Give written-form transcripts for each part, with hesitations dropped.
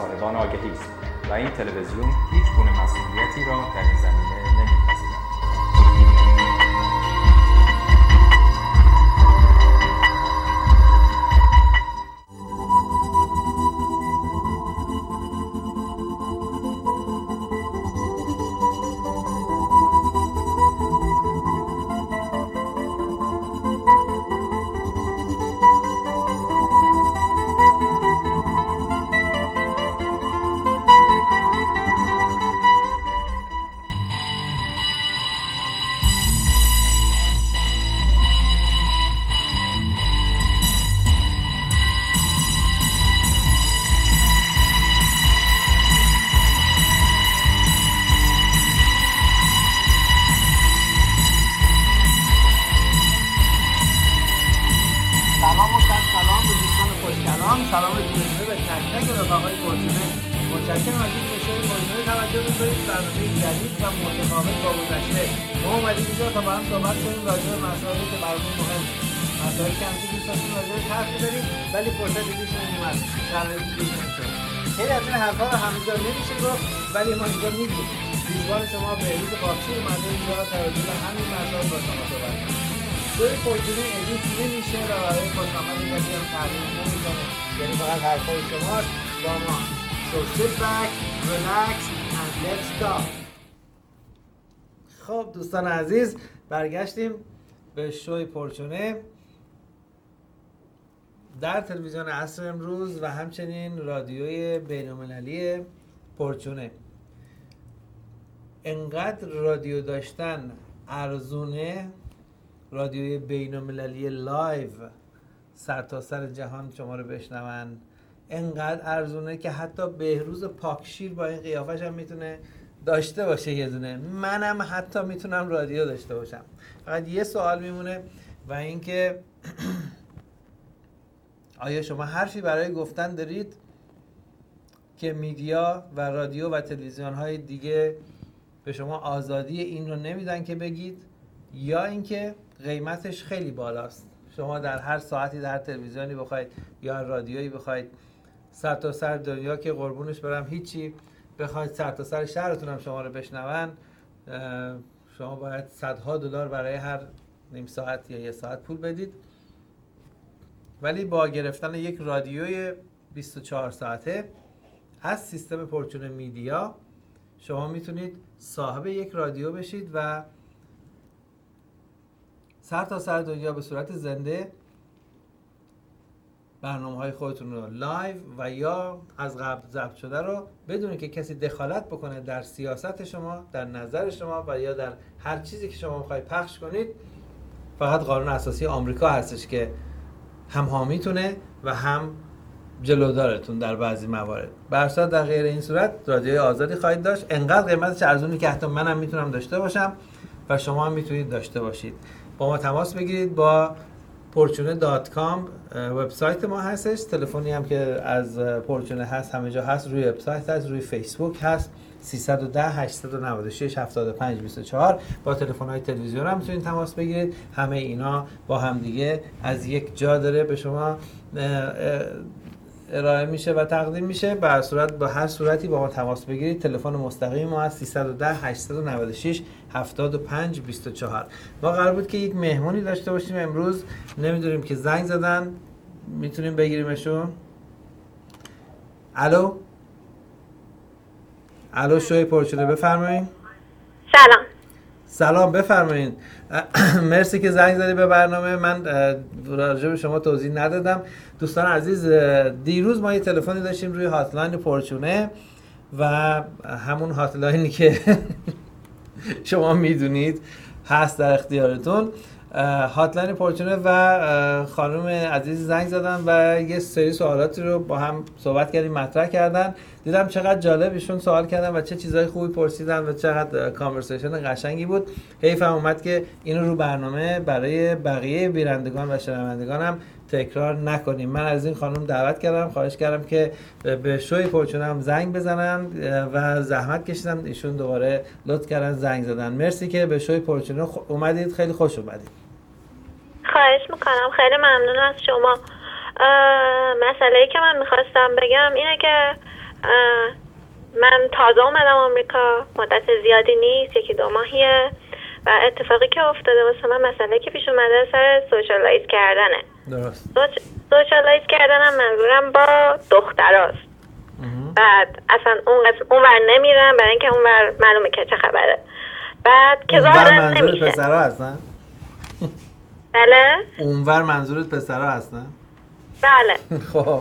ساربان آگهی است و این تلویزیون هیچ گونه مسئولیتی را در این زمینه نمی‌پذیرد. سلام دوستان به تک تک رفقای پرتونه. متشکرم از اینکه به شما مورد توجه می‌کنید. برنامه جدید و متفاوت با گذشته ما اومدیم اینجا تا با هم صحبت کنیم راجع به مسائلی که برامون مهم، مسائلی که همیشه دوست داشتیم راجعش حرف بزنیم ولی فرصت دیگه‌اش نمی‌اومد، شرایطی پیش نمی‌شد. خیلی از این حرفا رو همینجا نمیشه گفت ولی ما اینجا میگیم. میزبان شما بهروز قاپچی اومده اینجا تا راجع به همین مسائل با شما صحبت کنیم. توی پرتونه ادیت نمیشه و برای خوشامدی کسی هم تغییر نمی‌کنه، یعنی فقط حرفای شماست با ما. So sit back, relax and let's talk. خب دوستان عزیز، برگشتیم به شوی پرتونه در تلویزیون عصر امروز و همچنین رادیوی بین‌المللی پرتونه. انقدر رادیو داشتن ارزونه، رادیوی بین‌المللی لایو سرتاسر جهان شما رو بشنون، انقدر ارزونه که حتی بهروز پاکشیر با این قیافش هم میتونه داشته باشه یه دونه. منم حتی میتونم رادیو داشته باشم. فقط یه سوال میمونه و اینکه آیا شما حرفی برای گفتن دارید که میدیا و رادیو و تلویزیون های دیگه به شما آزادی این رو نمیدن که بگید، یا اینکه قیمتش خیلی بالاست؟ شما در هر ساعتی در هر تلویزیونی بخواید یا رادیویی بخواید سر تا سر دنیا که قربونش برم هیچی، بخواید سر تا سر شهرتون هم شما رو بشنون، شما باید صدها دلار برای هر نیم ساعت یا یه ساعت پول بدید. ولی با گرفتن یک رادیوی 24 ساعته از سیستم پرتونه میدیا شما میتونید صاحب یک رادیو بشید و سر تا سر دنیا به صورت زنده برنامه‌های خودتون رو لایو و یا از قبل ضبط شده رو بدون که کسی دخالت بکنه در سیاست شما، در نظر شما و یا در هر چیزی که شما می‌خواید پخش کنید، فقط قانون اساسی آمریکا هستش که هم حامیتونه و هم جلودارتون در بعضی موارد. برصد در غیر این صورت رادیوی آزادی خواهید داشت، انقدر قیمتش ارزونی که حتی منم میتونم داشته باشم و شما هم میتونید داشته باشید. با ما تماس بگیرید. با portune.com وبسایت ما هستش. تلفنی هم که از پورچونه هست همه جا هست، روی وبسایت هست، روی فیسبوک هست، 310 896 75 24. با تلفن‌های تلویزیون هم میتونید تماس بگیرید. همه اینا با هم دیگه از یک جا داره به شما ارائه میشه و تقدیم میشه. به صورت با هر صورتی با ما تماس بگیرید. تلفن مستقیم ما از 310 896 75 24. ما قرار بود که یک مهمونی داشته باشیم امروز، نمیدونیم که زنگ زدن، میتونیم بگیریمشون. الو شوی پرتونه، بفرمایید. سلام بفرمایید. مرسی که زنگ زدی به برنامه. من راجع به شما توضیح ندادم. دوستان عزیز، دیروز ما یه تلفنی داشتیم روی هاتلاین پورچونه و همون هاتلاینی که شما میدونید هست در اختیارتون، هاتلاین پورچونه و خانم عزیز زنگ زدن و یه سری سوالاتی رو با هم صحبت کردیم، مطرح کردن. دیدم چقدر جالب ایشون سوال کردن و چه چیزای خوبی پرسیدن و چقدر کانورسیشن قشنگی بود. حیفم اومد که اینو رو برنامه برای بقیه بینندگان و شنوندگان هم تکرار نکنیم. من از این خانم دعوت کردم، خواهش کردم که به شوی پورچونه هم زنگ بزنن و زحمت کشیدن، ایشون دوباره لطف کردن زنگ زدن. مرسی که به شوی پورچونه اومدید، خیلی خوش اومدید. خواهش میکنم، خیلی ممنون از شما. مسئله‌ای که من میخواستم بگم اینه که من تازه اومدم آمریکا، مدت زیادی نیست، 1-2 ماهیه و اتفاقی که افتاده واسه من، مسئله که پیش اومده سر سوشالایز کردنه. درست. سوشالایز کردنم منظورم با دختراست. بعد اصلا اونور نمیرم برای اینکه اونور معلومه که چه خبره. بعد که ظاهرا نمیشه. منظورت پسرها هستن؟ بله؟ اونور منظورت پسرها هستن؟ بله. خب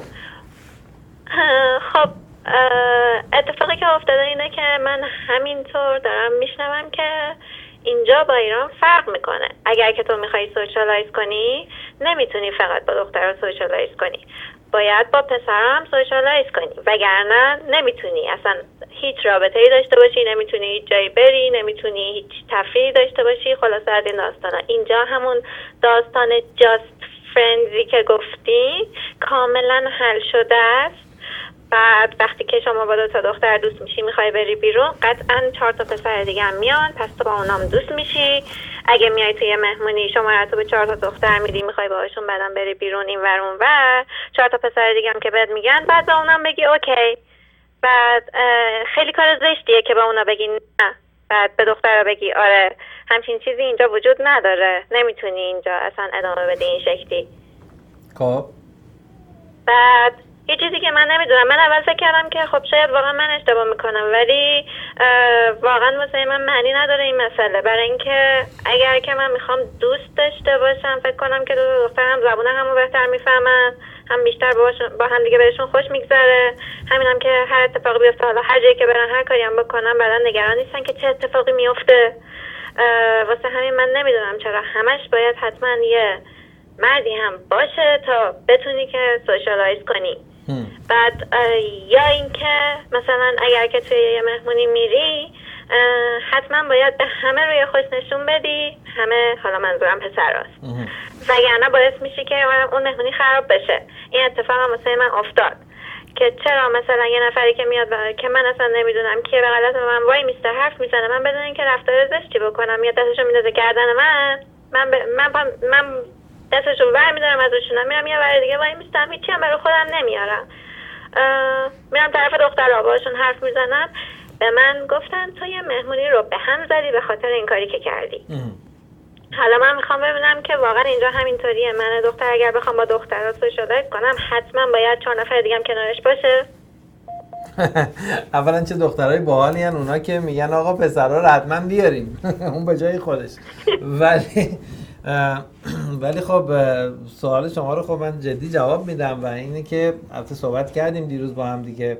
خب اتفاقی که افتاده اینه که من همینطور دارم میشنوم که اینجا با ایران فرق میکنه. اگر که تو میخوای سوشالایز کنی نمیتونی فقط با دخترها سوشالایز کنی، باید با پسرها هم سوشالایز کنی، وگرنه نمیتونی اصلا هیچ رابطه‌ای داشته باشی، نمیتونی هیچ جایی بری، نمیتونی هیچ تفریحی داشته باشی. خلاصه از این داستانا. اینجا همون داستان جاست فرندزی که گفتی کاملا حل شده است. بعد وقتی که شما با 2 تا دختر دوست میشی میخوای بری بیرون، قطعا 4 تا پسر دیگه هم میان، پس تو با اونام دوست میشی. اگه میای توی مهمونی شما تو به 4 تا دختر میدی، میخوای باهاشون بعدم بری بیرون این ور اون ور، 4 تا پسر دیگه هم که بهت میگن، بعد با اونام بگی اوکی. بعد خیلی کار زشتیه که با اونا بگی نه، بعد به دخترها بگی آره همچین چیزی اینجا وجود نداره، نمیتونی اینجا اصلا ادامه بدی این شکلی. خب بعد یه چیزی که من نمیدونم، من اول فکر کردم که خب شاید واقعا من اشتباه میکنم، ولی واقعا واسه من معنی نداره این مسئله. برای اینکه اگر که من میخوام دوست داشته باشم، فکر کنم که 2 تا دختر هم زبون همو بهتر میفهمن، هم بیشتر با هم دیگه بهشون خوش میگذره. همینم که هر اتفاقی بیفته، حالا هر جایی که برن، هر کاری هم بکنن، بعدن نگران نیستن که چه اتفاقی میفته. واسه همین من نمیدونم چرا همش باید حتما یه مردی هم باشه تا بتونی که سوشالایز کنی. بعد یا اینکه مثلا اگر که توی یه مهمونی میری، حتما باید به همه روی خوش نشون بدی، همه، حالا منظورم پسراست، وگرنه باعث میشه که اون مهمونی خراب بشه. این اتفاق هم مثلا من افتاد که چرا مثلا یه نفری که میاد که من اصلا نمیدونم کیه، به غلط من وای میسته حرف میزنه، من بدون اینکه رفتار زشتی بکنم میاد دستشو میندازه گردن من دستشو برمیدارم از روشونم، میرم یه ور دیگه وای میستم، هیچی هم برای خودم نمیارم، میرم طرف دخترها باشون حرف میزنم. به من گفتن تو یه مهمونی رو به هم زدی به خاطر این کاری که کردی. حالا من میخوام ببینم که واقعا اینجا همینطوریه. من دختر اگر بخوام با دخترها سوشالایز کنم، حتما باید 4 نفر دیگه هم کنارش باشه. اولا چه دخترای باحالی ان اونا که میگن آقا پسرها رو حتما بیاریم. اون به جای خودش. ولی خب سوال شما رو خب من جدی جواب میدم و اینه که البته صحبت کردیم دیروز با هم دیگه.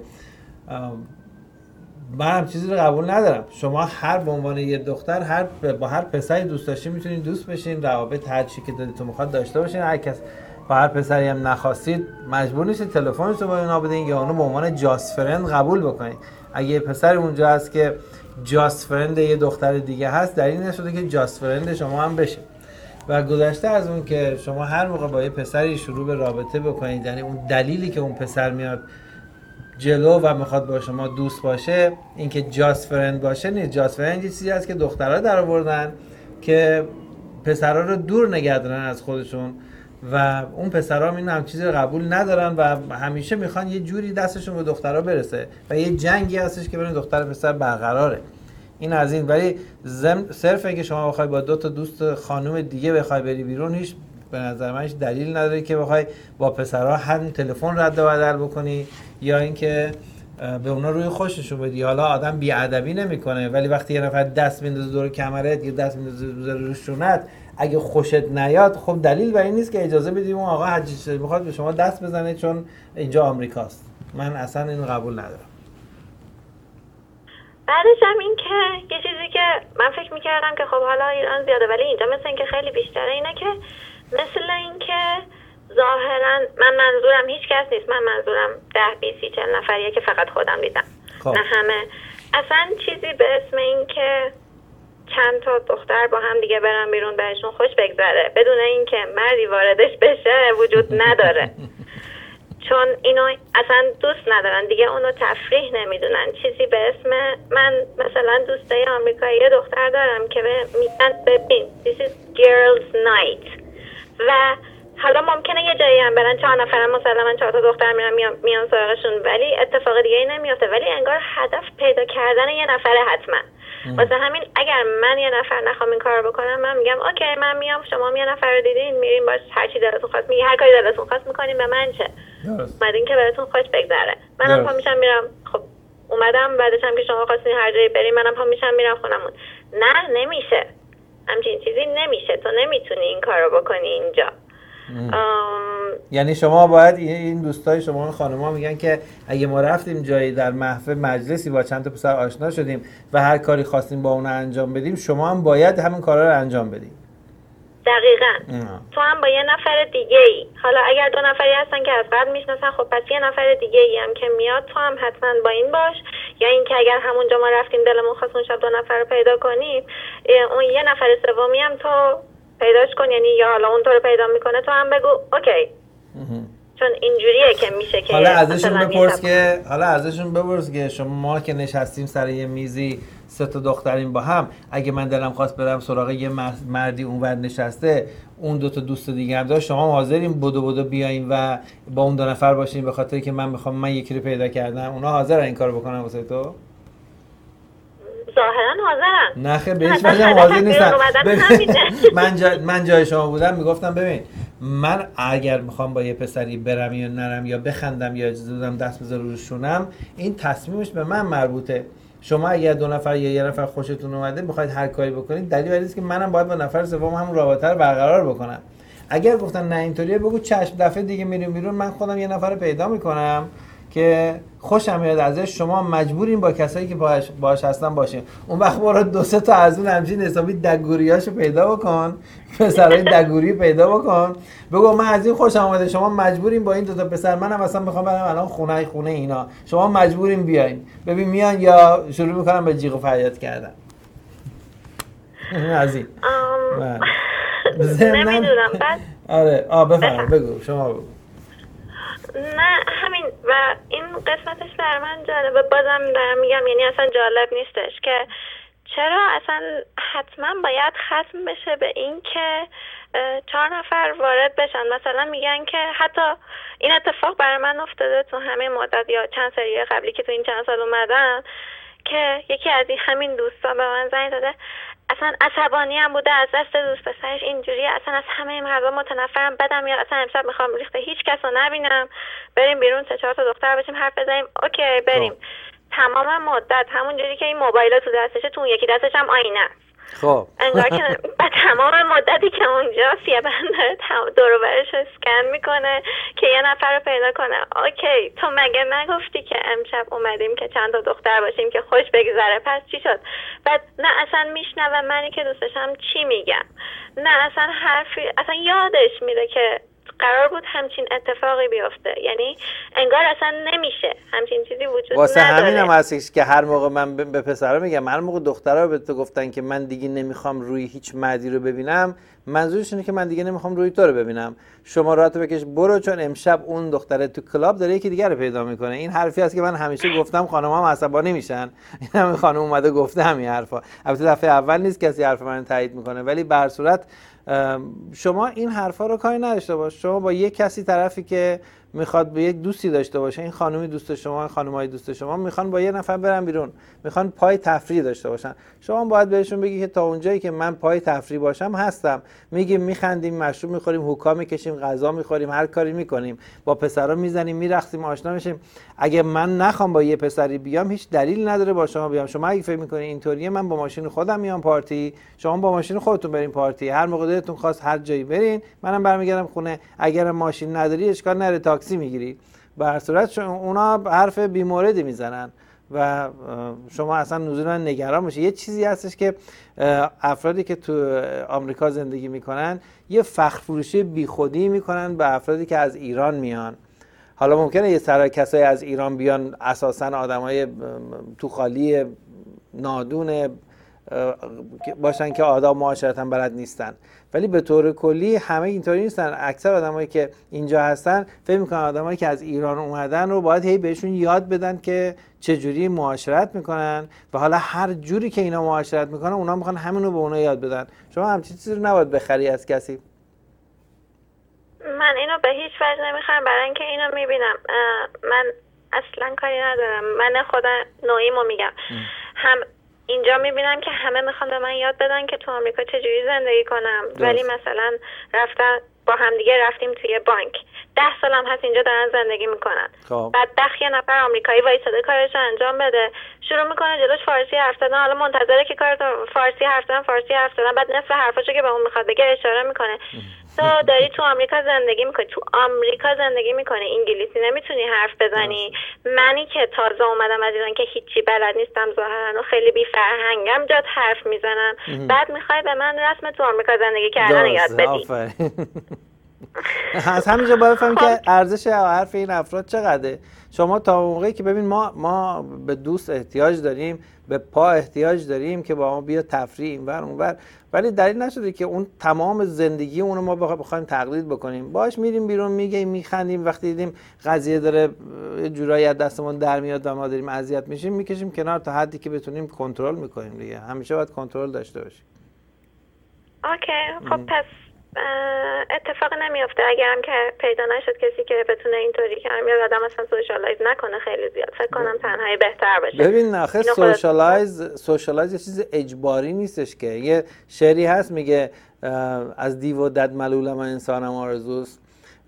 من هم چیزی رو قبول ندارم. شما هر به عنوان یه دختر با هر پسری دوست داشتین میتونین دوست بشین، روابط هر چی که دلتون میخواد داشته باشین. هر کس با هر پسری هم نخواستید مجبور نیستید تلفنتون رو با اونا بدین یا اونو به عنوان جاست فرند قبول بکنید. اگه یه پسر اونجا هست که جاست فرند یه دختر دیگه هست، دلیل نشده که جاست فرند شما هم بشه. و گذشته از اون که شما هر موقع با یه پسری شروع به رابطه بکنید، یعنی اون دلیلی که اون پسر میاد جلو و میخواد با شما دوست باشه، اینکه جاست فرند باشه نیست. جاست فرند یه چیزی هست که دخترها در آوردن که پسرها رو دور نگه دارن از خودشون و اون پسرها این هم چیزی رو قبول ندارن و همیشه میخوان یه جوری دستشون به دخترها برسه و یه جنگی هستش که بین دختر و پسر برقراره. این از این. ولی صرف اینکه شما بخوای با 2 تا دوست خانم دیگه بخوای بری بیرون، هیچ به نظر من هیچ دلیل نداره که بخوای با پسرها هم تلفن رد و بدل بکنی یا اینکه به اونا روی خوششون بدی. حالا آدم بی‌ادبی نمیکنه، ولی وقتی یه نفر دست میندازه دور کمرت یا دست میندازه روی شونت، اگه خوشت نیاد، خب دلیل بر این نیست که اجازه بدی اون آقا هر چیزی بخواد به شما دست بزنه چون اینجا آمریکاست. من اصلا اینو قبول ندارم. بعدش هم این که یه چیزی که من فکر میکردم که خب حالا ایران زیاده ولی اینجا مثل این که خیلی بیشتره، اینه که مثل این که ظاهرا من منظورم هیچ کس نیست، من منظورم 10-20-40 نفریه که فقط خودم دیدم. نه همه. اصلا چیزی به اسم این که چند تا دختر با هم دیگه برن بیرون بهشون خوش بگذره بدون این که مردی واردش بشه وجود نداره. چون اینو اصلا دوست ندارن دیگه، اونو تفریح نمیدونن. چیزی به اسم من مثلا دوستای آمریکایی یه دختر دارم که میگن ببین this is girls night و حالا ممکنه یه جایی هم برن 4 نفرم مسلما 4 تا دختر میان سراغشون، ولی اتفاق دیگه ای نمیافته. ولی انگار هدف پیدا کردن یه نفره حتما. واسه همین اگر من یه نفر نخوام این کارو بکنم، من میگم اوکی من میام، شما یه نفر رو دیدین میرین باش هر چی دلتون خواست میگی، هر کاری دلتون خواست میکنین، به من چه؟ اومدین که بهتون خوش بگذره. منم پا میشم میرم. خب اومدم بعدش هم که شما خواستین هر جایی بریم، منم پا میشم میرم خونمون. نه نمیشه، همچین چیزی نمیشه، تو نمیتونی این کارو بکنی اینجا. یعنی شما باید این دوستای شما خانم‌ها میگن که اگه ما رفتیم جایی در محفل مجلسی با چند تا پسر آشنا شدیم و هر کاری خواستیم با اون انجام بدیم، شما هم باید همین کارا رو انجام بدید. دقیقاً. تو هم با یه نفر دیگه ای، حالا اگر 2 نفری هستن که از قبل میشناسن، خب پس یه نفر دیگه ای هم که میاد تو هم حتما با این باش. یا اینکه اگر همونجا ما رفتیم دلمون خواست اون شب 2 نفر رو پیدا کنیم، اون یه نفر سومی هم تو پیداش کن، یعنی یا حالا اون تو رو پیدا میکنه تو هم بگو اوکی. چون اینجوریه که میشه که حالا ازشون بپرس که شما که نشستیم سر یه میزی 3 تا دختریم با هم، اگه من دلم خواست برم سراغ یه مردی اونور نشسته، اون 2 تا دوست دیگه هم داشت، شما حاضرین بدو بیاین و با اون 2 نفر باشین به خاطر که من یکی رو پیدا کردم؟ اونا حاضرن این کارو بکنن واسه تو؟ ظاهرا حاضرن. نه خیر، به هیچ وجه حاضر نیستن. من جای شما بودم میگفتم ببین، من اگر میخوام با یه پسری برم یا نرم یا بخندم یا اجازه بدم دست بذارم رو شونم، این تصمیمش به من مربوطه. شما اگر 2 نفر یا یه نفر خوشتون اومده میخواید هر کاری بکنید، دلیل بر اینه که منم باید با نفر سوم همون رابطه رو برقرار بکنم. اگر گفتن نه اینطوریه، بگو چشم، دفعه دیگه میریم بیرون، من خودم یه نفر رو پیدا میکنم که خوشم میاد ازش، شما مجبورین با کسایی که باهاش هستن باشین. اون وقت برو 2-3 تا از اون همچین حسابی دگوریاشو پیدا بکن، پسرای دگوری پیدا بکن، بگو من از این خوشم اومده، شما مجبورین با این 2 تا پسر، منم اصلا میخوام برم الان خونه اینا، شما مجبورین بیاین. ببین میان یا شروع میکنن به جیغ و فریاد کردن. از این نمیدونم. بعد آره بفرمایید، بگو شما بگو. نه همین، و این قسمتش برای من جالبه، بازم دارم میگم، یعنی اصلا جالب نیستش که چرا اصلا حتما باید ختم بشه به این که 4 نفر وارد بشن. مثلا میگن که حتی این اتفاق برای من افتاده تو همین مدت یا چند سری قبلی که تو این چند سال اومدن، که یکی از این همین دوستان به من زنگ داده، اصلا عصبانی هم بوده از دست دوست پسرش، اینجوریه اصلا از همه مردم متنفرم، بدم میاد، اصلا امشب میخوام ریخته هیچ کس رو نبینم، بریم بیرون 3-4 تا دختر باشیم حرف بزنیم. اوکی بریم. تمام مدت همونجوری که این موبایل تو دستشه، تو اون یکی دستش هم آینه است. خب انگار که تمام مدتی که اونجاست یه بند داره دور و برش اسکن میکنه که یه نفر رو پیدا کنه. اوکی تو مگه نگفتی که امشب اومدیم که چند تا دختر باشیم که خوش بگذره؟ پس چی شد؟ بعد نه اصلا میشنوه منی که دوستشم چی میگم، نه اصلا حرفی، اصلا یادش میره که قرار بود همچین اتفاقی بیفته. یعنی انگار اصلا نمیشه، همچین چیزی وجود واسه نداره. همین هم هستش که هر موقع من به پسرا میگم، هر موقع دخترها به تو گفتن که من دیگه نمیخوام روی هیچ مردی رو ببینم، منظورش اینه که من دیگه نمیخوام روی تو رو ببینم، شما راحت بکش برو، چون امشب اون دختره تو کلاب داره یکی دیگه رو پیدا میکنه. این حرفی است که من همیشه گفتم، خانم‌ها هم عصبانی میشن. این همین خانم اومده گفته همین حرفا. البته دفعه اول نیست کسی حرف من تایید میکنه، ولی به هر صورت شما این حرفا رو کاری نداشته باش. شما با یک کسی طرفی که میخواد با یک دوستی داشته باشه، این خانومی دوست شما، این خانمای دوست شما میخوان با یه نفر برن بیرون، میخوان پای تفریح داشته باشن، شما باید بهشون بگی که تا اونجایی که من پای تفریح باشم هستم. میگیم میخندیم، مشروب میخوریم، هوکا میکشیم، غذا میخوریم، هر کاری میکنیم، با پسرا میزنیم، میرقصیم، آشنا میشیم. اگه من نخوام با یه پسری بیام، هیچ دلیل نداره با شما بیام. شما اگه فکر میکنید اینطوریه، من با ماشین خودم میام پارتی، شما با ماشین خودتون برین پارتی، هر موقع دلتون خواست هر جایی برین، منم برمیگردم خونه. اگر ماشین نداری اشکال نداره، تاکسی میگیری. به هر صورت اونا حرف بی‌موردی میزنن و شما اصلا نزولا نگران باشید. یه چیزی هستش که افرادی که تو آمریکا زندگی میکنن یه فخر فروشی بیخودی میکنن به افرادی که از ایران میان. حالا ممکنه یه سری کسایی از ایران بیان اساسا آدمای تو خالی نادون باشن که آداب معاشرت هم بلد نیستن، ولی به طور کلی همه اینطوری نیستن. اکثر آدمایی که اینجا هستن فکر میکنن آدمایی که از ایران اومدن رو باید هی بهشون یاد بدن که چجوری معاشرت میکنن و حالا هر جوری که اینا معاشرت میکنن اونا میخوان همین رو به اونا یاد بدن. شما همچین چیزی رو نباید بخری از کسی. من اینو به هیچ وجه نمیخوام، برای اینکه اینو میبینم. من اصلا کاری ندارم، من خدا نوعیمو میگم. هم اینجا میبینم که همه میخوان به من یاد بدن که تو آمریکا چجوری زندگی کنم، ولی مثلا با هم دیگه رفتیم توی بانک، 10 سالم هست اینجا دارن زندگی میکنن. بعد یه نفر آمریکایی وایساده کارش رو انجام بده، شروع میکنه جلوش فارسی حرف زدن، حالا منتظره که کارت فارسی حرف زدن، بعد نصف حرفاشو که به اون میخواد بگه اشاره میکنه. تو داری تو آمریکا زندگی میکنی، انگلیسی نمیتونی حرف بزنی. منی که تازه اومدم از ایران که هیچی بلد نیستم ظاهرا و خیلی بی فرهنگم جات حرف میزنم، بعد میخوای به من رسم تو آمریکا زندگی کردن یاد بدی. از همینجا باید بفهمیم که ارزش حرف این افراد چقدره. شما تا موقعی که ببین ما به دوست احتیاج داریم، به پا احتیاج داریم که با ما بیا تفریح اینور اونور، ولی دلیل نشده که اون تمام زندگی اونو ما بخوایم تقلید بکنیم. باش میریم بیرون، میگیم، میخندیم، وقتی دیدیم قضیه داره یه جورایی از دستمون در میاد و ما داریم اذیت میشیم میکشیم کنار تا حدی که بتونیم کنترل میکنیم دیگه. همیشه باید کنترل داشته باشیم. اوکی، خب پس اتفاق نمیافته اگرم که پیدا نشد کسی که بتونه اینطوری که یا آدم اصلا سوشالایز نکنه خیلی زیاد، فکر کنم تنهایی بهتر باشه. ببین آخه سوشالایز یه چیز اجباری نیستش که. یه شعری هست میگه از دیو و دد ملولم انسانم آرزوست.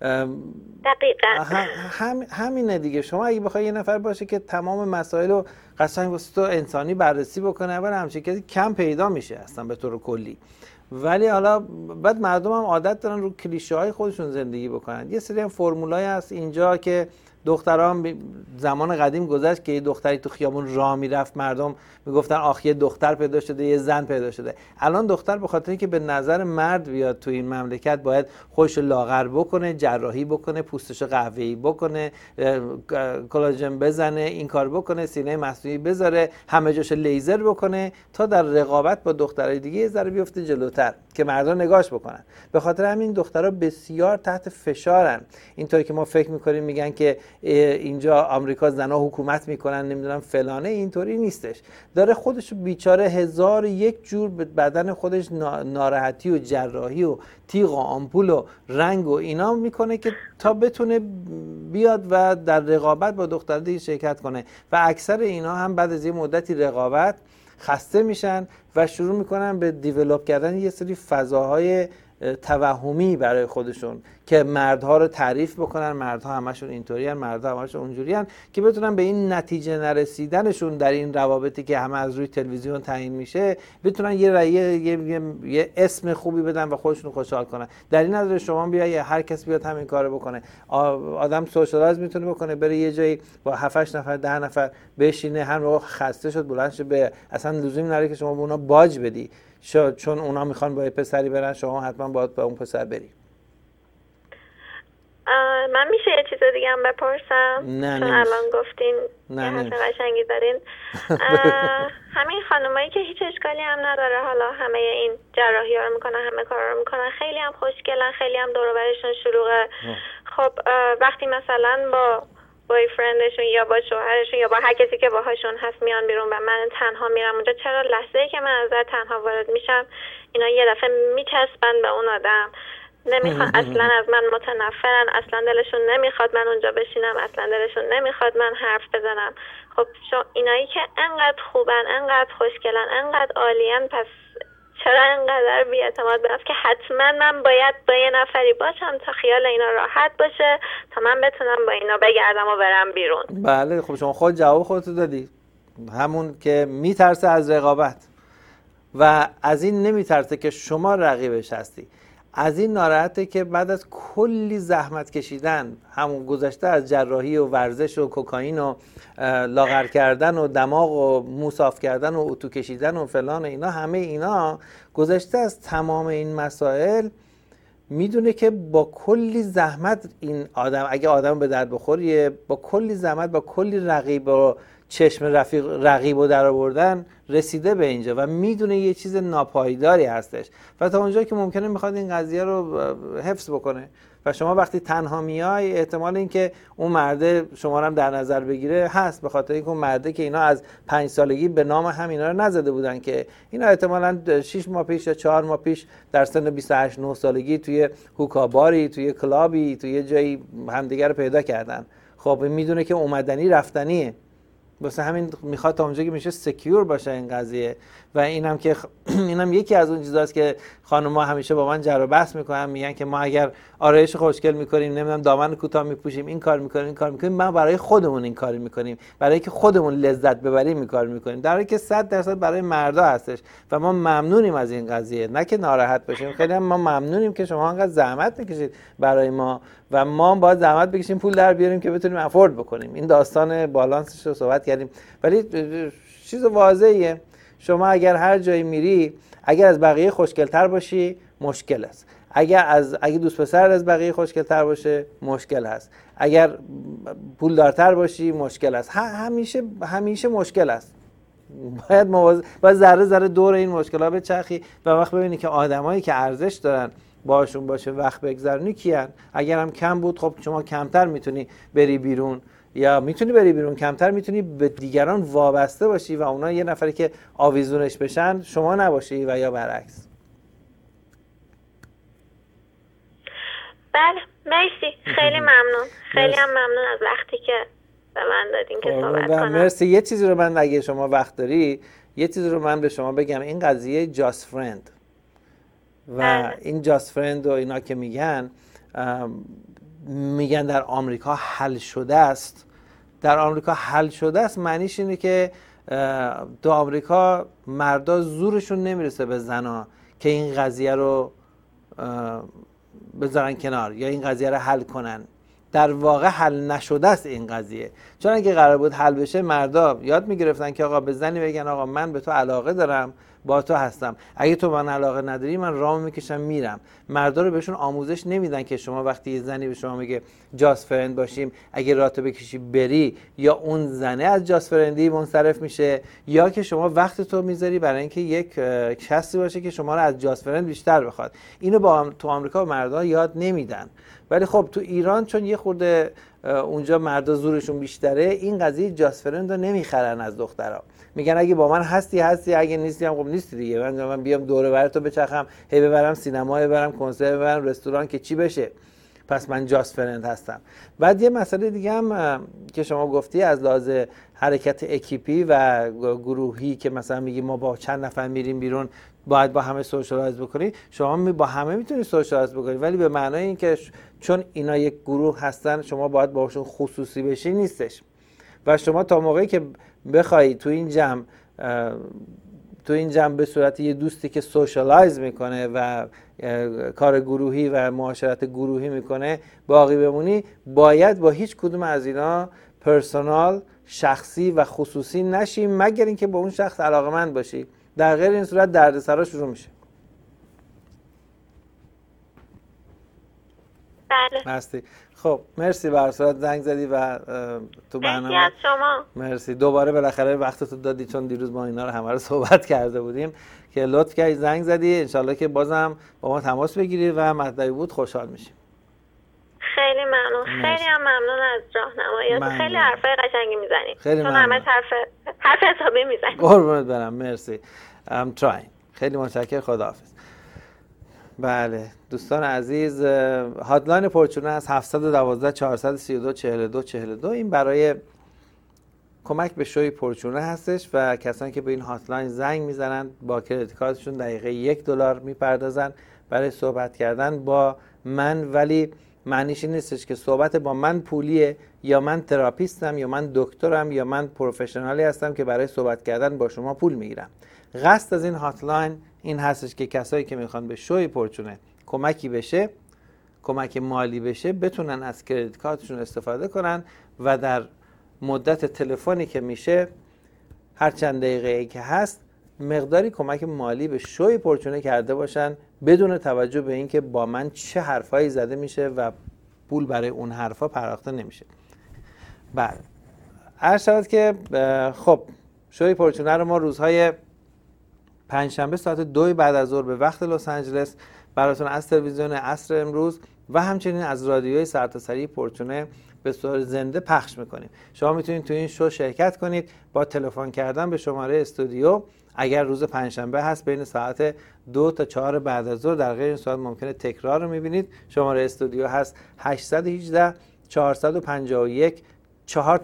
دقیقاً همینه دیگه. شما اگه بخوای یه نفر باشه که تمام مسائل رو قشنگ واسه تو انسانی بررسی بکنه، اول همچین کسی کم پیدا میشه اصلا به طور کلی. ولی حالا بعد مردم هم عادت دارن رو کلیشه های خودشون زندگی بکنن. یه سری هم فرمولای هست اینجا که دختران زمان قدیم گذشت که یه دختری تو خیابون راه میرفت، مردم میگفتن آخ یه دختر پیدا شده، یه زن پیدا شده. الان دختر به خاطر اینکه به نظر مرد بیاد تو این مملکت باید خودش لاغر بکنه، جراحی بکنه، پوستش قهوه‌ای بکنه، کلاژن بزنه، این کار بکنه، سینه مصنوعی بذاره، همه جاش لیزر بکنه تا در رقابت با دخترای دیگه یه ذره بیفته جلوتر که مردم نگاش بکنن. به خاطر همین دخترها بسیار تحت فشارن. اینطوری که ما فکر می‌کنیم میگن که اینجا آمریکا زنها حکومت میکنن نمیدونم فلانه، اینطوری نیستش. داره خودش بیچاره 1001 جور به بدن خودش ناراحتی و جراحی و تیغ و آمپول و رنگ و اینا میکنه که تا بتونه بیاد و در رقابت با دختر دیگه شرکت کنه. و اکثر اینا هم بعد از یه مدتی رقابت خسته میشن و شروع میکنن به دیولپ کردن یه سری فضاهای توهمی برای خودشون که مردها رو تعریف بکنن، مردها همشون اینطورین، مردها همشون اونجورین، که بتونن به این نتیجه نرسیدنشون در این روابطی که همه از روی تلویزیون تعیین میشه بتونن یه اسم خوبی بدن و خودشون خوشحال کنن. دلیل نداره شما بیای هر کس بیاد همین کارو بکنه. آدم سوشالایز میتونه بکنه، بره یه جایی با 7-8 نفر 10 نفر بشینه، هر موقع خسته شد بلند شه، به اصلا لزومی نداره که شما به اونا باج بدی، چون اونا میخوان با یه پسری برن، شما حتما باید با اون پسر بری. من میشه یه چیز دیگه هم بپرسم؟ نه چون الان گفتین یه حرف قشنگی زدین. همین خانمایی که هیچ اشکالی هم نداره حالا همه این جراحی ها رو میکنن، همه کارا رو میکنن، خیلی هم خوشگلن، خیلی هم دور و برشون شلوغه. خب وقتی مثلا با بایفرندشون یا با شوهرشون یا با هر کسی که باهاشون هست میان بیرون و من تنها میرم اونجا، چرا لحظه‌ای که من از تنها وارد میشم اینا یه دفعه میچسبن به اون آدم، نمیخوان، اصلا از من متنفرن، اصلا دلشون نمیخواد من اونجا بشینم، اصلا دلشون نمیخواد من حرف بزنم. خب اینایی که انقدر خوبن، انقدر خوشگلن، انقدر عالین، پس چرا انقدر بی‌اعتماد به نفس که حتما من باید با یه نفری باشم تا خیال اینا راحت باشه تا من بتونم با اینا بگردم و برم بیرون؟ بله خب شما خود جواب خودتو دادی، همون که میترسه از رقابت و از این نمیترسه که شما رقیبش هستی، از این ناراحته که بعد از کلی زحمت کشیدن، همون گذشته از جراحی و ورزش و کوکائین و لاغر کردن و دماغ و موصاف کردن و اتو کشیدن و فلان، اینا همه اینا گذشته از تمام این مسائل، میدونه که با کلی زحمت این آدم، اگه آدم به درد بخوریه، با کلی زحمت، با کلی رقیب و چشم رقیب رو در آوردن رسیده به اینجا و میدونه یه چیز ناپایداری هستش و تا اونجا که ممکنه میخواد این قضیه رو حفظ بکنه و شما وقتی تنها میای احتمال اینکه اون مرده شما رو هم در نظر بگیره هست، به خاطر اینکه اون مرده که اینا از 5 سالگی به نام همینا رو نزده بودن که اینا احتمالاً 6 ماه پیش یا 4 ماه پیش در سن 28 9 سالگی توی هوکاباری، توی کلابی، توی جایی همدیگه رو پیدا کردن. خب میدونه که اومدنی رفتنیه، واسه همین میخواد تا اونجا که میشه سکیور باشه این قضیه. و اینم که اینم یکی از اون چیزاست که خانم‌ها همیشه با من جر و بحث میکنن، میگن که ما اگر آرایش خوشگل میکنیم، نمیدونم دامن کوتاه میپوشیم، این کار میکنیم، ما برای خودمون این کاری میکنیم، برای اینکه خودمون لذت ببریم این کار میکنیم، در حالی که 100% برای مردا هستش و ما ممنونیم از این قضیه، نه که ناراحت باشیم. خیلی ما ممنونیم که شما انقدر زحمت میکشید برای ما و ما باید زحمت بکشیم پول در بیاریم که بتونیم افورد بکنیم. این داستان بالانسش رو صحبت کردیم، ولی چیز واضحیه، شما اگر هر جایی میری اگر از بقیه خوشگل‌تر باشی مشکل است، اگه دوست پسر از بقیه خوشگل‌تر باشه مشکل هست، اگر پولدارتر باشی مشکل است، همیشه مشکل است. باید ذره ذره دور این مشکل‌ها بچرخی و وقت ببینی که آدمایی که ارزش دارن باشون باشه وقت بگذرونی کیان. اگر هم کم بود خب شما کمتر میتونی بری بیرون، یا میتونی بری بیرون، کمتر میتونی به دیگران وابسته باشی و اونا یه نفری که آویزونش بشن شما نباشی و یا برعکس. بله مرسی، خیلی ممنون، خیلی هم ممنون از وقتی که به من دادین که صحبت کنم. مرسی. یه چیزی رو من اگه شما وقت داری یه چیزی رو من به شما بگم، این قضیه جاست فرند و این جاست فرند و اینا که میگن در آمریکا حل شده است. در آمریکا حل شده است معنیش اینه که تو آمریکا مردا زورشون نمیرسه به زنا که این قضیه رو بذارن کنار یا این قضیه رو حل کنن. در واقع حل نشده است این قضیه، چون اگه قرار بود حل بشه مردا یاد میگرفتن که آقا به زنی بگن آقا من به تو علاقه دارم، با تو هستم، اگه تو من علاقه نداری من راه میکشم میرم. مردا رو بهشون آموزش نمیدن که شما وقتی یه زنی به شما میگه جاست فرند باشیم، اگه راه بکشی بری، یا اون زنه از جاست فرندی منصرف میشه، یا که شما وقت تو میذاری برای اینکه یک کسی باشه که شما رو از جاست فرند بیشتر بخواد. اینو تو آمریکا مردا یاد نمیدن. ولی خب تو ایران چون یه خورده اونجا مردا زورشون بیشتره، این قضیه جاست فرند رو نمیخرن از دخترها. میگن اگه با من هستی، اگه نیستی هم خب نیستی دیگه. من بیام دور و بر تو بچرخم، هی ببرم سینما، ببرم کنسرت، ببرم رستوران که چی بشه؟ پس من جاست فرند هستم. بعد یه مسئله دیگه هم که شما گفتی از لحاظ حرکت اکیپی و گروهی که مثلا میگی ما با چند نفر میریم بیرون باید با همه سوشالایز بکنی، شما با همه میتونی سوشالایز بکنی، ولی به معنای این که چون اینا یک گروه هستن شما باید باهاشون خصوصی بشی نیستش. و شما تا موقعی که بخوای تو این جمع به صورت یه دوستی که سوشالایز میکنه و کار گروهی و معاشرت گروهی میکنه باقی بمونی، باید با هیچ کدوم از اینا پرسونال، شخصی و خصوصی نشی مگر اینکه با اون شخص علاقه‌مند باشی. در غیر این صورت دردسرا شروع میشه. بله. مرسی. خب مرسی به هر صورت زنگ زدی و تو برنامه. مرسی از شما. مرسی. دوباره بالاخره وقتتو دادی، چون دیروز ما اینا رو همه رو صحبت کرده بودیم که لطف کردی زنگ زدی. انشالله که بازم با ما تماس بگیری و مطلبی بود خوشحال میشیم. خیلی ممنون. خیلی هم ممنون از راهنماییات. خیلی حرفای قشنگی میزنید. خیلی چون ممنون. همه حرف حسابی میزنید. قربونت برم. مرسی. I'm trying. خیلی متشکرم. خداحافظ. بله دوستان عزیز، هاتلاین پرچونه از 712 432 42 42. این برای کمک به شوی پرچونه هستش و کسانی که به این هاتلاین زنگ میزنن با کریدیت کارتشون دقیقه $1 میپردازن برای صحبت کردن با من. ولی معنیش این نیستش که صحبت با من پولیه، یا من تراپیستم، یا من دکترم، یا من پروفشنالی هستم که برای صحبت کردن با شما پول میگیرم. قصد از این هاتلاین این هستش که کسایی که میخوان به شوی پرچونه کمکی بشه، کمک مالی بشه، بتونن از کریدیت کارتشون استفاده کنن و در مدت تلفنی که میشه هر چند دقیقه‌ای که هست مقداری کمک مالی به شوی پرچونه کرده باشن بدون توجه به اینکه با من چه حرفایی زده میشه و پول برای اون حرفا پرداخته نمیشه. بله عرض شود که خب شوی پرچونه رو ما روزهای پنجشنبه ساعت 2 بعد از ظهر به وقت لس آنجلس براتون از تلویزیون عصر امروز و همچنین از رادیوی سرتاسری پرچونه به صورت زنده پخش میکنیم. شما میتونید تو این شو شرکت کنید با تلفن کردن به شماره استودیو. اگر روز پنجشنبه هست بین ساعت 2 تا 4 بعد از ظهر، در غیر این صورت ممکنه تکرار رو میبینید. شماره استودیو هست 818 451 4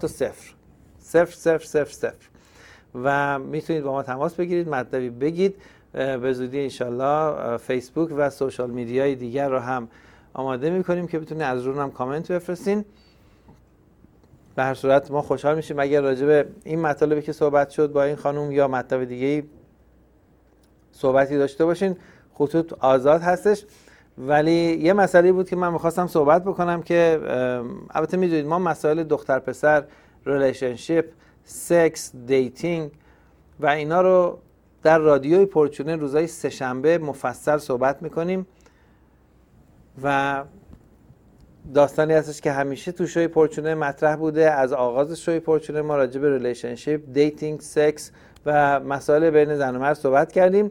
0 و میتونید با ما تماس بگیرید، مطلبی بگید. به زودی انشالله فیسبوک و سوشال میدیای دیگر رو هم آماده میکنیم که بتونید از روش هم کامنت بفرستین. به هر صورت ما خوشحال میشیم اگر راجع به این مطالبی که صحبت شد با این خانم یا مطلب دیگه‌ای صحبتی داشته باشین. خطوط آزاد هستش. ولی یه مسئله بود که من میخواستم صحبت بکنم که البته میدونید ما مسائل دختر پسر، ریلیشنشیپ، سکس، دیتینگ و اینا رو در رادیوی پرچونه روزهای سه‌شنبه مفصل صحبت میکنیم و داستانی هستش که همیشه تو شوی پرچونه مطرح بوده. از آغاز شوی پرچونه ما راجع به ریلیشنشیپ، دیتینگ، سکس و مسائل بین زن و مرد صحبت کردیم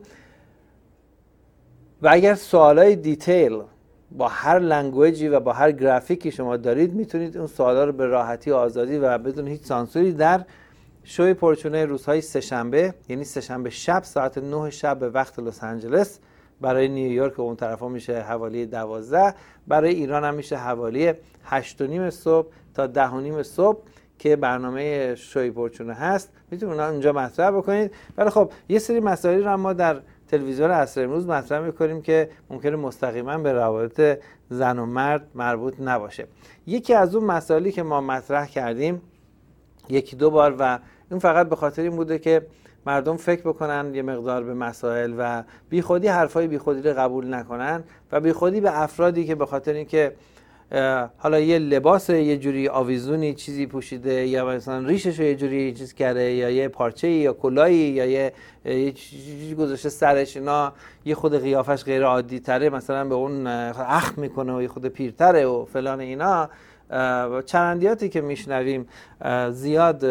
و اگر سوالای دیتیل با هر لنگویجی و با هر گرافیکی شما دارید میتونید اون سوالا رو به راحتی و آزادی و بدون هیچ سانسوری در شوی پرچونه روزهای سه‌شنبه، یعنی سه‌شنبه شب ساعت 9 شب به وقت لس آنجلس، برای نیویورک اون طرفا میشه حوالی 12، برای ایران هم میشه حوالی 8:30 صبح تا 10:30 صبح که برنامه شوی پرچونه هست. میتونید اونجا مطرح بکنید. ولی خب یه سری مسائلی رو ما در تلویزیون عصر امروز مطرح میکنیم که ممکنه مستقیما به روابط زن و مرد مربوط نباشه. یکی از اون مسائلی که ما مطرح کردیم یکی دو بار و این فقط به خاطر این بوده که مردم فکر بکنن یه مقدار به مسائل و بیخودی حرفای بیخودی رو قبول نکنن و بیخودی به افرادی که به خاطر اینکه حالا یه لباس یه جوری آویزونی چیزی پوشیده یا مثلا ریشش یه جوری چیز کرده یا یه پارچه‌ای یا کلاهی یا یه چیزی گذاشته سرش، اینا یه خود قیافش غیر عادی تره، مثلا به اون اخم میکنه و یه خود پیرتره و فلان اینا. چرندیاتی که میشنویم زیاد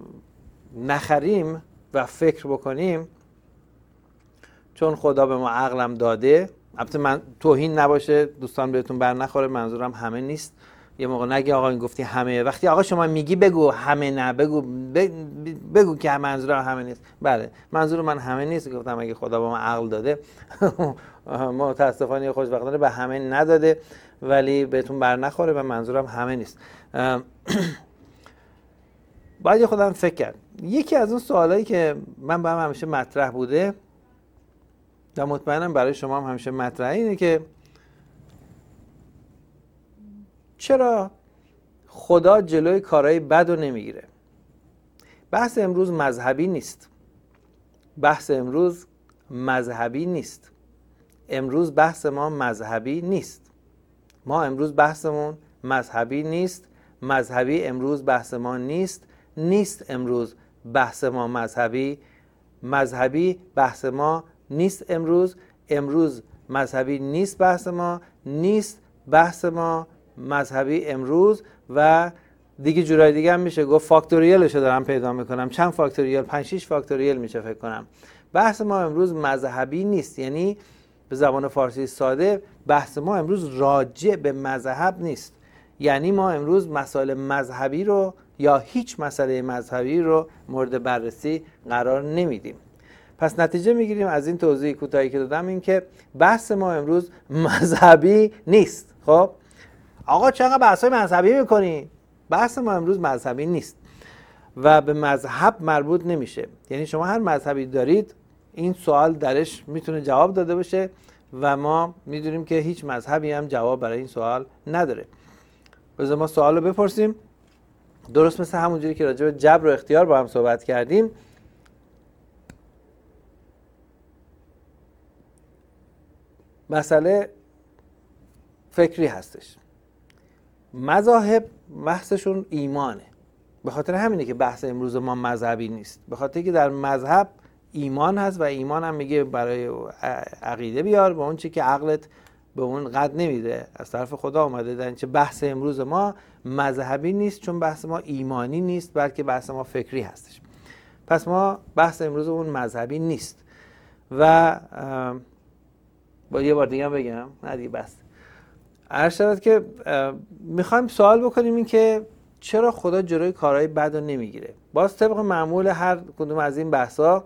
نخریم و فکر بکنیم، چون خدا به ما عقلم داده. البته من توهین نباشه دوستان بهتون بر نخوره، منظورم همه نیست. یه موقع نگی آقا این گفتی همه، وقتی آقا شما میگی بگو همه، نه بگو که منظورم همه نیست. بله منظور من همه نیست، گفتم اگه خدا به ما عقل داده متاسفانه خوشبختانه به همه نداده، ولی بهتون بر نخوره و منظورم همه نیست. باید خودم فکر کرد. یکی از اون سوالایی که من با هم همیشه مطرح بوده و مطمئنم برای شما هم همیشه مطرحه اینه که چرا خدا جلوی کارهای بد رو نمیگیره؟ بحث امروز مذهبی نیست. بحث امروز مذهبی نیست. امروز بحث ما مذهبی نیست. ما امروز بحثمون مذهبی نیست. مذهبی امروز بحث ما نیست. نیست امروز بحث ما مذهبی. مذهبی بحث ما نیست امروز. امروز مذهبی نیست بحث ما. نیست بحث ما مذهبی امروز. و دیگه جورای دیگه هم میشه گفت فاکتوریلشو دارم پیدا میکنم. چند فاکتوریل؟ 5-6 فاکتوریل میشه فکر کنم. بحث ما امروز مذهبی نیست، یعنی به زبان فارسی ساده بحث ما امروز راجع به مذهب نیست. یعنی ما امروز مسائل مذهبی رو یا هیچ مسئله مذهبی رو مورد بررسی قرار نمیدیم. پس نتیجه میگیریم از این توضیح کوتاهی که دادم این که بحث ما امروز مذهبی نیست. خب آقا چقدر بحثای مذهبی میکنی؟ بحث ما امروز مذهبی نیست و به مذهب مربوط نمیشه. یعنی شما هر مذهبی دارید این سوال درش میتونه جواب داده باشه و ما میدونیم که هیچ مذهبی هم جواب برای این سوال نداره. بذار ما سوال رو بپرسیم. درست مثل همونجوری که راجع به جبر و اختیار با هم صحبت کردیم، مسئله فکری هستش. مذاهب بحثشون ایمانه. به خاطر همینه که بحث امروز ما مذهبی نیست. به خاطر که در مذهب ایمان هست و ایمان هم میگه برای عقیده بیار با اون چی که عقلت به اون قد نمیده، از طرف خدا اومده. در اینچه بحث امروز ما مذهبی نیست، چون بحث ما ایمانی نیست، بلکه بحث ما فکری هستش. پس ما بحث امروز اون مذهبی نیست. و با یه بار دیگه هم بگم، نه دیگه بس. عرض شد که میخوایم سوال بکنیم این که چرا خدا جلوی کارهای بد رو نمیگیره. باز طبق معمول هر کدوم از این بحثا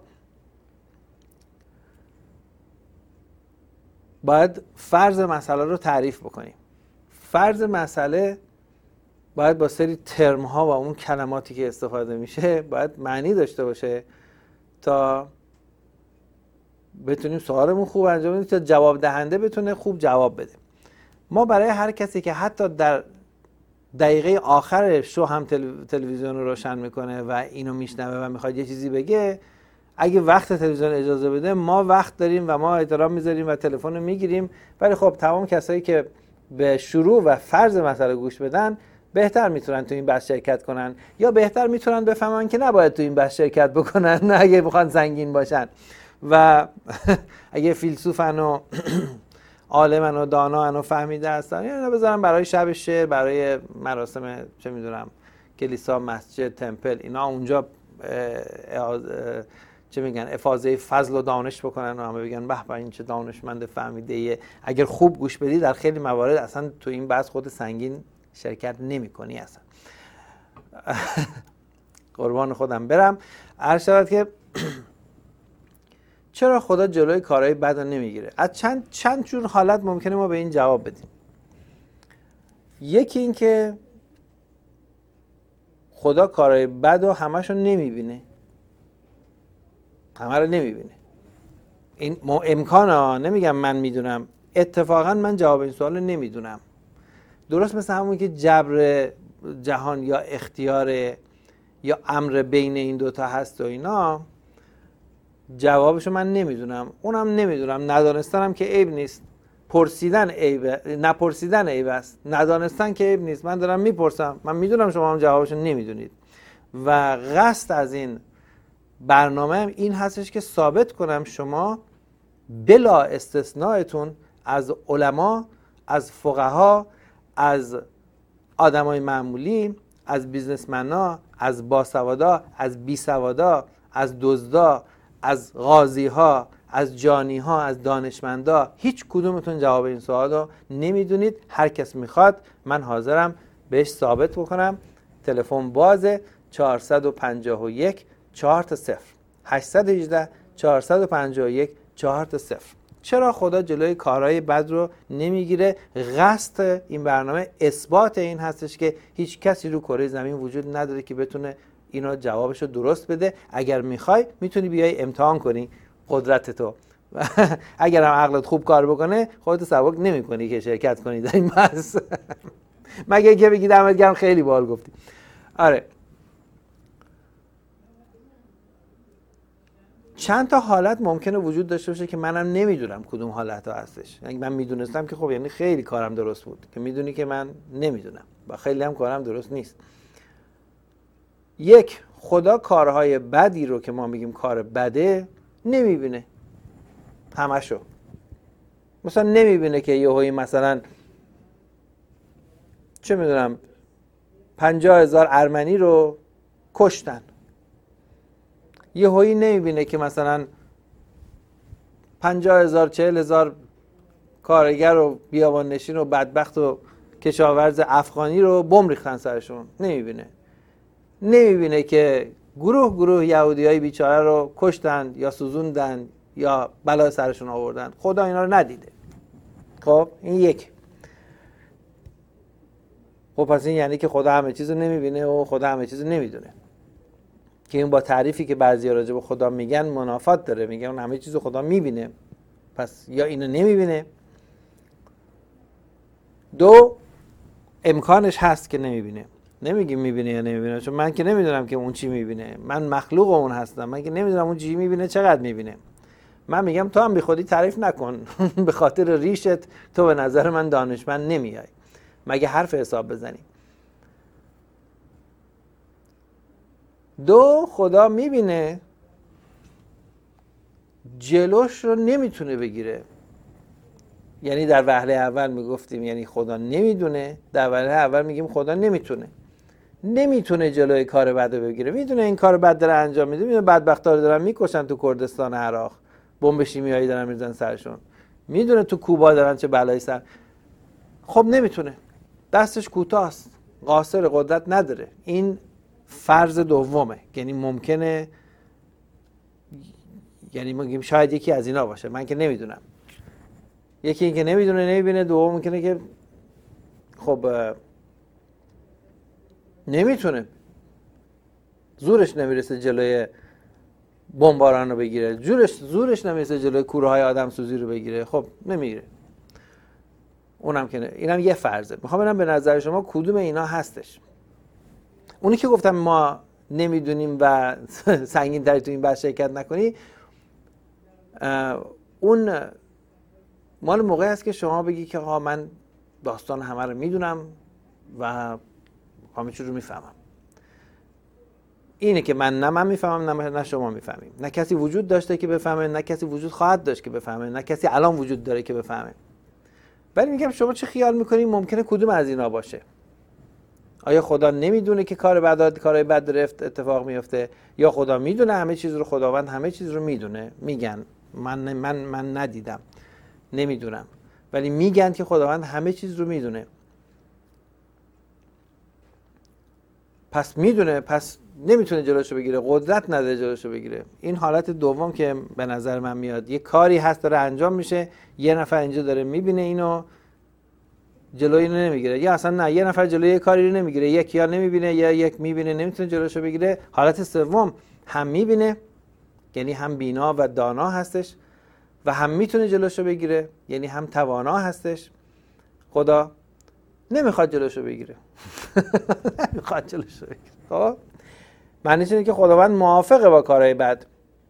باید فرض مسئله رو تعریف بکنیم. فرض مسئله باید با سری ترم ها و اون کلماتی که استفاده میشه باید معنی داشته باشه تا بتونیم سوالمون خوب انجام بدیم، تا جواب دهنده بتونه خوب جواب بده. ما برای هر کسی که حتی در دقیقه آخر شو هم تلویزیون رو روشن میکنه و اینو میشنوه و میخواد یه چیزی بگه، اگه وقت تلویزیون اجازه بده ما وقت داریم و ما احترام میذاریم و تلفن رو میگیریم. ولی خب تمام کسایی که به شروع و فرض مسئله گوش بدن بهتر میتونن تو این بحث شرکت کنن، یا بهتر میتونن بفهمن که نباید تو این بحث شرکت بکنن اگه بخوان سنگین باشن. و اگه فیلسوفن و عالمن و دانان و فهمیده هستن، یعنی بذارن برای شب شعر، برای مراسم چه میدونم کلیسا، مسجد، تمپل، اینا اونجا چه میگن افاضه فضل و دانش بکنن و همه بگن به به این چه دانشمند فهمیده ایه. اگر خوب گوش بدی در خیلی موارد اصلا تو این بحث خود سنگین شرکت نمی‌کنی اصلا. قربان خودم برم. عرض شود که چرا خدا جلوی کارهای بد رو نمیگیره؟ از چند جور حالت ممکنه ما به این جواب بدیم. یکی این که خدا کارهای بد رو همشو نمیبینه، همه رو نمیبینه. این امکانه، نمیگم من میدونم، اتفاقا من جواب این سوال رو نمیدونم. درست مثل همون که جبر جهان یا اختیار یا امر بین این دوتا هست و اینا، جوابشو من نمیدونم، اونم نمیدونم. ندانستنم که عیب نیست، پرسیدن عیب، نپرسیدن عیب است. ندانستن که عیب نیست، من دارم میپرسم، من میدونم شما هم جوابشو نمیدونید. و قصد از این برنامه هم این هستش که ثابت کنم شما بلا استثناءتون از علما، از فقها، از آدمای معمولی، از بیزنسمنا، از باسوادا، از بیسوادا، از دزدا، از قاضی‌ها، از جانی‌ها، از دانشمندا، هیچ کدومتون جواب این سوال رو نمیدونید. هر کس میخواد من حاضرم بهش ثابت بکنم. تلفن بازه 451 4-0 818 451 4-0. چرا خدا جلوی کارهای بد رو نمیگیره؟ قصد این برنامه اثبات این هستش که هیچ کسی رو کره زمین وجود نداره که بتونه اینو جوابشو درست بده. اگر میخوای میتونی بیای امتحان کنی قدرتتو. اگر هم عقلت خوب کار بکنه خودت سبک نمی‌کنی که شرکت کنی در این بحث. مگه که بگی دمت گرم خیلی باحال گفتی. آره، چند تا حالت ممکنه وجود داشته باشه که منم نمیدونم کدوم حالت ها هستش. یعنی من میدونستم که خب یعنی خیلی کارم درست بود، که میدونی که من نمیدونم و خیلی هم کارم درست نیست. یک، خدا کارهای بدی رو که ما میگیم کار بده نمیبینه همشو. مثلا نمیبینه که یهویی مثلا چه میدونم 50,000 ارمنی رو کشتن. یهویی نمیبینه که مثلا 50,000 40,000 کارگر و بیابان نشین و بدبخت و کشاورز افغانی رو بمب ریختن سرشون. نمیبینه که گروه یهودیای بیچاره رو کشتن یا سوزوندن یا بلا سرشون آوردن. خدا اینا رو ندیده. خب این یک. خب پس این یعنی که خدا همه چیز رو نمیبینه و خدا همه چیز رو نمیدونه، که این با تعریفی که بعضیا راجع به خدا میگن منافات داره. میگن اون همه چیز رو خدا میبینه، پس یا اینو نمیبینه. دو، امکانش هست که نمیبینه. نمیگیم میبینه یا نمیبینه، چون من که نمیدونم که اون چی میبینه. من مخلوق اون هستم، من که نمیدونم اون چی میبینه، چقدر میبینه. من میگم تو هم بی خودی تعریف نکن. به خاطر ریشت تو به نظر من دانشمند نمیای، مگه حرف حساب بزنی. دو، خدا میبینه جلوش رو نمیتونه بگیره. یعنی در وهله اول میگفتیم یعنی خدا نمیدونه، در وهله اول میگیم خدا نمیتونه جلوی کار بد رو بگیره. میدونه این کار بد داره انجام میده، میدونه بدبختا رو دارن میکشن تو کردستان عراق، بمب شیمیایی دارن میزنن سرشون، میدونه تو کوبا دارن چه بلایی سر. خب نمیتونه، دستش کوتاست، قاصر، قدرت نداره. این فرض دومه، یعنی ممکنه، یعنی میگیم شاید یکی از اینا باشه، من که نمیدونم. یکی این که نمیدونه نمیبینه، دوم ممکنه که خب نمیتونه، زورش نمیرسه جلوی بمباران رو بگیره، زورش نمیرسه جلوی کوره های آدم سوزی رو بگیره، خب نمیگیره. اونم که اینم یه فرضه. میخوام ببینم به نظر شما کدوم اینا هستش. اونی که گفتم ما نمیدونیم و سنگین تری تو این بحث شرکت نکنی، اون مال موقعی است که شما بگی که من داستان همه رو میدونم و همه چیز رو میفهمم. اینه که من میفهمم، نه شما میفهمیم. نه کسی وجود داشته که بفهمه، نه کسی وجود خواهد داشت که بفهمه، نه کسی الان وجود داره که بفهمه. ولی میگم شما چه خیال میکنید ممکنه کدوم از اینا باشه؟ آیا خدا نمیدونه که کارهای بد داره اتفاق میفته، یا خدا میدونه همه چیز رو؟ خداوند همه چیز رو میدونه. میگن من ندیدم، نمیدونم، ولی میگن که خداوند همه چیز رو میدونه. پس میدونه، پس نمیتونه جلوشو بگیره، قدرت نداره جلوشو بگیره. این حالت دوم که به نظر من میاد، یه کاری هست داره انجام میشه، یه نفر اینجا داره میبینه اینو، جلوی اینو نمیگیره، یا اصلا نه، یه نفر جلوی یه کاری رو نمیگیره، یک یا نمیبینه یا یک میبینه نمیتونه جلوشو بگیره. حالت سوم هم میبینه، یعنی هم بینا و دانا هستش و هم میتونه جلوشو بگیره، یعنی هم توانا هستش. خدا نمیخواد جلوشو بگیره. نمیخواد جلوشو بگیره. خب معنیش اینه که خداوند موافقه با کارهای بد،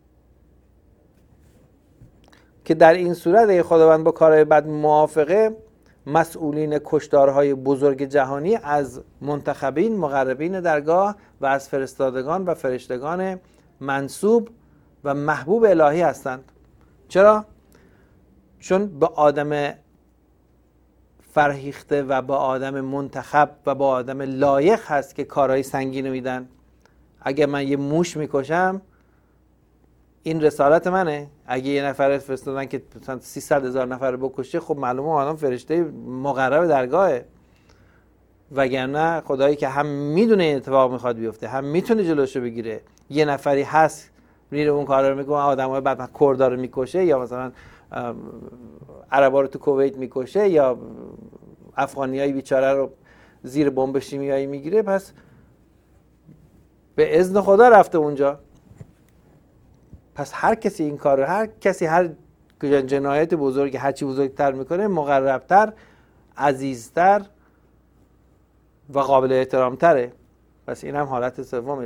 که در این صورت اگه خداوند با کارهای بد موافقه، مسئولین کشتارهای بزرگ جهانی از منتخبین، مقربین درگاه و از فرستادگان و فرشتگان منصوب و محبوب الهی هستند. چرا؟ چون به آدم فرهیخته و با آدم منتخب و با آدم لایق هست که کارهای سنگین میدن. اگه من یه موش میکشم، این رسالت منه. اگه یه نفر فرستادن که مثلا 300,000 نفر رو بکشه، خب معلومه آدم فرشته مقرب درگاهه. وگرنه خدایی که هم میدونه این اتفاق میخواد بیفته، هم میتونه جلوشو بگیره، یه نفری هست میره اون کارا رو میکنه، آدمای بعد کردا رو میکشه، یا مثلا عربا رو تو کویت میکشه، یا افغانیای بیچاره رو زیر بمب شیمیایی میگیره. پس به اذن خدا رفته اونجا. پس هر کسی این کار رو، هر کسی هر جنایت بزرگی هرچی بزرگتر میکنه، مقربتر، عزیزتر و قابل احترامتره. پس این هم حالت سومش.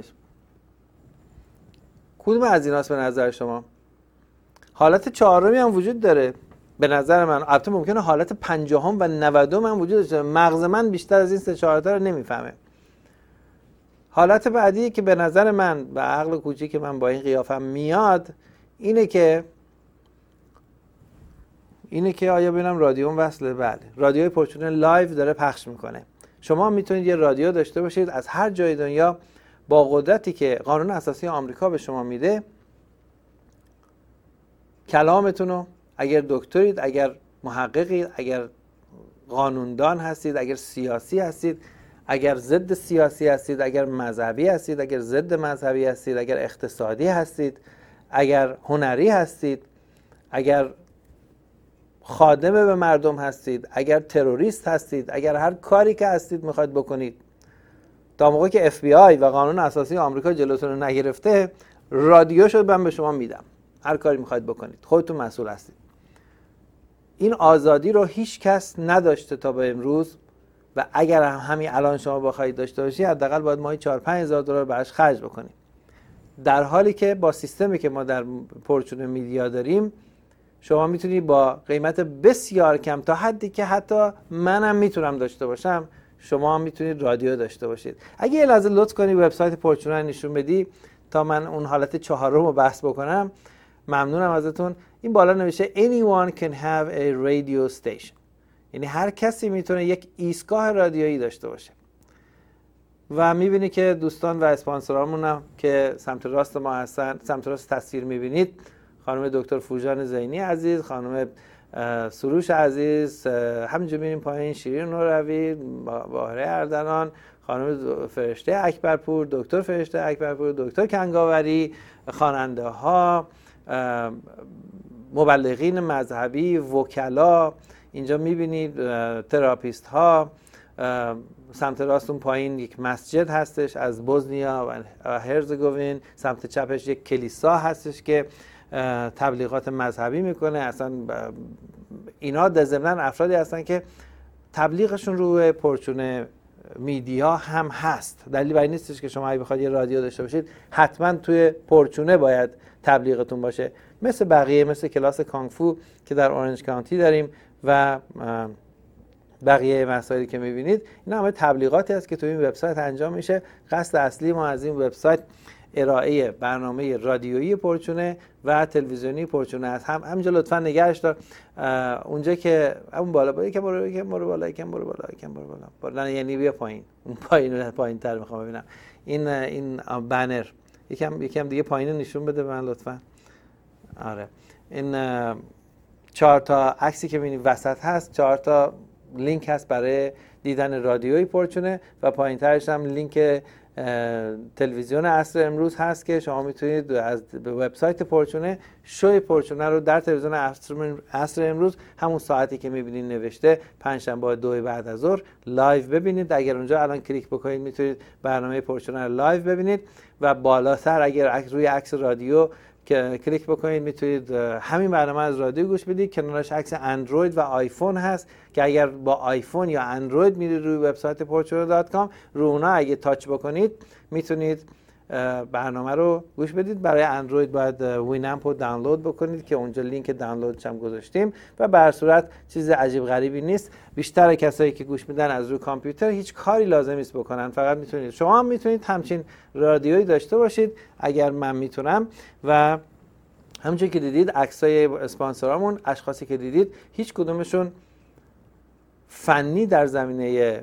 کدوم از ایناست به نظر شما؟ حالت چهارمی هم وجود داره به نظر من. البته ممکنه حالت پنجم و 90 هم وجود داشته. مغز من بیشتر از این 3-4 تا رو نمیفهمه. حالت بعدی که به نظر من و عقل کوچیک من با این قیافم میاد، اینه که آیا ببینم رادیوم وصله؟ بله، رادیوی پرچونه لایو داره پخش میکنه. شما میتونید یه رادیو داشته باشید از هر جای دنیا، با قدرتی که قانون اساسی آمریکا به شما میده، کلامتون رو، اگر دکترید، اگر محققید، اگر قانوندان هستید، اگر سیاسی هستید، اگر ضد سیاسی هستید، اگر مذهبی هستید، اگر ضد مذهبی هستید، اگر اقتصادی هستید، اگر هنری هستید، اگر خادم به مردم هستید، اگر تروریست هستید، اگر هر کاری که هستید میخواید بکنید، تا موقعی که FBI و قانون اساسی آمریکا جلوتون رو نگرفته، رادیوشو من به شما میدم. هر کاری میخواید بکنید، خودتون مسئول هستید. این آزادی رو هیچ کس نداشته تا به امروز، و اگر همین الان شما بخواید داشته باشید، حداقل باید ماهی 4-5 هزار دلار براش خرج بکنید. در حالی که با سیستمی که ما در پرچون میدیا داریم، شما میتونید با قیمت بسیار کم، تا حدی که حتی منم میتونم داشته باشم، شما هم میتونید رادیو داشته باشید. اگه یه لحظه لطف کنی وبسایت پرچون رو نشون بدی تا من اون حالت چهارم رو بحث بکنم، ممنونم ازتون. این بالا نوشته anyone can have a radio station، یعنی هر کسی میتونه یک ایستگاه رادیویی داشته باشه. و میبینی که دوستان و اسپانسرامون هم که سمت راست ما هستن، سمت راست تصویر میبینید، خانم دکتر فوجان زینی عزیز، خانم سروش عزیز، همینجور میبینیم پایین شیرین نوروی، باهره اردلان، خانم فرشته اکبرپور، دکتر فرشته اکبرپور، دکتر کنگاوری، خواننده ها، مبلغین مذهبی، وکلا، اینجا میبینید تراپیست ها. سمت راستون پایین یک مسجد هستش از بوسنیا و هرزگوین، سمت چپش یک کلیسا هستش که تبلیغات مذهبی میکنه. اصلا اینا ضمن افرادی هستن که تبلیغشون روی پرچونه میدیا هم هست. دلیل بر این نیستش که شما اگه بخواید یه رادیو داشته باشید حتما توی پرچونه باید تبلیغتون باشه. مثل بقیه، مثل کلاس کانگفو که در اورنج کانتی داریم و بقیه مسائلی که میبینید، اینا همه تبلیغاتی است که توی این وبسایت انجام میشه. قصد اصلی ما از این وبسایت ارائه برنامه رادیویی پرچونه و تلویزیونی پرچونه است. همینجا لطفا نگهش دار، اونجا که اون بالا یکم برو بالا، یعنی بیا پایین، اون پایین تر میخوام ببینم این بنر یکم دیگه پایین نشون بده به من لطفا. آره، این 4 تا عکسی که میبینید وسط هست، 4 تا لینک هست برای دیدن رادیوی پرچونه و پایین ترش هم لینک تلویزیون عصر امروز هست که شما میتونید از وبسایت پرچونه شوی پرچونه رو در تلویزیون عصر امروز همون ساعتی که میبینید نوشته پنجشنبه 2 بعد از ظهر لایو ببینید. اگر اونجا الان کلیک بکنید میتونید برنامه پرچونه رو لایو ببینید و بالاتر اگر روی عکس رادیو که کلیک بکنید میتونید همین برنامه از رادیو گوش بدید. کنارش عکس اندروید و آیفون هست که اگر با آیفون یا اندروید میرید روی وبسایت porchune.com رو اونا اگه تاچ بکنید میتونید برنامه رو گوش بدید. برای اندروید باید وینامپ رو دانلود بکنید که اونجا لینک دانلودش هم گذاشتیم و به هر صورت چیز عجیب غریبی نیست. بیشتر کسایی که گوش میدن از روی کامپیوتر هیچ کاری لازم نیست بکنن، فقط میتونید، شما هم میتونید همچین رادیویی داشته باشید اگر من میتونم. و همونجوری که دیدید عکسای اسپانسرامون، اشخاصی که دیدید، هیچ کدومشون فنی در زمینه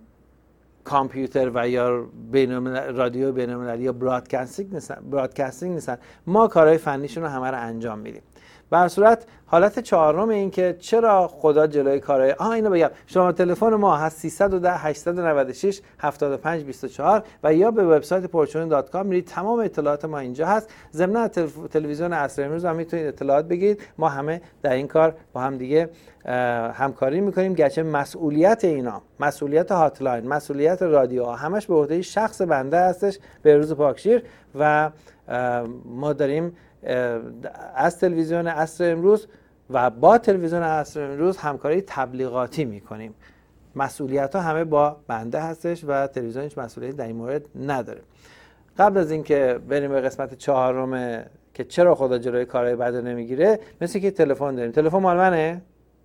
کامپیوتر و یا رادیو بین‌المللی یا برادکاستینگ نیستن. ما کارهای فنیشون رو همه رو انجام میدیم. به هر صورت حالت چهارم این که چرا خدا جلوی کارهای اینو بگم، شما تلفن ما هست 310 896 75 24 و یا به وبسایت porchune.com میرید، تمام اطلاعات ما اینجا هست. ضمن تلویزیون عصر امروز هم میتونید اطلاعات بگیرید. ما همه در این کار با هم دیگه همکاری میکنیم، گرچه مسئولیت اینا، مسئولیت هاتلاین، مسئولیت رادیو همش به عهده شخص بنده هستش، بهروز پاکشیر، و ما داریم از تلویزیون عصر امروز و با تلویزیون عصر امروز همکاری تبلیغاتی میکنیم. مسئولیت ها همه با بنده هستش و تلویزیون هیچ مسئولیتی در این مورد نداره. قبل از اینکه بریم به قسمت چهارم که چرا خدا جلوی کارهای بد نمیگیره، مثل که تلفن داریم. تلفن مال منه؟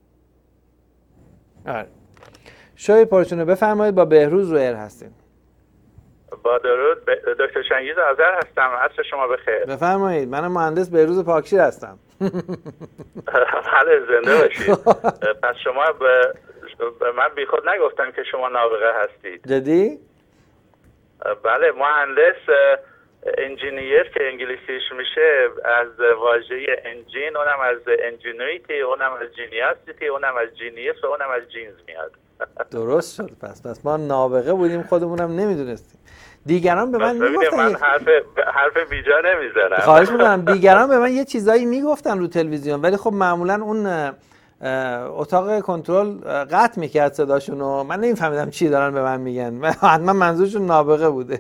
آره. شوی پرچونه بفرمایید، با بهروز رو ایر هستیم. با درود، دکتر شنگیز آذر هستم. عصر شما بخیر. بفرمایید، منم مهندس بهروز پاکشیر هستم. بله، زنده باشید. پس شما به من بی خود نگفتم که شما نابغه هستید. جدی؟ بله، مهندس انجینیر که انگلیسیش میشه از واژه انجین، اونم از انجینیویتی، اونم از جینیاسیتی، اونم از جینیس و اونم از جینز میاد. درست شد. پس ما نابغه بودیم، خودمونم نمیدونستیم. دیگران به من میگفتن، من حرف بیجا نمیزنم. خواهش میکنم. دیگران به من یه چیزایی میگفتن رو تلویزیون، ولی خب معمولا اون اتاق کنترل قطع میکرد صداشونو، من نمیفهمیدم چی دارن به من میگن. حتما منظورشون نابغه بوده.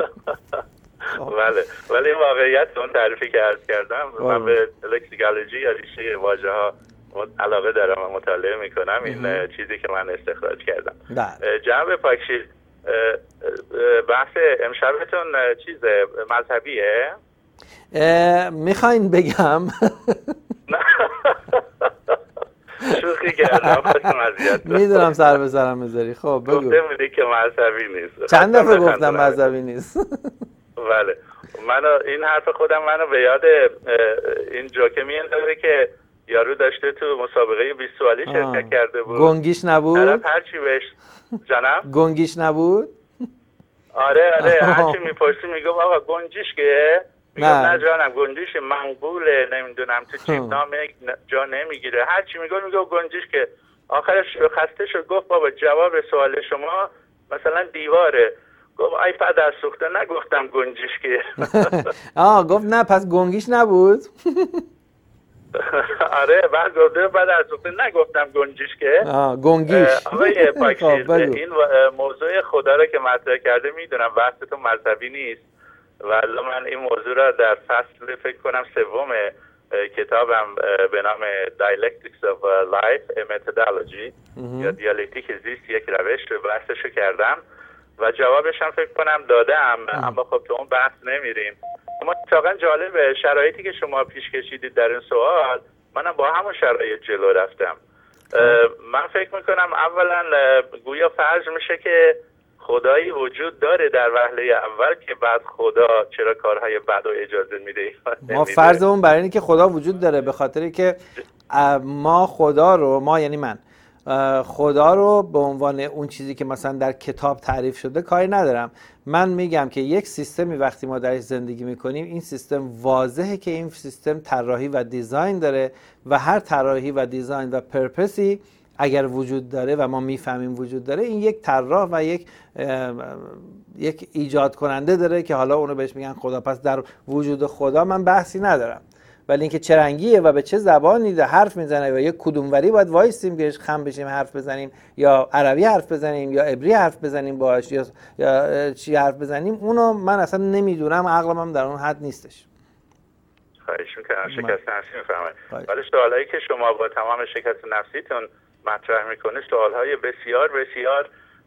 بله، ولی این واقعیت اون تعریفی که عرض کردم، من به لکسیکولوژی یا ریشه واژه ها علاقه دارم و مطالعه میکنم. این چیزی که من استخراج کردم. جناب پاکشیر، بحث امشبتون چیز مذهبیه؟ میخواین بگم؟ شوخی کردم، میدونم سر به سرم بذاری. خب بگو. گفته بودی که مذهبی نیست. چند دفعه گفتم مذهبی نیست. بله، این حرف خودم منو به یاد این جوکه میندازه که یارو داشته تو مسابقه 20 سوالی شرکت کرده بود. گنگیش نبود؟ طرف هرچی بهش جانم گنگیش نبود؟ آره هرچی میپرسی میگم آقا گنجیش که میگم نه جانم گنجیش منقوله نمیدونم تو چیپنامه جا نمیگیره. هرچی میگم گنجیش که آخرش خسته شد گفت بابا جواب سوال شما مثلا دیواره. گفت ای پدر سوخته نگفتم گنجیش که. گفت نه پس گنگیش نبود. آره بعد گفته پدر سوخته نگفتم گنجیش که. گنگیش. آقای پاکشیر این موضوع خدا رو که مطرح کرده میدونم بحثتون مذهبی نیست ولی من این موضوع را در فصل فکر کنم 3 کتابم به نام Dialectics of Life a Methodology یا دیالکتیک زیست یک روش رو بحثشو کردم و جوابش هم فکر کنم دادم اما خب تو اون بحث نمیریم. اما واقعا جالبه شرایطی که شما پیش کشیدید در این سوال منم با همون شرایط جلو رفتم. من فکر میکنم اولا گویا فرض میشه که خدایی وجود داره در وهله اول که بعد خدا چرا کارهای بد و اجازه میده. ما فرضمون برای اینه که خدا وجود داره به خاطری که ما خدا رو یعنی من خدا رو به عنوان اون چیزی که مثلا در کتاب تعریف شده کاری ندارم. من میگم که یک سیستمی وقتی ما درش زندگی میکنیم این سیستم واضحه که این سیستم طراحی و دیزاین داره و هر طراحی و دیزاین و پرپسی اگر وجود داره و ما میفهمیم وجود داره این یک طراح و یک ایجاد کننده داره که حالا اونو بهش میگن خدا. پس در وجود خدا من بحثی ندارم ولی اینکه چه رنگیه و به چه زبانی حرف میزنه و یک کدوموری باید وایسیم که خم بشیم حرف بزنیم یا عربی حرف بزنیم یا عبری حرف بزنیم باهاش یا چی حرف بزنیم اونو من اصلا نمیدونم عقلم هم در اون حد نیستش. خواهش میکنم شکست نفسی میفهمم ولی سوالایی که شما با تمام شکست نفسیتون مطرح میکنه سوالهای بسیار بسیار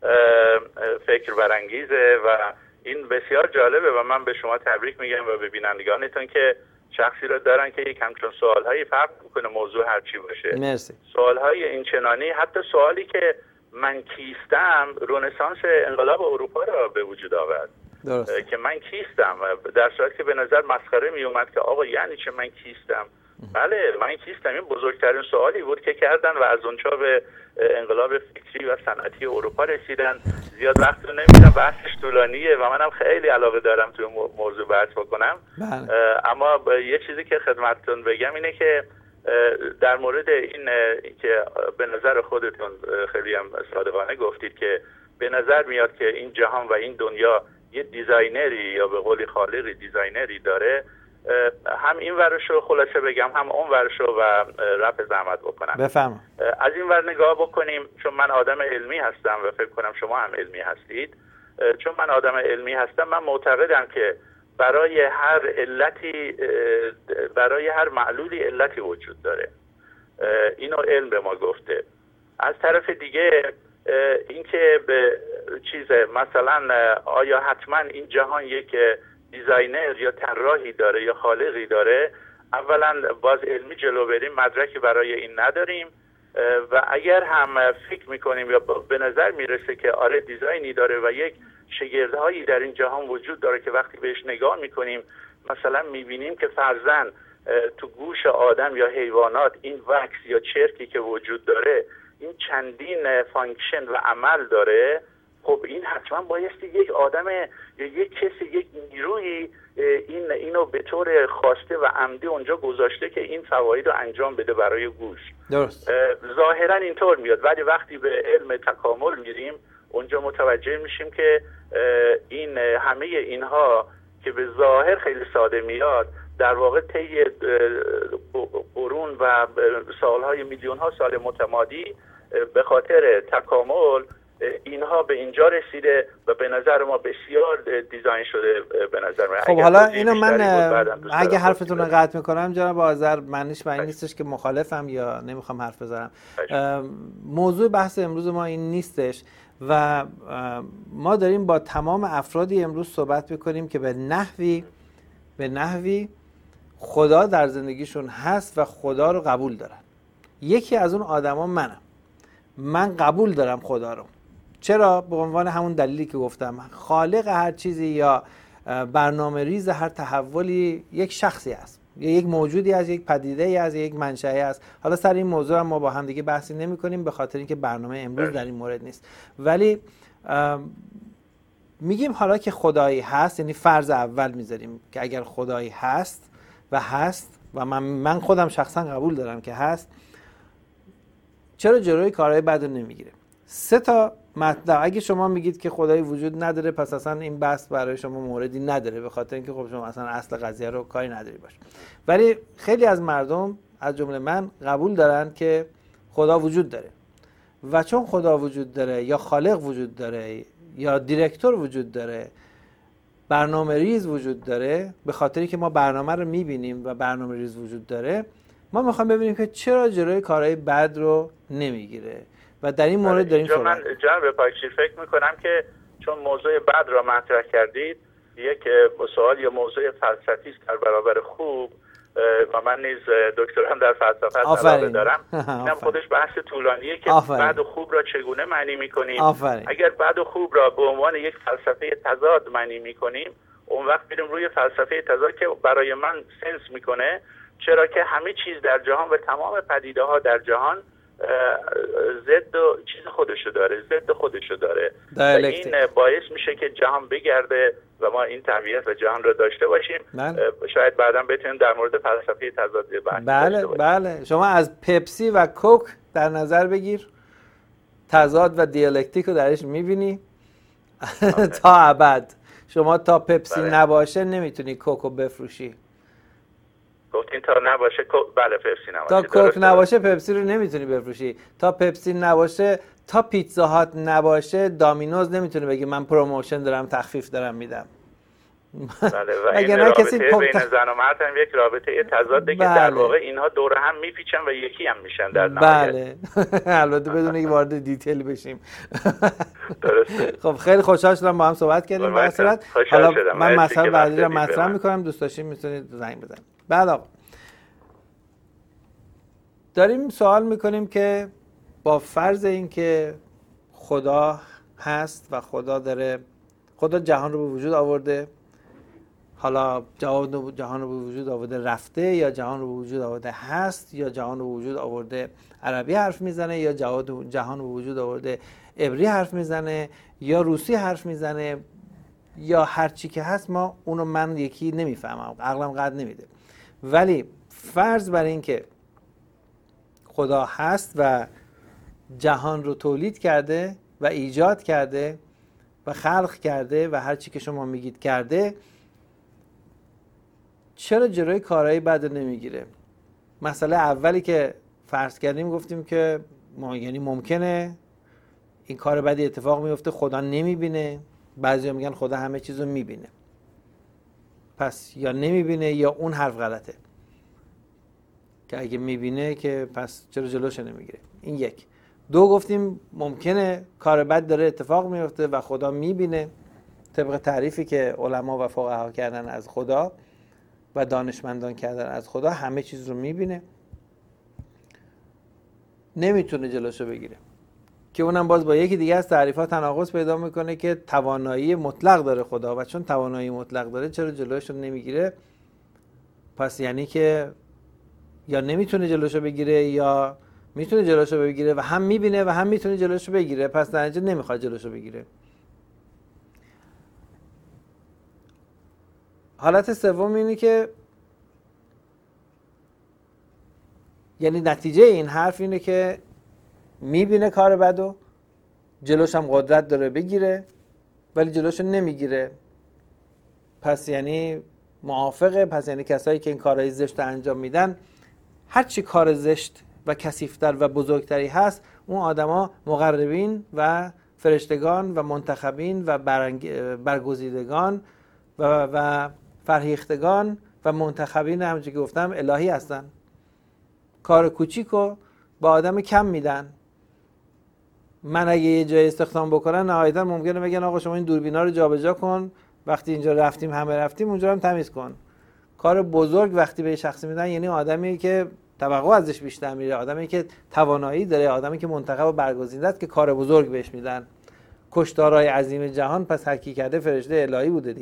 فکر برانگیزه و این بسیار جالبه و من به شما تبریک میگم و به بینندگانتون که شخصی رو دارن که یک همچون سوالهایی فرق میکنه موضوع هرچی باشه. مرسی. سوالهای این چنانی حتی سوالی که من کیستم رنسانس انقلاب اروپا را به وجود آورد. درست. که من کیستم در صورتی که به نظر مسخره می اومد که آقا یعنی چه من کیستم. بله من کیستم این بزرگترین سوالی بود که کردن و از اونجا به انقلاب فکری و صنعتی اروپا رسیدن. زیاد وقت رو نمیدم بحثش طولانیه و منم خیلی علاقه دارم توی موضوع بحث بکنم. اما یه چیزی که خدمتتون بگم اینه که در مورد این که به نظر خودتون خیلی هم صادقانه گفتید که به نظر میاد که این جهان و این دنیا یه دیزاینری یا به قولی خالقی دیزاینری داره. هم این ورشو خلاصه بگم هم اون ورشو و رفع زحمت بکنم. بفهم. از این ور نگاه بکنیم چون من آدم علمی هستم و فکر کنم شما هم علمی هستید. چون من آدم علمی هستم من معتقدم که برای هر علتی برای هر معلولی علتی وجود داره. اینو علم به ما گفته. از طرف دیگه اینکه به چیز مثلا آیا حتما این جهان یک دیزاینر یا طراحی داره یا خالقی داره؟ اولا باز علمی جلو بریم مدرکی برای این نداریم و اگر هم فکر میکنیم یا به نظر میرسه که آره دیزاینی داره و یک شگردهایی در این جهان وجود داره که وقتی بهش نگاه میکنیم مثلا میبینیم که فرضاً تو گوش آدم یا حیوانات این وکس یا چرکی که وجود داره این چندین فانکشن و عمل داره. خب این حتما بایستی یک آدم یا یک کسی یک نیروی اینو به طور خواسته و عمدی اونجا گذاشته که این فواید رو انجام بده برای گوش. درست. ظاهرا اینطور میاد ولی وقتی به علم تکامل میریم اونجا متوجه میشیم که این همه اینها که به ظاهر خیلی ساده میاد در واقع طی قرون و سالهای میلیون ها سال متمادی به خاطر تکامل اینها به اینجا رسیده و به نظر ما بسیار دیزاین شده به نظر من. خب حالا اینو من اگه حرفتون رو قطع میکنم جناب آذر معنیش این نیستش که مخالفم یا نمیخوام حرف بزنم. موضوع بحث امروز ما این نیستش و ما داریم با تمام افرادی امروز صحبت میکنیم که به نحوی خدا در زندگیشون هست و خدا رو قبول دارن. یکی از اون آدما من قبول دارم خدا رو. چرا؟ به عنوان همون دلیلی که گفتم خالق هر چیزی یا برنامه ریز هر تحولی یک شخصی است، یک موجودی از، یک پدیده ای از، یک منشأ است. حالا سر این موضوع ما با هم دیگه بحثی نمی کنیم به خاطر اینکه برنامه امروز در این مورد نیست. ولی میگیم حالا که خدایی هست، یعنی فرض اول میذاریم که اگر خدایی هست و من خودم شخصا قبول دارم که هست، چرا جلوی کارهای بد رو نمیگیره؟ 3 تا مطلب. اگه شما میگید که خدایی وجود نداره، پس اصلا این بحث برای شما موردی نداره، به خاطر اینکه خب شما اصلا اصل قضیه رو کاری نداری باشه. ولی خیلی از مردم از جمله من قبول دارن که خدا وجود داره و چون خدا وجود داره یا خالق وجود داره یا دیرکتور وجود داره، برنامه ریز وجود داره، به خاطری که ما برنامه رو میبینیم و برنامه ریز وجود داره، ما میخوام ببینیم که چرا جلوی کارهای بد رو نمیگیره و در این مورد داریم صحبت. من جناب پاکشیر فکر میکنم که چون موضوع بد را مطرح کردید، یک سوال یا موضوع فلسفی است در برابر خوب و من نیز دکترام در فلسفه علاقه دارم. اینم خودش بحث طولانیه که بد و خوب را چگونه معنی میکنیم. اگر بد و خوب را به عنوان یک فلسفه تضاد معنی میکنیم، اون وقت میریم روی فلسفه تضاد که برای من سنس میکنه، چرا که همه چیز در جهان و تمام پدیده ها در جهان ضد و چیز خودشو داره، ضد خودشو داره و این باعث میشه که جهان بگرده و ما این طبیعت و جهان رو داشته باشیم. شاید بعداً بتونیم در مورد فلسفه تضاد بحث داشته باشیم. بله شما از پپسی و کوک در نظر بگیر، تضاد و دیالکتیک رو درش میبینی تا ابد. شما تا پپسی نباشه نمیتونی کوکو بفروشی. گفتین تا نباشه بله پپسی نباشه. تا کوک نباشه پپسی رو نمیتونی بفروشی. تا پپسی نباشه، تا پیتزا هات نباشه، دامینوز نمیتونه بگه من پروموشن دارم، تخفیف دارم میدم. بله و این رابطه بین زن و مرد هم یک رابطه تضاده که در واقع اینها دور هم میپیچن و یکی هم میشن در نهایت. بله البته بدون اینکه وارد دیتیل بشیم. درسته. خب خیلی خوشحال شدم با هم صحبت کردیم. به صورت حالا من مسئله بعدی رو مطرح میکنم، دوست داشتین میتونید زنگ بزنید. بعد آقا داریم سوال میکنیم که با فرض این که خدا هست و خدا جهان رو به وجود آورده، حالا جهان رو به وجود آورده رفته یا جهان رو به وجود آورده هست یا جهان رو به وجود آورده عربی حرف میزنه یا جهان رو به وجود آورده عبری حرف میزنه یا روسی حرف میزنه یا هر چی که هست، ما اونو من یکی نمیفهمم، عقلم قد نمیده. ولی فرض بر این که خدا هست و جهان رو تولید کرده و ایجاد کرده و خلق کرده و هر چی که شما میگید کرده، چرا جلوی کارهای بد رو نمیگیره؟ مسئله اولی که فرض کردیم گفتیم که یعنی ممکنه این کار بدی اتفاق میفته، خدا نمیبینه. بعضیا میگن خدا همه چیز رو میبینه، پس یا نمیبینه یا اون حرف غلطه که اگه میبینه که پس چرا جلوش نمیگیره. این یک. دو گفتیم ممکنه کار بد داره اتفاق میفته و خدا میبینه، طبق تعریفی که علما و فقها کردن از خدا و دانشمندان کردن از خدا، همه چیز رو میبینه، نمیتونه جلوشو بگیره، که اونم باز با یکی دیگه از تعریفات تناقض پیدا میکنه که توانایی مطلق داره خدا و چون توانایی مطلق داره چرا جلوشو نمیگیره؟ پس یعنی که یا نمیتونه جلوشو بگیره یا میتونه جلوشو بگیره و هم میبینه و هم میتونه جلوشو بگیره، پس در نتیجه نمیخواد جلوشو بگیره. حالت سوم اینه که یعنی نتیجه این حرف اینه که میبینه کار بدو، جلوش هم قدرت داره بگیره ولی جلوشو نمیگیره، پس یعنی موافقه، پس یعنی کسایی که این کارهای زشت انجام میدن، هر چی کار زشت و کثیف‌تر و بزرگتری هست، اون آدما مقربین و فرشتگان و منتخبین و برگزیدگان و فرهیختگان و منتخبین، همونجوری که گفتم الهی هستن. کار کوچیکو با آدم کم میدن. من اگه یه جای استخدام بکنن نهایتا ممکنه بگن آقا شما این دوربینا رو جابجا کن، وقتی اینجا رفتیم همه رفتیم اونجا هم تمیز کن. کار بزرگ وقتی به شخصی میدن یعنی آدمی که توقع ازش بیشتر میره، آدمی که توانایی داره، آدمی که منتخب و برگزیده است که کار بزرگ بهش میدن. کشتارهای عظیم جهان پس هر کی کرده فرشته الهی بوده دیگه.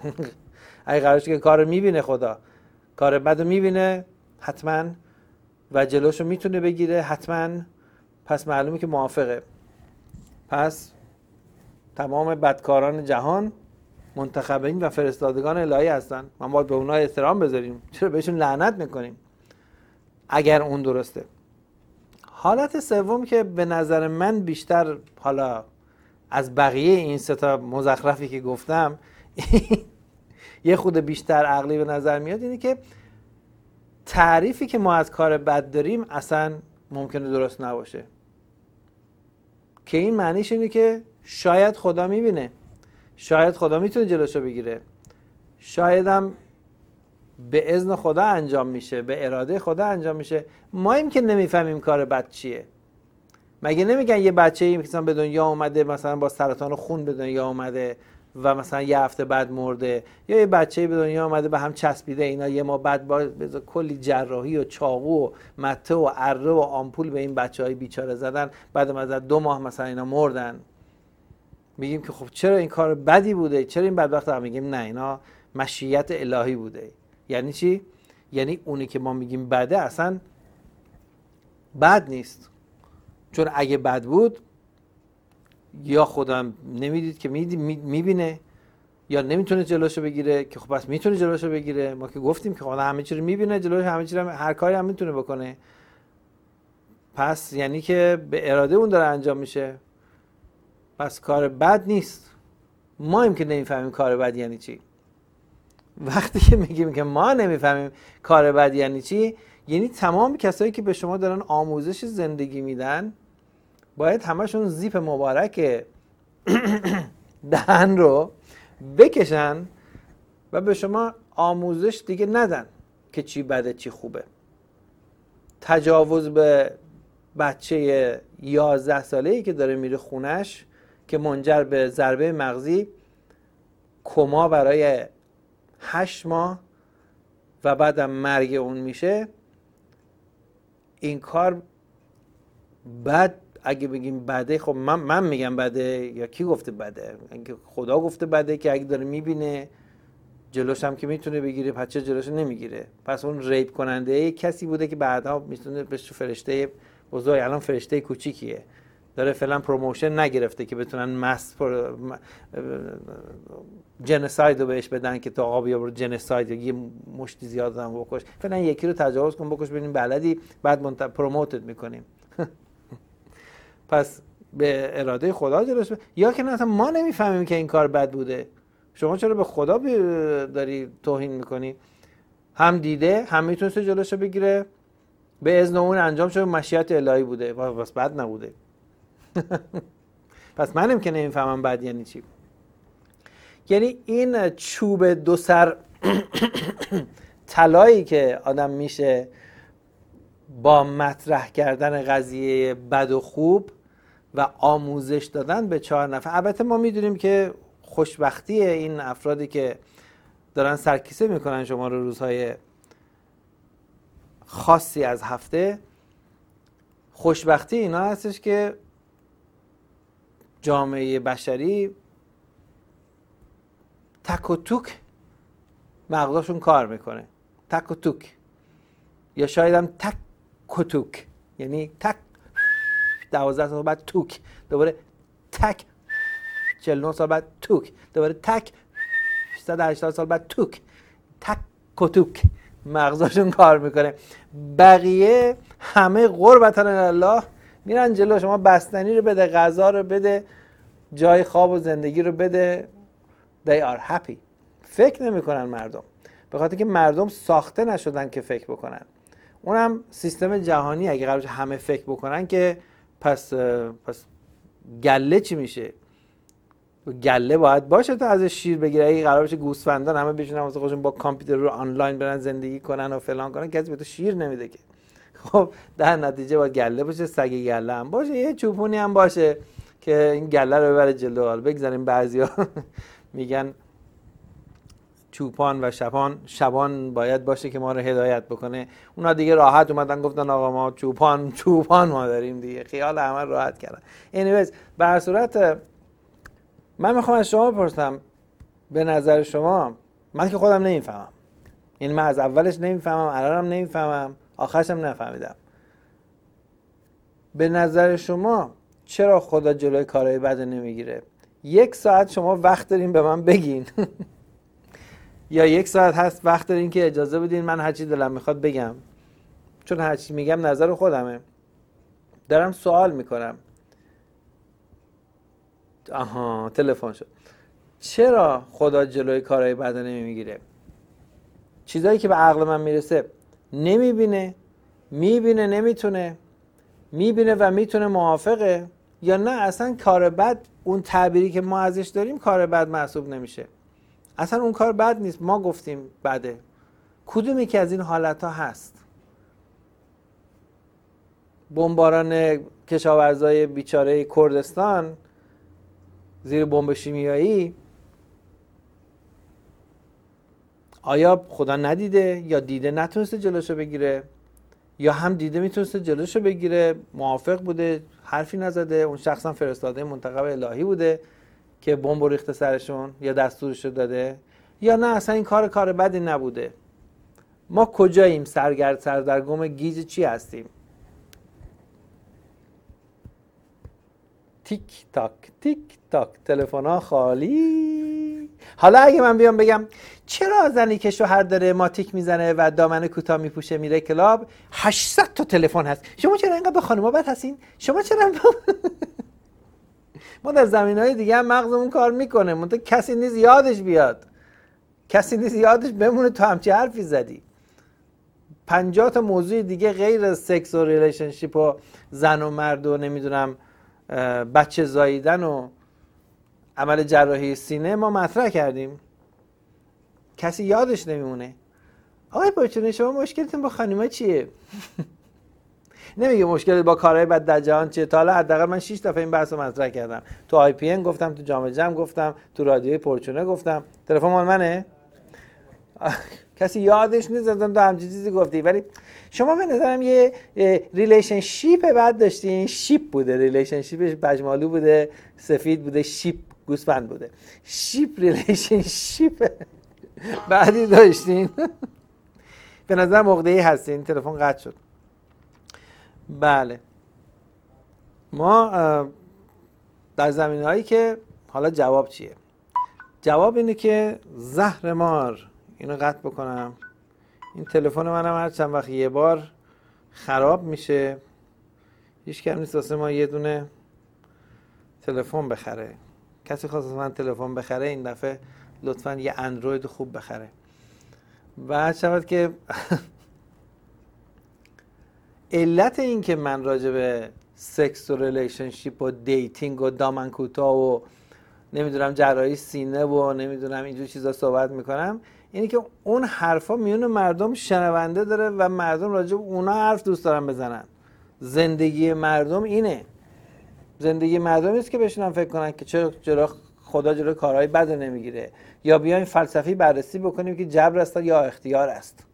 اگه قرارش که کار رو میبینه، خدا کار بد رو میبینه حتما و جلوش رو میتونه بگیره حتما، پس معلومه که موافقه. پس تمام بدکاران جهان منتخبین و فرستادگان الهی هستن، ما باید به اونها احترام بذاریم، چرا بهشون لعنت میکنیم اگر اون درسته. حالت سوم که به نظر من بیشتر حالا از بقیه این سه تا مزخرفی که گفتم یه خود بیشتر عقلی به نظر میاد، اینه که تعریفی که ما از کار بد داریم اصلا ممکنه درست نباشه، که این معنیش اینه که شاید خدا میبینه، شاید خدا میتونه جلوشو بگیره، شاید هم به اذن خدا انجام میشه، به اراده خدا انجام میشه. ما این که نمیفهمیم کار بد چیه. مگه نمیگن یه بچه‌ای مثلا به دنیا اومده مثلا با سرطان خون به دنیا اومده و مثلا یه هفته بعد مرده، یا یه بچه‌ای به دنیا اومده به هم چسبیده، اینا یه ماه بعد با کلی جراحی و چاقو و مته و اره و آمپول به این بچه‌های بیچاره زدن، بعد از 2 ماه مثلا اینا مردن. میگیم که خب چرا این کار بدی بوده، چرا این بدبخت ها؟ میگیم نه، اینا مشیت الهی بوده. یعنی چی؟ یعنی اونی که ما میگیم بده اصلا بد نیست، چون اگه بد بود یا خدا نمیدید که میبینه، یا نمیتونه جلوشو بگیره، که خب بس میتونه جلوشو بگیره. ما که گفتیم که خدا همه چی رو میبینه، جلوش همه چی رو، هر کاری هم میتونه بکنه. پس یعنی که به اراده اون داره انجام میشه، پس کار بد نیست. ما هم که نمیفهمیم کار بد یعنی چی. وقتی که میگیم که ما نمیفهمیم کار بد یعنی چی، یعنی تمام کسایی که به شما دارن آموزش زندگی میدن باید همشون زیپ مبارک دهن رو بکشن و به شما آموزش دیگه ندن که چی بده چی خوبه. تجاوز به بچه 11 ساله‌ای که داره میره خونش که منجر به ضربه مغزی، کما برای 8 ماه و بعدم مرگ اون میشه، این کار بد اگه بگیم بده، خب من میگم بده یا کی گفته بده؟ خدا گفته بده که اگه داره میبینه جلوش هم که میتونه بگیره، پس چه جلوش نمیگیره؟ پس اون ریپ کننده کسی بوده که بعدها میتونه بهش فرشته بزرگ، الان فرشته کوچیکیه، داره فعلا پروموشن نگرفته که بتونن مس جنساید رو بهش بدن که تا آقا بیا برو جنساید یا یه مشتی زیاد هم بکش، فعلا یکی رو تجاوز کن بکش ببینیم بلدی، بعد پروموتت میکنیم. پس به اراده خدا جلوش یا که نه اصلا ما نمیفهمیم که این کار بد بوده. شما چرا به خدا داری توهین میکنی؟ هم دیده، هم میتونسته جلوشو بگیره، به اذن اون انجام شده، مشیت الهی بوده، بس بد نبوده. پس منم که نمیفهمم بد یعنی چی. یعنی این چوب دو سر طلایی که آدم میشه با مطرح کردن قضیه بد و خوب و آموزش دادن به 4 نفر. البته ما میدونیم که خوشبختی این افرادی که دارن سرکیسه میکنن شما رو روزهای خاصی از هفته، خوشبختی اینا هستش که جامعه بشری تک و توک مغزشون کار میکنه، تک و توک، یا شاید هم تک و توک، یعنی تک 12 سال بعد توک، دوباره تک 49 سال بعد توک، دوباره تک 180 سال بعد توک، تک و توک مغزشون کار میکنه. بقیه همه قربتن الله میرن جلو، شما بستنی رو بده، غذا رو بده، جای خواب و زندگی رو بده، they are happy. فکر نمیکنن مردم، به خاطر که مردم ساخته نشدن که فکر بکنن. اونم سیستم جهانی اگه قرارش همه فکر بکنن که پس گله چی میشه؟ گله باید باشه تا از شیر بگیره. اگه قرار باشه گوسفندان همه بشینن واسه خودشون با کامپیوتر رو آنلاین برن زندگی کنن و فلان کنن، کسی به تو شیر نمیده که. خب در نتیجه باید گله باشه، سگ گله هم باشه، یه چوپونی هم باشه که این گله رو ببره جلو. حالا بگذاریم بعضیا میگن چوپان و شبان باید باشه که ما رو هدایت بکنه. اونا دیگه راحت اومدن گفتن آقا ما چوپان ما داریم دیگه، خیال همه راحت کردن. anyways به هر صورت من میخوام از شما بپرسم به نظر شما، من که خودم نمیفهمم، یعنی من از اولش نمیفهمم، الانم نمیفهمم، آخرشم نفهمیدم. به نظر شما چرا خدا جلوی کارهای بد نمیگیره؟ 1 ساعت شما وقت دارین به من بگین یا 1 ساعت هست وقت دارین که اجازه بدین من هرچی دلم میخواد بگم، چون هرچی میگم نظر خودمه. دارم سوال میکنم. آها، تلفن شد. چرا خدا جلوی کارهای بد نمیگیره؟ چیزایی که به عقل من میرسه نمیبینه، میبینه نمیتونه، میبینه و میتونه موافقه، یا نه اصلا کار بد، اون تعبیری که ما ازش داریم کار بد محسوب نمیشه، اصلا اون کار بد نیست، ما گفتیم بده. کدومی که از این حالت ها هست؟ بمباران کشاورزای بیچاره کردستان زیر بمب شیمیایی، آیا خدا ندیده یا دیده نتونسته جلوشو بگیره؟ یا هم دیده میتونسته جلوشو بگیره، موافق بوده، حرفی نزده، اون شخصا فرستاده منتخب الهی بوده که بمب ریخته سرشون یا دستورشو داده، یا نه اصلا این کار بدی نبوده. ما کجاییم؟ سردرگم گیج چی هستیم؟ تیک تاک تیک تاک، تلفن‌ها خالی. حالا اگه من بیام بگم چرا زنی که شوهر داره ماتیک میزنه و دامن کوتاه میپوشه میره کلاب 800 تا تلفن هست، شما چرا اینقدر به خانوما بد هستین؟ شما چرا ما در زمینهای دیگه هم مغزمون کار میکنه، منتها کسی نیست یادش بیاد، کسی نیست یادش بمونه تو همچی حرفی زدی. 50 تا موضوع دیگه غیر از سکس و ریلیشنشیپ و زن و مرد و نمیدونم بچه زاییدن و عمل جراحی سینه ما مطرح کردیم، کسی یادش نمیمونه. آقای پرچونه شما مشکلتون با خانوما چیه؟ نمیگه مشکل با کارهای بد در جهان چیه. تا حالا حداقل من 6 دفعه این بحثو مطرح کردم، تو آی پی ان گفتم، تو جام جم گفتم، تو رادیوی پرچونه گفتم. تلفن مال منه؟ کسی یادش نیست تو همچین چیزی گفتی. ولی شما به نظرم یه ریلیشنشیپ بعد داشتین، شیپ بوده، ریلیشنشیپش پژمالو بوده، سفید بوده، شیپ گوسفند بوده، شیپ ریلیشنشیپ بعدی داشتین. به نظر عقده‌ای هستین. تلفن قطع شد. بله، ما در زمینه‌هایی که حالا جواب چیه؟ جواب اینه که زهر مار. اینو قطع بکنم. این تلفن منم هر چند وقت یه بار خراب میشه، هیچ کم نیست واسه ما یه دونه تلفن بخره. کسی خواست من تلفن بخره این دفعه لطفاً یه اندروید خوب بخره. و شود که علت این که من راجع به سکس و ریلیشنشیپ و دیتینگ و دامن کوتاه و نمیدونم جراحی سینه و نمیدونم اینجور چیزا صحبت میکنم اینه که اون حرفا میون مردم شنونده داره و مردم راجع به اونا حرف دوست دارن بزنن. زندگی مردم اینه. زندگی مردم نیست که بشینن فکر کنن که چرا خدا جلوی کارهای بد نمیگیره، یا بیایم فلسفی بررسی بکنیم که جبر است یا اختیار است.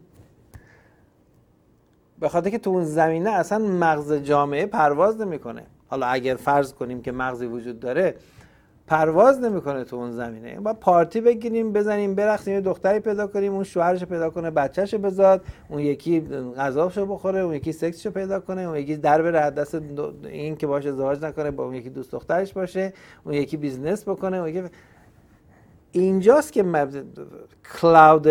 به خاطر که تو اون زمینه اصلا مغز جامعه پرواز نمیکنه. حالا اگر فرض کنیم که مغزی وجود داره، پرواز نمیکنه تو اون زمینه. با پارتی بگیریم بزنیم برقصیم، یه دختری پیدا کنیم، اون شوهرشو پیدا کنه، بچه‌شو بزاد، اون یکی غذاشو بخوره، اون یکی سکسشو پیدا کنه، اون یکی در بره از دست این که باشه ازدواج نکنه، با اون یکی دوست دخترش باشه، اون یکی بیزنس بکنه، اون یکی. اینجاست که کلاود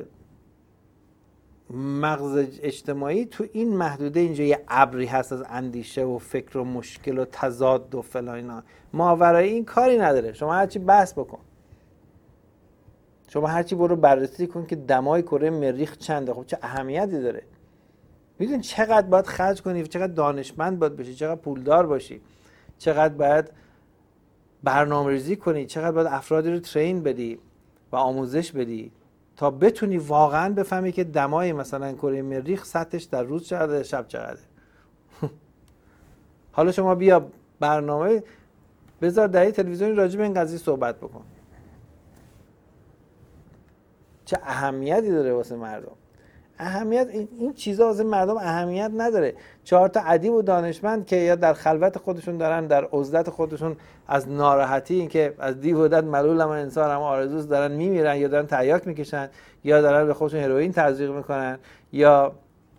مغز اجتماعی تو این محدوده اینجا یه ابری هست از اندیشه و فکر و مشکل و تضاد و فلان اینا. ماورای این کاری نداره. شما هرچی بحث بکن، شما هرچی برو بررسی کن که دمای کره مریخ چنده. خب چه اهمیتی داره؟ میدونی چقدر باید خرج کنی، چقدر دانشمند باید باشی، چقدر پولدار باشی، چقدر باید برنامه‌ریزی کنی، چقدر باید افرادی رو ترین بدی و آموزش بدی تا بتونی واقعا بفهمی که دمای مثلا کره مریخ سطحش در روز چقدره، شب چقدره. حالا شما بیا برنامه بذار در تلویزیونی راجع به این قضیه صحبت بکن. چه اهمیتی داره واسه مردم. اهمیت این چیزا واسه مردم اهمیت نداره. 4 تا ادیب و دانشمند که یا در خلوت خودشون دارن، در عزلت خودشون از ناراحتی اینکه از دیو و دد ملولم انسان هم آرزوست دارن میمیرن، یا دارن تریاک میکشن، یا دارن به خودشون هروئین تزریق میکنن، یا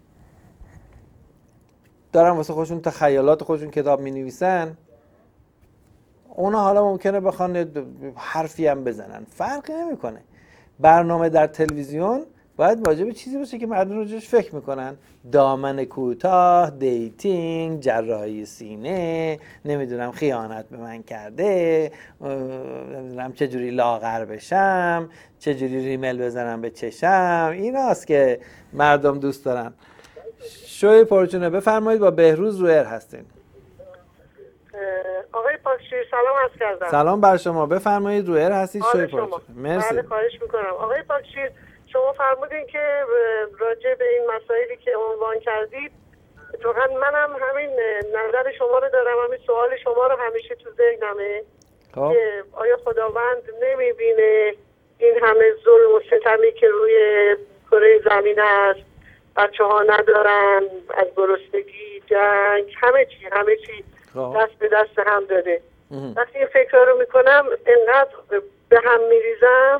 دارن واسه خودشون تخیلات خودشون کتاب مینویسن، اونا حالا ممکنه بخوان حرفی هم بزنن، فرقی نمیکنه. برنامه در تلویزیون باید واجب چیزی باشه که مردم روش فکر میکنن. دامن کوتاه، دیتینگ، جراحی سینه، نمیدونم خیانت به من کرده، نمیدونم چجوری لاغر بشم، چجوری ریمل بزنم به چشم، ایناست که مردم دوست دارن. شوی پرچونه بفرمایید، با بهروز رو ایر هستین. آقای پاکشیر سلام عرض کردم. سلام بر شما، بفرمایید، رو ایر هستید. شوی پرچونه. مرسی. بله خواهش میکنم. آقای پاکشیر شما فرمودین که راجع به این مسائلی که عنوان کردید، واقعا منم همین نظر شما رو دارم، همین سوال شما رو همیشه تو ذهنمه که آیا خداوند نمیبینه این همه ظلم و ستمی که روی کره زمین هست، بچه ها ندارن، از گرسنگی، جنگ، همه چی دست به دست هم داده. وقتی این فکر رو میکنم انقدر به هم میریزم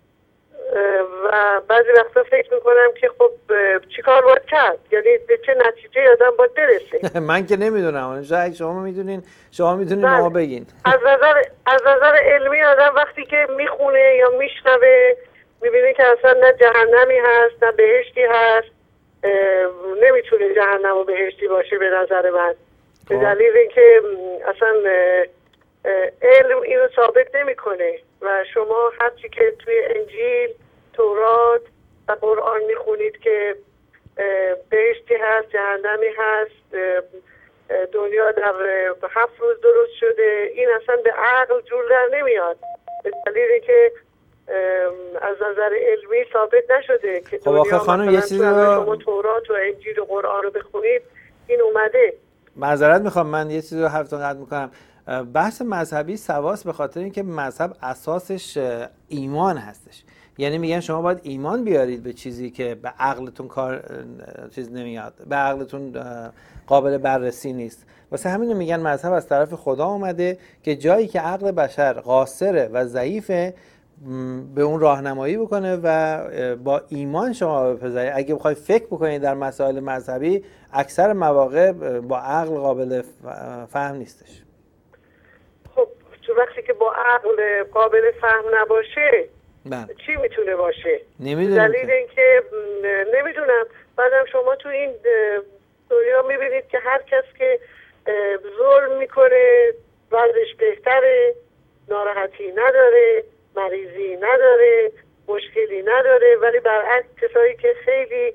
و بعضی وقتا فکر میکنم که خب چی کار باید کرد، یعنی به چه نتیجه آدم باید برسه. من که نمیدونم، شاید شما میدونین ما بگین. از نظر علمی آدم وقتی که میخونه یا میشنوه میبینه که اصلا نه جهنمی هست نه بهشتی هست، نمیتونه جهنم و بهشتی باشه به نظر من، به دلیل اینکه اصلا علم اینو ثابت نمیکنه و شما هرچی که توی انجیل، تورات و قرآن میخونید که بهشتی هست، جهنمی هست، دنیا در 7 روز درست شده، این اصلا به عقل جور در نمیاد، به دلیل اینکه از نظر علمی ثابت نشده که دنیا خانم یه چیزی رو شما تورات و انجیل و قرآن رو بخونید این اومده. معذرت میخوام، من یه چیزی رو حرفتون قطع میکنم. بحث مذهبی سواست به خاطر اینکه مذهب اساسش ایمان هستش، یعنی میگن شما باید ایمان بیارید به چیزی که به عقلتون کار چیز نمیاد، به عقلتون قابل بررسی نیست. واسه همین میگن مذهب از طرف خدا اومده که جایی که عقل بشر قاصره و ضعیفه به اون راهنمایی بکنه و با ایمان شما بپذیرید. اگه بخواید فکر بکنید در مسائل مذهبی، اکثر مواقع با عقل قابل فهم نیستش. خب تو وقتی که با عقل قابل فهم نباشه چی میتونه باشه؟ نمیدونم. دلیل اینکه نمیدونم. بعدم شما تو این دنیا میبینید که هر کس که ظلم میکنه وضعش بهتره، ناراحتی نداره، مریضی نداره، مشکلی نداره، ولی برعکس کسایی که خیلی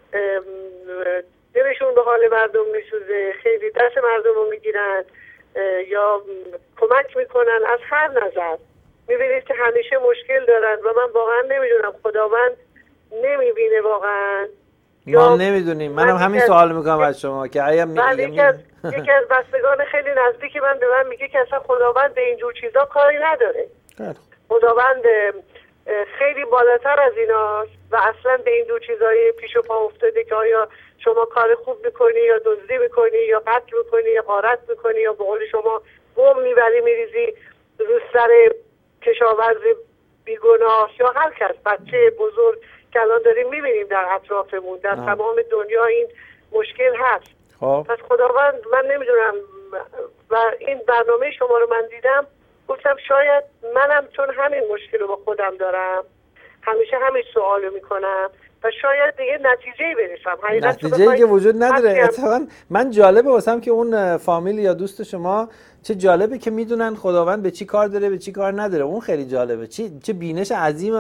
دلشون به حال مردم میسوزه، خیلی دست مردم رو میگیرن یا کمک میکنن از هر نظر، میبینید که همیشه مشکل دارن و من واقعا نمیدونم خداوند نمیبینه واقعا. ما نمیدونیم. منم همین سوال میکنم از شما که آیا یکی از بستگان خیلی نزدیکی من به من میگه که اصلا خداوند به اینجور چیزا کاری نداره. خداوند خیلی بالاتر از ایناست و اصلا به این دو چیزای پیش و پا افتاده که آیا شما کار خوب میکنی یا دزدی میکنی یا قتل میکنی یا غارت میکنی یا به قول شما بم میبری میریزی رو سر کشاورز بیگناه یا هر کس، بچه بزرگ که الان داریم میبینیم در اطرافمون، در تمام دنیا این مشکل هست. پس خداوند من نمیدونم و این برنامه شما رو من دیدم گفتم شاید منم چون همین مشکل رو با خودم دارم همیشه همین سوالو میکنم و شاید دیگه نتیجه‌ای برسم. نتیجه‌ای که وجود نداره. اتفاقا من جالبه واسم که اون فامیل یا دوست شما چه جالبه که میدونن خداوند به چی کار داره به چی کار نداره. اون خیلی جالبه. چه بینش عظیم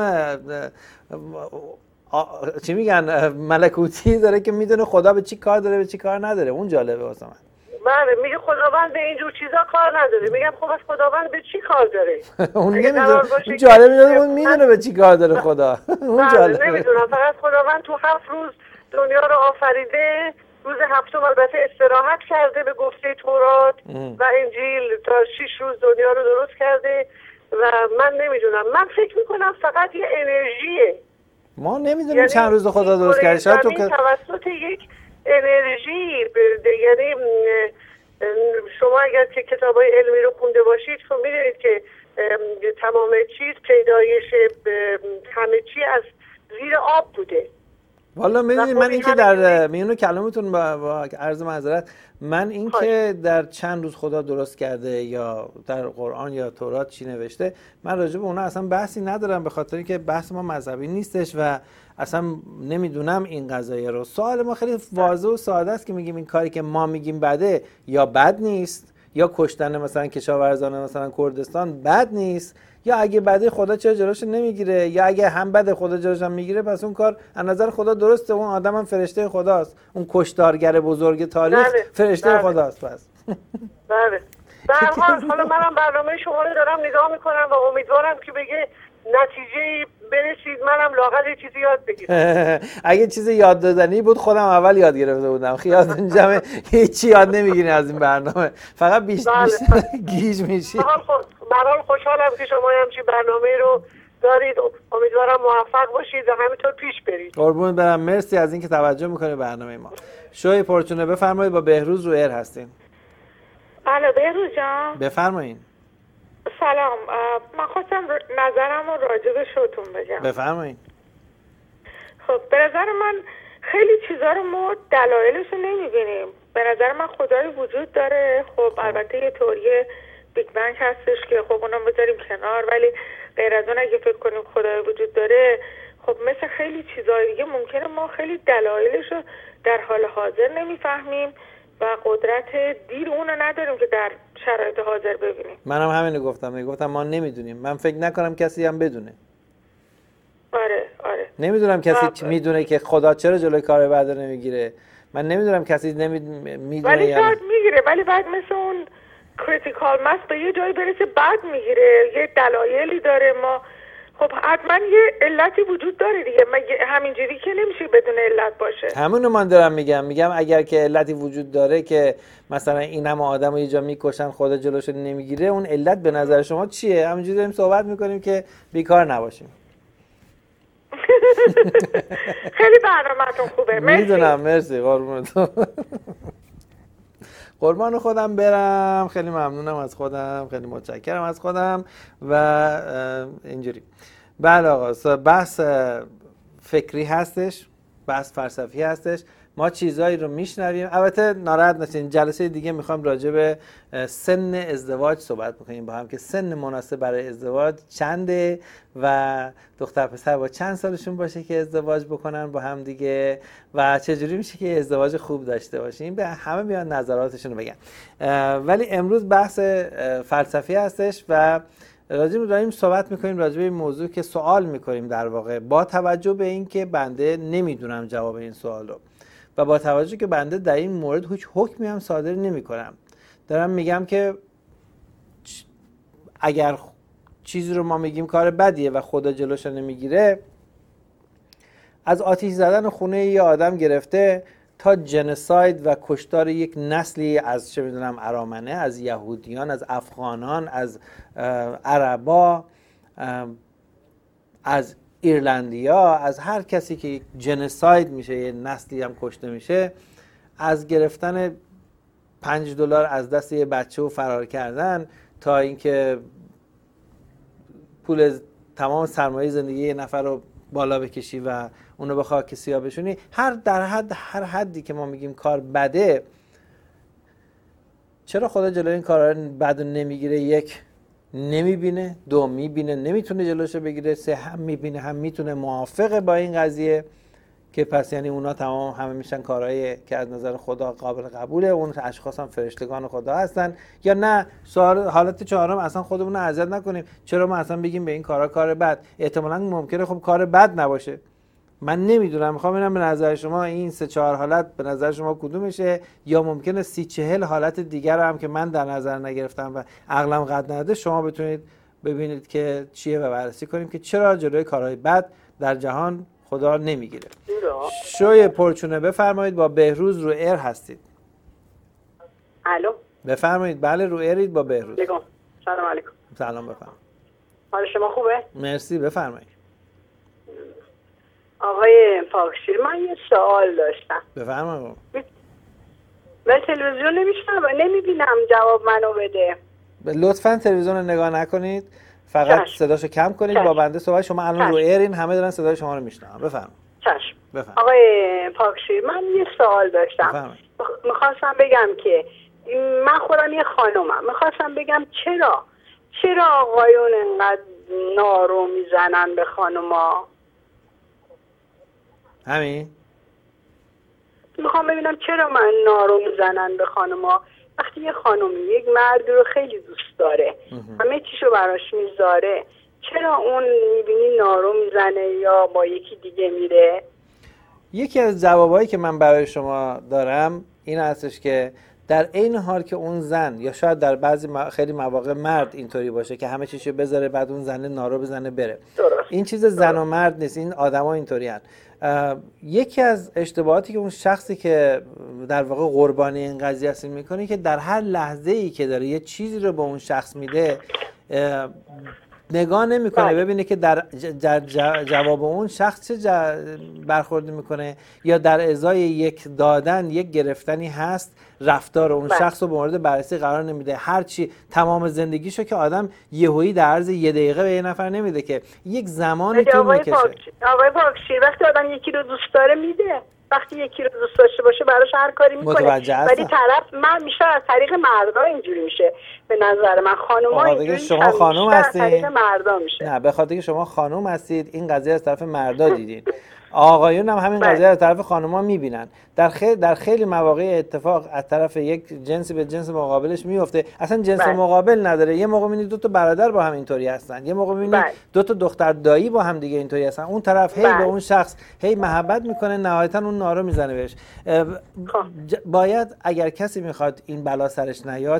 چی میگن ملکوتی داره که میدونه خدا به چی کار داره به چی کار نداره. اون جالبه واسه من. بله میگه خداوند به اینجور چیزا کار نداره. میگم خب از خداوند به چی کار داره؟ اون نمیدونه. جالبه اون میدونه به چی کار داره خدا. اون جالبه. نمیدونم. فقط خداوند تو 7 روز دنیا رو آفریده، روز هفتم البته استراحت کرده به گفته تورات و انجیل، تا 6 روز دنیا رو درست کرده و من نمیدونم. من فکر میکنم فقط یه انرژیه ما نمیدونیم چند روز خدا درست کرده. شاید تو توسط یک انرژی یعنی شما اگر که کتابای علمی رو خونده باشید خب میدونید که تمام چیز پیدایش همه چی از زیر آب بوده. والا میدونید من اینکه در میون کلامتون با عرض معذرت، من اینکه در چند روز خدا درست کرده یا در قرآن یا تورات چی نوشته، من راجع به اونها اصلا بحثی ندارم، به خاطر اینکه بحث ما مذهبی نیستش و اصلا نمیدونم این قضایه رو. سوال ما خیلی واضح و ساده است که میگیم این کاری که ما میگیم بده یا بد نیست، یا کشتن مثلا کشاورزان مثلا کردستان بد نیست، یا اگه بده خدا چرا جلوش نمیگیره، یا اگه هم بده خدا جلوش هم میگیره پس اون کار از نظر خدا درسته، اون آدم هم فرشته خداست، اون کشتارگر بزرگ تاریخ فرشته خداست. پس بله در حالا منم برنامه شما رو دارم نگاه میکنم و امیدوارم که بگه نتیجه برسید منم لااقل یه چیزی یاد بگیرم. اگه چیزی یاد دادنی بود خودم اول یاد گرفته بودم. خیالتون جمعه هیچی یاد نمیگیرین از این برنامه، فقط بیشتر گیج میشی. برحال خوشحالم که شما همچین برنامه رو دارید. امیدوارم موفق باشید و همینطور پیش برید. قربون برم، مرسی از اینکه توجه میکنید برنامه ما. شوی پرچونه بفرمایید، با بهروز رو ایر هستیم. الو بهروز جان بفرمایید. سلام، من خواستم نظرم رو راجع به شوتون بگم. بفرمایید. خب به نظر من خیلی چیزا رو ما دلایلش رو نمیبینیم. به نظر من خدایی وجود داره. خب البته یه تئوری بیگ بنگ هستش که خب اونم بذاریم کنار، ولی غیر از اون اگه فکر کنیم خدایی وجود داره، خب مثل خیلی چیزای دیگه ممکنه ما خیلی دلایلش رو در حال حاضر نمیفهمیم و قدرت دید اون رو نداریم که در شرایط حاضر ببینیم. منم همینو گفتم ما نمیدونیم. من فکر نکنم کسی هم بدونه. آره نمیدونم کسی میدونه که خدا چرا جلوی کار بد نمیگیره. من نمیدونم کسی میدونه ولی شاید میگیره، ولی بعد مثل اون کریتیکال ماس به یه جایی برسه بعد میگیره. یه دلایلی داره. ما خب حتما یه علتی وجود داره دیگه، همینجوری که نمیشه بدون علت باشه. همونو من دارم میگم اگر که علتی وجود داره که مثلا این هم آدمو یه جا میکشن خدا جلوشو نمیگیره، اون علت به نظر شما چیه؟ همینجوری داریم صحبت میکنیم که بیکار نباشیم. خیلی برنامه‌تون خوبه. مرسی. میدونم، مرسی، قربونتون. قربان خودم برم، خیلی ممنونم از خودم، خیلی متشکرم از خودم و اینجوری. بله آقا، بحث فکری هستش، بحث فلسفی هستش، ما چیزایی رو میشنویم. البته ناراحت نشین، جلسه دیگه میخوام راجع به سن ازدواج صحبت بکنیم با هم که سن مناسب برای ازدواج چنده و دختر پسر با چند سالشون باشه که ازدواج بکنن با هم دیگه و چجوری میشه که ازدواج خوب داشته باشیم. به همه بیان نظراتشون رو بگن. ولی امروز بحث فلسفی هستش و داریم صحبت میکنیم راجع به این موضوع که سوال میکنیم در واقع با توجه به این که بنده نمیدونم جواب این سوال رو و با توجه که بنده در این مورد هیچ حکمی هم صادر نمی کنم. دارم میگم که اگر چیزی رو ما میگیم کار بدیه و خدا جلوش نمیگیره، از آتش زدن خونه یه آدم گرفته تا جنساید و کشتار یک نسلی از چه میدونم ارامنه، از یهودیان، از افغانان، از عربا، از ایرلندیا، از هر کسی که جنساید میشه، یه نسلی هم کشته میشه، از گرفتن $5 از دست یه بچه و فرار کردن تا اینکه پول تمام سرمایه زندگی یه نفر رو بالا بکشی و اونو به خاک سیاه بشونی. هر حدی که ما میگیم کار بده، چرا خدا جلوی این کارا بد نمیگیره؟ یک، نمیبینه. دو، میبینه نمیتونه جلوشو بگیره. سه، هم میبینه هم میتونه موافقه با این قضیه که پس یعنی اونا تمام همه میشن کارهایی که از نظر خدا قابل قبوله، اون اشخاص هم فرشتگان خدا هستن. یا نه، حالت چهارم اصلا خودمون رو اذیت نکنیم، چرا ما اصلا بگیم به این کارا کار بد؟ احتمالاً ممکنه خب کار بد نباشه. من نمیدونم، میخوام ببینم به نظر شما این 3-4 حالت به نظر شما کدومشه، یا ممکنه 30-40 حالت دیگر هم که من در نظر نگرفتم و عقلم قد نداده شما بتونید ببینید که چیه و بررسی کنیم که چرا جلوی کارهای بد در جهان خدا نمیگیره. شوی پرچونه بفرمایید، با بهروز رو ایر هستید. الو بفرمایید. بله رو ایرید با بهروز. سلام علیکم. سلام، بفرمایید. حال شما خوبه؟ مرسی، بفرمایید. آقای پاکشیر، من یه سوال داشتم. بفرمایید. من تلویزیون نمیشنم و نمیبینم جواب منو بده. لطفاً تلویزیون رو نگاه نکنید، فقط صداشو کم کنید. با بنده صحبت. شما الان رو ایرین، همه دارن صدای شما رو میشنون. بفرمایید. چشم. آقای پاکشیر، من یه سوال داشتم. میخواستم بگم که من خودم یه خانومم. میخواستم بگم چرا آقایون انقدر نارو میزنن به خانوما؟ همین؟ میخوام ببینم چرا من نارو میزنن به خانوما وقتی یه خانومی یک مرد رو خیلی دوست داره، همه چیشو براش میذاره، چرا اون میبینی نارو میزنه یا با یکی دیگه میره؟ یکی از جوابایی که من برای شما دارم این هستش که در عین حال که اون زن یا شاید در بعضی خیلی مواقع مرد اینطوری باشه که همه چیشو بذاره بعد اون زن نارو بزنه بره. این چیز زن و مرد نیست، این آدما اینطوری هستن. یکی از اشتباهاتی که اون شخصی که در واقع قربانی این قضیه است میکنه که در هر لحظه‌ای که داره یه چیزی رو به اون شخص میده نگاه نمیکنه ببینه که در جواب اون شخص چه برخوردی میکنه یا در ازای یک دادن یک گرفتنی هست، رفتار اون شخص رو به مورد بررسی قرار نمیده. هرچی تمام زندگیشو که آدم یهویی در عرض یه دقیقه به یه نفر نمیده که یک زمانی طول میکشه. آقای پاکشیر، وقتی آدم یکی رو دوست داره میده، وقتی یکی رو دوست داشته باشه براش هر کاری میکنه، ولی طرف من میشه از طریق مردا اینجوری میشه. به نظر من خانوما اینجوری شما خانم هستید، از طریق مردا میشه. نه، به خاطر که شما خانم هستید این قضیه از طرف مردا دیدین. آقایون هم همین قضیه از طرف خانم‌ها میبینن. در خیلی مواقع اتفاق از طرف یک جنسی به جنس مقابلش میفته. اصلا جنس مقابل نداره. یه موقع میبینید دو تا برادر با هم اینطوری هستن، یه موقع میبینید دو تا دختر دایی با هم دیگه اینطوری هستن. اون طرف هی به اون شخص هی محبت میکنه، نهایتا اون نارو میزنه بهش. باید اگر کسی میخواد این بلا سرش نیاد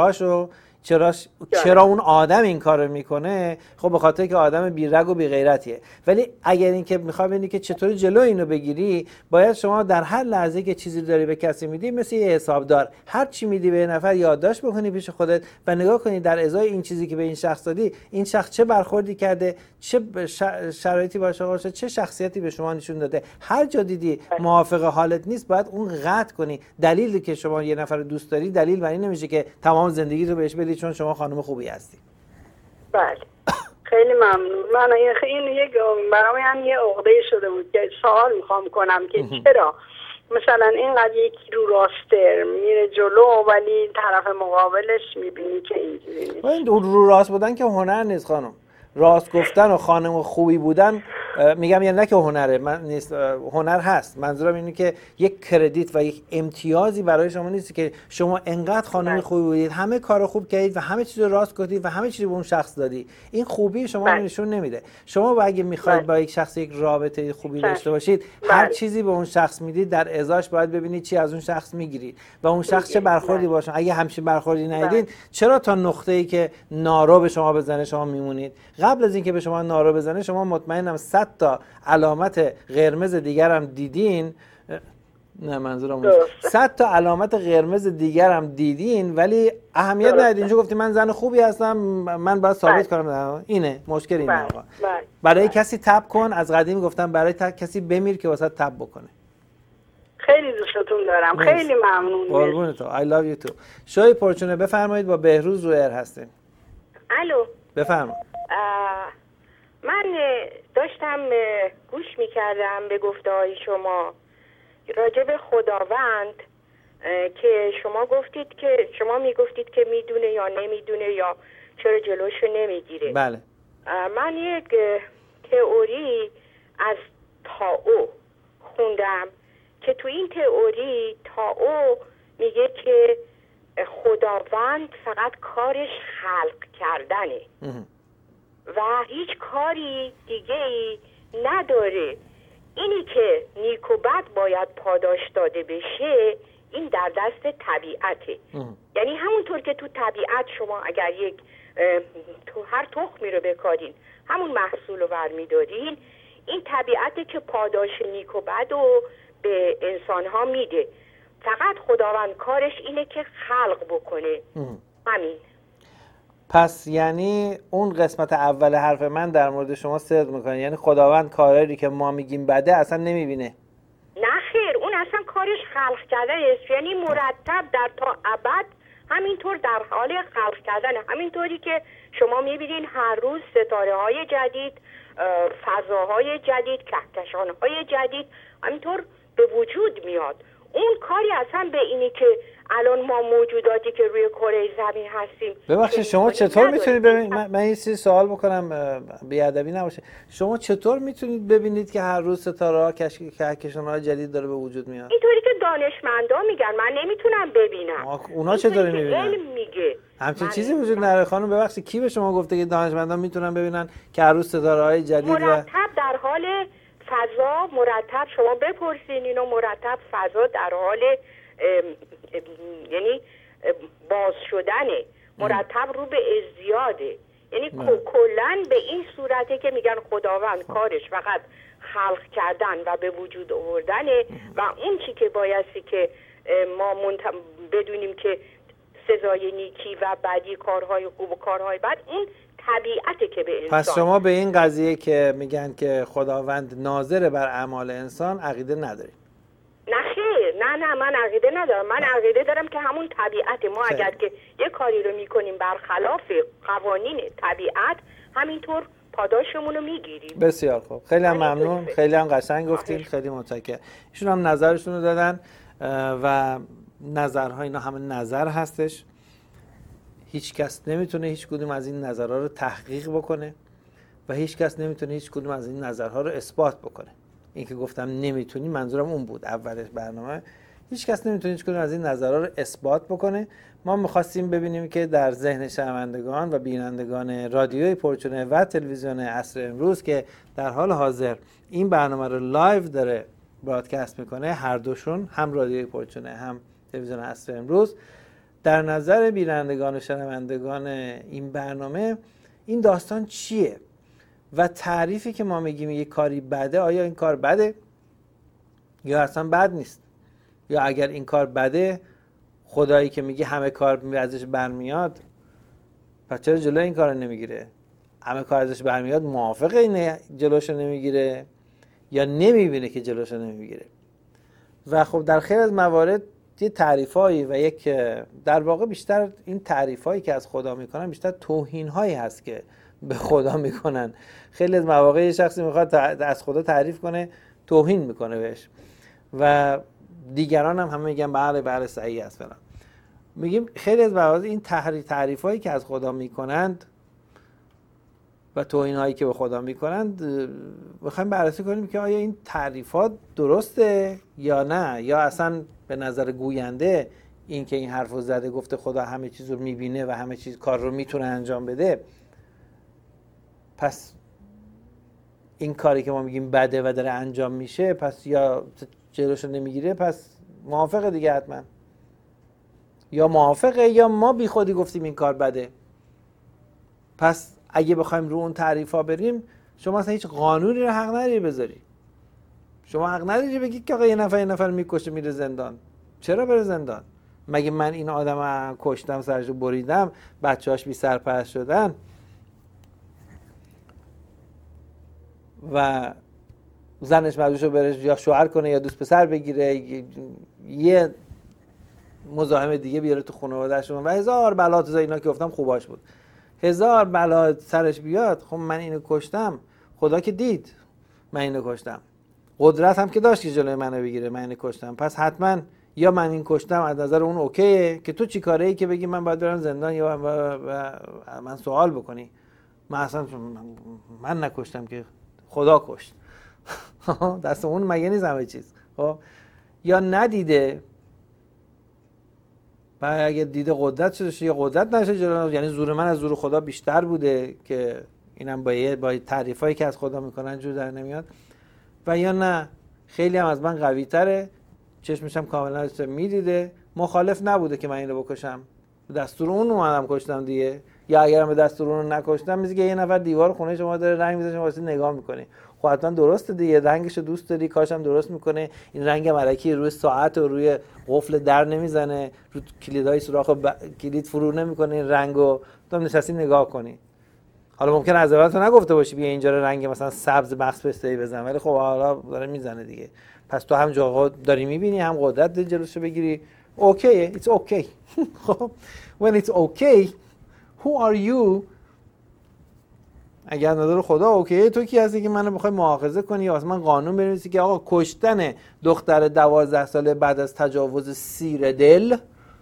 چرا اون آدم این کارو میکنه؟ خب به خاطر که آدم بی رگ و بی غیرتیه. ولی اگر اینکه میخوای ببینی که چطوری جلو اینو بگیری، باید شما در هر لحظه که چیزی داری به کسی میدی مثل یه حسابدار، هر چی میدی به نفر یادداشت بکنی پیش خودت و نگاه کنی در ازای این چیزی که به این شخص دادی، این شخص چه برخوردی کرده، چه شرایطی باشه، چه شخصیتی به شما نشون داده. هر جا دیدی موافق حالت نیست باید اون قطع کنی. دلیلی که شما یه نفر دوست داری دلیل بر این نمیشه که تمام زندگی رو بهش بدی چون شما خانم خوبی هستی. بله خیلی ممنون. من این یک برام یعنی یه عقده شده بود که سوال میخوام کنم که چرا مثلا اینقدر یکی رو راسته میره جلو ولی طرف مقابلش میبینی که اینجوری نیست. این رو راست بودن که هنر نیست خانم. راست گفتن و خانم خوبی بودن میگم یعنی نه که هنره، من نیست، هنر هست. منظورم اینه که یک کردیت و یک امتیازی برای شما نیست که شما انقدر خانم خوبی بودید، همه کارو خوب کردید و همه چیز رو راست گفتید و همه چیز رو به اون شخص دادی. این خوبی شما رو نشون نمیده. شما اگه میخواید با یک شخص یک رابطه خوبی داشته باشید، هر چیزی به اون شخص میدید در ازاش باید ببینید چی از اون شخص میگیرید و اون شخص چه برخوردی باشه. اگه همچین برخوردی ندیدین، چرا تا نقطه‌ای که نارو به شما بزنه شما میمونید؟ قبل از اینکه به شما نارو بزنه شما مطمئنم 100 تا علامت قرمز دیگر هم دیدین. نه منظورم 100 تا علامت قرمز دیگر هم دیدین ولی اهمیت ندید. اینجا گفتی من زن خوبی هستم، من باید ثابت کنم. اینه مشکل. اینه آقا برای کسی تب کن. از قدیم گفتم برای کسی بمیر که واسه تب بکنه. خیلی دوستتون دارم. خیلی ممنون. قربون تو. I love you too. شوی پرچونه بفرمایید، با بهروز رو ایر هستین. الو بفرمایید. من داشتم گوش میکردم به گفته‌های شما راجع به خداوند که شما میگفتید که میدونه یا نمیدونه یا چرا جلوشو نمیگیره. بله. من یک تئوری از تائو خوندم که تو این تئوری تائو میگه که خداوند فقط کارش خلق کردنه و هیچ کاری دیگه ای نداره. اینی که نیک و بد باید پاداش داده بشه این در دست طبیعته. یعنی همونطور که تو طبیعت شما اگر یک تو هر تخمی رو بکارین همون محصول رو برمیدارین، این طبیعته که پاداش نیک و بد رو به انسان ها میده. فقط خداوند کارش اینه که خلق بکنه. همین. پس یعنی اون قسمت اول حرف من در مورد شما صدق میکنه، یعنی خداوند کارایی که ما میگیم بده اصلا نمیبینه؟ نه خیر، اون اصلا کارش خلق کردن است، یعنی مرتب در تا ابد همینطور در حال خلق کردن. همینطوری که شما میبینین هر روز ستاره های جدید، فضاهای جدید، کهکشان های جدید همینطور به وجود میاد. اون کاری اصلا به اینی که الان ما موجوداتی که روی کره زمین هستیم. ببخشید شما چطور میتونید ببینید؟ من یه چیزی سوال بکنم بی‌ادبی نباشه. شما چطور میتونید ببینید که هر روز ستاره‌ها کهکشان‌های جدید داره به وجود میاد؟ اینطوری که دانشمندا میگن، من نمیتونم ببینم. اونا چطوری میبینن؟ علم میگه همچین چیزی وجود نداره خانم. ببخشید کی به شما گفته که دانشمندا میتونن ببینن که هر روز ستاره‌های جدید مرتب در حال فضا، مرتب شما بپرسین اینو، مرتب فضا در حال یعنی باز شدنه، مرتب رو به ازدیاده. یعنی کلن به این صورته که میگن خداوند کارش فقط خلق کردن و به وجود آوردنه و اون چی که بایستی که ما بدونیم که سزای نیکی و بدی، کارهای خوب و کارهای بد، اون طبیعته که به انسان. پس شما به این قضیه که میگن که خداوند ناظر بر اعمال انسان عقیده ندارید؟ نه خیر، نه من عقیده ندارم. من عقیده دارم که همون طبیعت ما اگر که یه کاری رو میکنیم برخلاف قوانین طبیعت، همینطور پاداشمون رو میگیریم. بسیار خوب، خیلی هم ممنون، خیلی هم قشنگ گفتین، خیلی متشکرم. ایشون هم نظرشون رو دادن و نظرها اینا همه نظر هستش. هیچ کس نمیتونه هیچ کدوم از این نظرها رو تحقیق بکنه و هیچ کس نمیتونه هیچ کدوم از این نظرها رو اثبات بکنه. این که گفتم نمیتونی منظورم اون بود اولش برنامه. هیچ کس نمیتونه هیچ کدوم از این نظرها رو اثبات بکنه. ما می‌خواستیم ببینیم که در ذهن شنوندگان و بینندگان رادیوی پرچونه و تلویزیون عصر امروز که در حال حاضر این برنامه رو لایو داره برادکست میکنه، هر دوشون، هم رادیوی پرچونه هم تلویزیون عصر امروز، در نظر بینندگان و شنوندگان این برنامه این داستان چیه و تعریفی که ما میگیم یه کاری بده، آیا این کار بده یا اصلا بد نیست؟ یا اگر این کار بده، خدایی که میگه همه کار ازش برمیاد، پس چرا جلوی این کار نمیگیره؟ همه کار ازش برمیاد، موافق اینه جلوشو نمیگیره یا نمیبینه که جلوشو نمیگیره؟ و خب در خیلی از موارد یه تعریفایی و یک در واقع بیشتر این تعریفایی که از خدا میکنن بیشتر توهین‌هایی هست که به خدا میکنن. خیلی از مواقع یه شخصی میخواد از خدا تعریف کنه، توهین میکنه بهش و دیگران هم همه میگن بله صحیح است فلان. میگیم خیلی از مواقع این تعریفایی که از خدا میکنند و توهین‌هایی که به خدا میکنند بخوایم بررسی کنیم که آیا این تعریفات درسته یا نه، یا اصلا به نظر گوینده این که این حرفو زده گفته خدا همه چیز رو میبینه و همه چیز کار رو میتونه انجام بده، پس این کاری که ما میگیم بده و داره انجام میشه، پس یا جلوشو نمیگیره، پس موافقه دیگه حتما، یا موافقه یا ما بی خودی گفتیم این کار بده. پس اگه بخوایم رو اون تعریفا بریم، شما اصلا هیچ قانونی رو حق نداری بذاری. شما حق نداری بگید که آقا یه نفر میکشه میره زندان. چرا بره زندان؟ مگه من این آدم کشتم، سرشو بریدم، بچه‌هاش بی سرپرست شدن و زنش مجبورشه بره یا شوهر کنه یا دوست پسر بگیره، یه مزاحم دیگه بیاره تو خانواده‌شون و هزار بلا تو اینا که گفتم خوباش بود، هزار بلا سرش بیاد. خب من اینو کشتم، خدا که دید من اینو کشتم، قدرت هم که داشت که جلوی منو بگیره، من اینو کشتم، پس حتما یا من این کشتم از نظر اون اوکیه که تو چی کاره ای که بگی من باید برم زندان یا من سوال بکنی. من اصلا من نکشتم که خدا کشت. دست اون مگه نیست همه چیز. خب یا ندیده، بعد اگه دیده قدرت شده یا قدرت نشه جلو، یعنی زور من از زور خدا بیشتر بوده که اینم با تعریفایی که از خدا میکنن جور در نمیاد، و یا نه خیلی هم از من قوی تره، چشمشم کاملا میدیده، مخالف نبوده که من اینو بکشم، دستور اون اومدم کشتم دیگه. یا اگرم به دستور اون نکشتم، میگه یه نفر دیوار خونه شما داره رنگ میذاره، شما واسه نگاه میکنی، خب حتما درسته دیگه، رنگشو دوست داری، کاشم درست میکنه، این رنگ ملکی روی ساعت و روی قفل در نمیزنه، رو کلیدای سوراخ کلید فرو نمیکنه این رنگو، تو نشستی نگاه کنی. حالا ممکنه از اول تو نگفته باشی بیا اینجا رو رنگ مثلا سبز بخش پسته‌ای بزن، ولی خب حالا داره میزنه دیگه. پس تو هم جاها داری میبینی، هم قدرت داری جلوشو بگیری. اوکیه، it's okay. خب when it's okay who are you؟ اگر نظر خدا اوکیه، تو کی هستی که منو بخوای مؤاخذه کنی یا واسه من قانون بنویسی که آقا کشتن دختر 12 ساله بعد از تجاوز سیر دل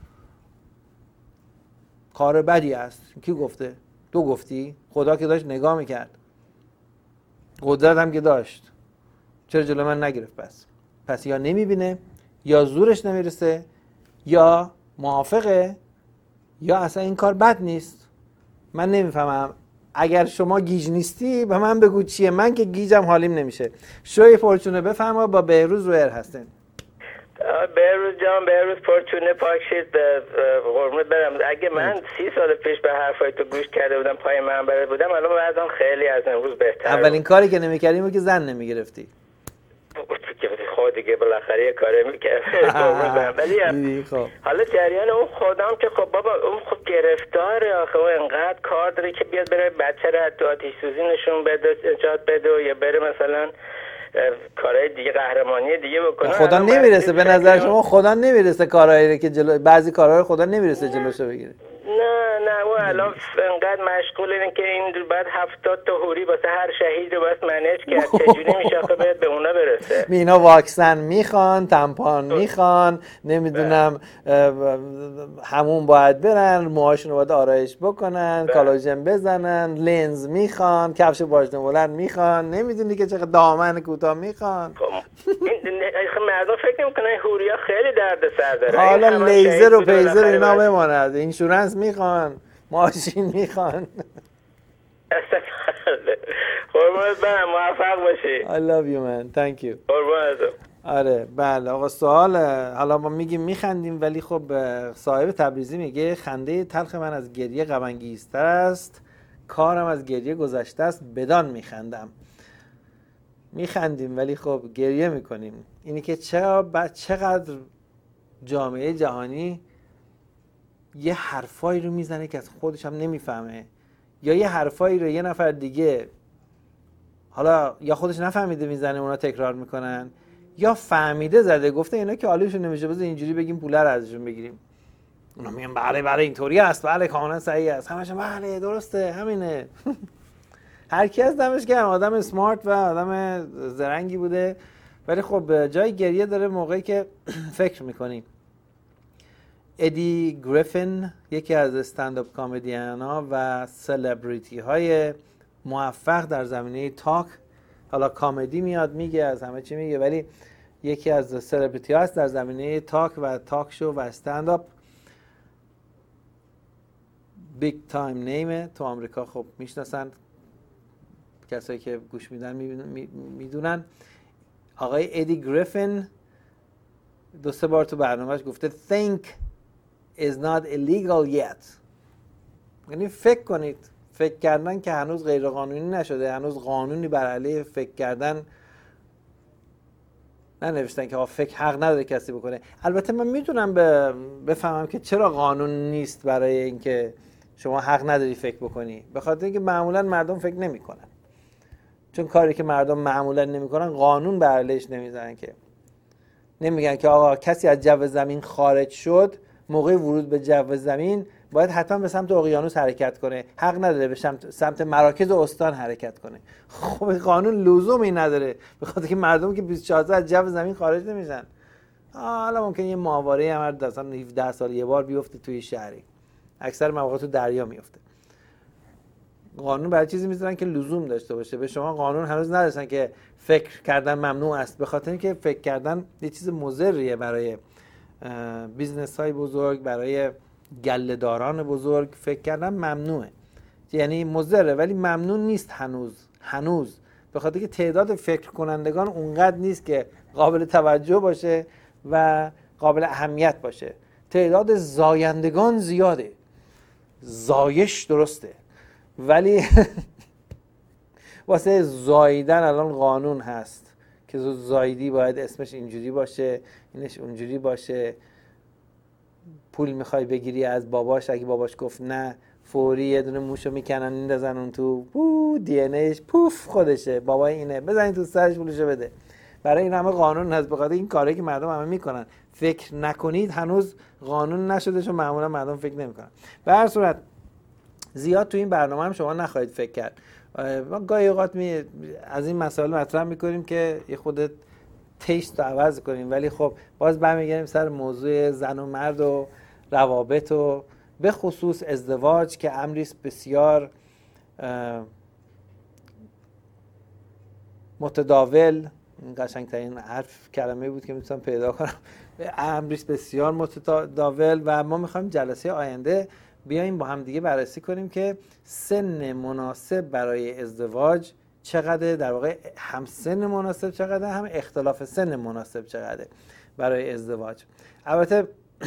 کار بدی است؟ کی گفته؟ تو گفتی؟ خدا که داشت نگاه میکرد، قدرت هم که داشت، چرا جلو من نگرفت؟ پس یا نمیبینه، یا زورش نمیرسه، یا موافقه، یا اصلا این کار بد نیست. من نمیفهمم. اگر شما گیج نیستی به من بگو چیه، من که گیجم حالیم نمیشه. شوی فورچونه بفرما، با بهروز رو ایر هستن. بهروز جان، بهروز فورچونه پاکشید قرمت برم. اگه من 30 سال پیش به حرفای تو گوش کرده بودم، پای من برده بودم، الان وضعم خیلی از امروز بهتر. اولین کاری که نمی‌کردیم که زن نمیگرفتی. خود دیگه بالاخره یه کاری میکرد. ولی حالا جریان اون خودم که خب بابا اون خب گرفتاره آخه، اون انقدر کار داره که بیاد بره بچه رو تو آتش سوزی نشون بده، نجات بده، یا بره مثلا کارهای دیگه قهرمانی دیگه بکنه. خدا نمیرسه به نظر شما؟ خدا نمیرسه کارهایی که جلو بعضی کارها رو خدا نمیرسه جلوشو بگیره. نه اون الان انقدر مشغول اینه که این بعد 70 تا حوری واسه هر شهید رو بس منیج کرد. چجوری میشه آخه باید به اونا برسه؟ اینا واکسن میخوان، تمپان میخوان، نمیدونم همون باید برن، موهاشون رو باید آرایش بکنن، کالاژن بزنن، لنز میخوان، کفش باجنه بلند میخوان، نمیدونی که چقدر دامن کوتاه میخوان. مردم فکر نمیکنن حوریا خیلی دردسر داره. حالا لیزر و پیزر اینا بماند، اینشورنس میخوان، ماشین میخوان. قربونت برم، موفق باشی. I love you man, thank you. قربونت. آره بله آقا، سوال حالا ما میگیم میخندیم، ولی خب صاحب تبریزی میگه خنده تلخ من از گریه غم انگیزتر است، کارم از گریه گذشته است، بدان میخندم. میخندیم ولی خب گریه میکنیم. اینی که چقدر جامعه جهانی یه حرفایی رو میزنه که از خودش هم نمیفهمه، یا یه حرفایی رو یه نفر دیگه حالا یا خودش نفهمیده میزنه اونا تکرار میکنن، یا فهمیده زده گفته اینا که حالیشون نمیشه بذار اینجوری بگیم پوله رو ازشون بگیریم. اونا میگن بله اینطوری است، بله کاملا صحیح است، همش بله درسته همینه. هر کی از دمش گرم، آدم اسمارت و آدم زرنگی بوده، ولی خب جای گریه داره موقعی که فکر میکنیم. ادی گریفین یکی از استندآپ کمدین ها و سلبریتی های موفق در زمینه تاک، حالا کمدی میاد میگه، از همه چی میگه، ولی یکی از سلبریتی ها است در زمینه تاک و تاک شو و استندآپ. بیگ تایم نیمه تو آمریکا، خب میشناسن کسایی که گوش میدن میدونن. آقای ادی گریفین 2-3 بار تو برنامهش گفته think is not illegal yet. یعنی فکر کنید، فکر کردن که هنوز غیر قانونی نشده، هنوز قانونی بر علیه فکر کردن ننوشتن که فکر حق نداره کسی بکنه. البته من میتونم بفهمم که چرا قانون نیست برای اینکه شما حق نداری فکر بکنی، به خاطر اینکه معمولا مردم فکر نمیکنن، چون کاری که مردم معمولا نمیکنن قانون بر علیهش نمیذارن، که نمیگن که آقا کسی از جو زمین خارج شد، موقع ورود به جو زمین باید حتما به سمت اقیانوس حرکت کنه، حق نداره به سمت مراکز استان حرکت کنه. خب قانون لزومی نداره، به خاطر که مردم که 24 ساعت از جو زمین خارج نمیشن. حالا ممکنه یه ماهواره هم مثلا 17 سال یه بار بیفته توی شهری، اکثر مواقع تو دریا میفته. قانون برای چیزی میذارن که لزوم داشته باشه. به شما قانون هنوز نداشتن که فکر کردن ممنوع است، به خاطر اینکه فکر کردن یه چیز مضریه برای بیزنس های بزرگ، برای گله‌داران بزرگ. فکر کردن ممنوعه، یعنی مضره، ولی ممنوع نیست هنوز، به خاطر که تعداد فکر کنندگان اونقدر نیست که قابل توجه باشه و قابل اهمیت باشه. تعداد زایندگان زیاده، زایش درسته، ولی واسه زاییدن الان قانون هست که زاییدی باید اسمش اینجوری باشه، اینش اونجوری باشه. پول میخوای بگیری از باباش، اگه باباش گفت نه فوری یه دونه موشو میکنن میندازن اون تو، دی ان ایش پوف خودشه، بابا اینه، بزنید تو سرش پولشو بده. برای این همه قانون هست، بخاطر این کاری که مردم همه میکنن. فکر نکنید هنوز قانون نشده، چون معمولا مردم فکر نمیکنن. به هر صورت زیاد تو این برنامه هم شما نخواهید فکر کرد. ما گاهی اوقات از این مسائل مطرح میکنیم که یه خودت تیست رو عوض کنیم، ولی خب باز برمیگردیم سر موضوع زن و مرد و روابط و به خصوص ازدواج که امری بسیار متداول، قشنگترین حرف کلمه بود که میتونم پیدا کنم، امری بسیار متداول و ما میخوایم جلسه آینده بیایم با هم دیگه بررسی کنیم که سن مناسب برای ازدواج چقدر، در واقع هم سن مناسب چقدر، هم اختلاف سن مناسب چقدر برای ازدواج. البته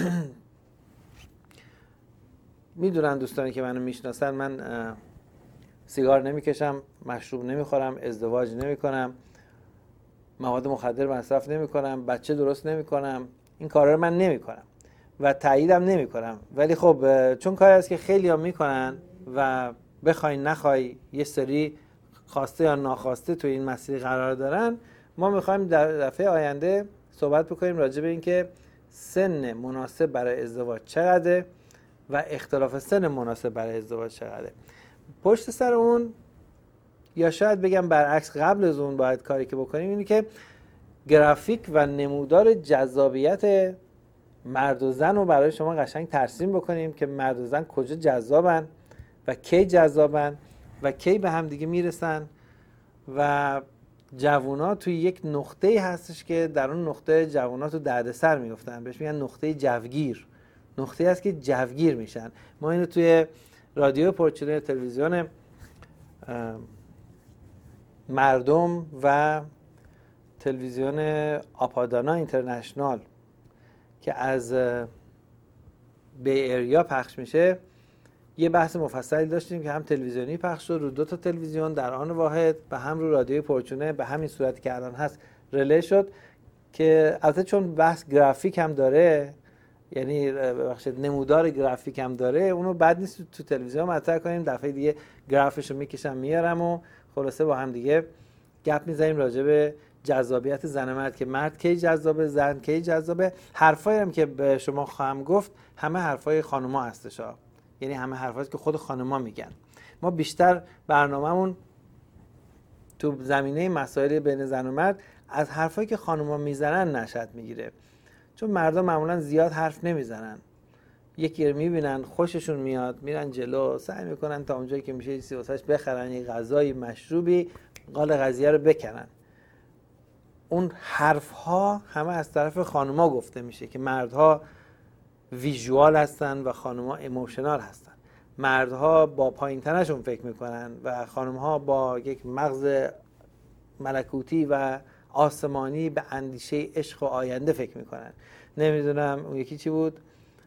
میدونن دوستانی که منو میشناسن من سیگار نمیکشم، مشروب نمیخورم، ازدواج نمیکنم، مواد مخدر مصرف نمیکنم، بچه درست نمیکنم، این کارا رو من نمیکنم و تاییدم نمیکنم. ولی خب چون کاری است که خیلی‌ها میکنن و بخوای نخوای یه سری خواسته یا ناخواسته تو این مسیر قرار دارن، ما میخوایم در دفعه آینده صحبت بکنیم راجع به این که سن مناسب برای ازدواج چقدره و اختلاف سن مناسب برای ازدواج چقدره. پشت سر اون، یا شاید بگم برعکس، قبل از اون باید کاری که بکنیم اینه که گرافیک و نمودار جذابیت مرد و زن رو برای شما قشنگ ترسیم بکنیم که مرد و زن کجا جذابن و کی جذابن و کی به هم دیگه میرسن. و جوونا توی یک نقطه‌ای هستش که در اون نقطه جوونا تو دردسر میفتن، بهش میگن نقطه جوگیر. نقطه‌ای هست که جوگیر میشن. ما اینو توی رادیو پرچونه، تلویزیون مردم و تلویزیون آپادانا اینترنشنال که از بی اریا پخش میشه یه بحث مفصلی داشتیم که هم تلویزیونی پخش شد رو 2 تا تلویزیون در آن واحد و هم رو رادیوی پرچونه به همین صورتی که الان هست ریله شد. که البته چون بحث گرافیک هم داره، یعنی ببخشید نمودار گرافیک هم داره، اونو بد نیست تو تلویزیون مطرح کنیم، دفعه دیگه گرافشو میکشم میارم و خلاصه با هم دیگه گپ میزنیم راجع به جذابیت زن مرد، که مرد کی جذابه، زن کی جذابه. حرفایی هم که به شما خواهم گفت همه حرفای خانوما هستش ها، یعنی همه حرفایی که خود خانوما میگن. ما بیشتر برنامه‌مون تو زمینه مسائل بین زن و مرد از حرفایی که خانوما میزنن نشأت میگیره، چون مردم معمولا زیاد حرف نمیزنن، یکی رو میبینن خوششون میاد میرن جلو، سعی میکنن تا اونجایی که میشه چیزی واسش بخرن، یه غذایی مشروبی، قال قضیه رو بکنن. اون حرف ها همه از طرف خانوما گفته میشه که مردها ویژوال هستن و خانوما ایموشنال هستن. مردها با پایین تنشون فکر میکنن و خانومها با یک مغز ملکوتی و آسمانی به اندیشه عشق و آینده فکر میکنن. نمیدونم اون یکی چی بود؟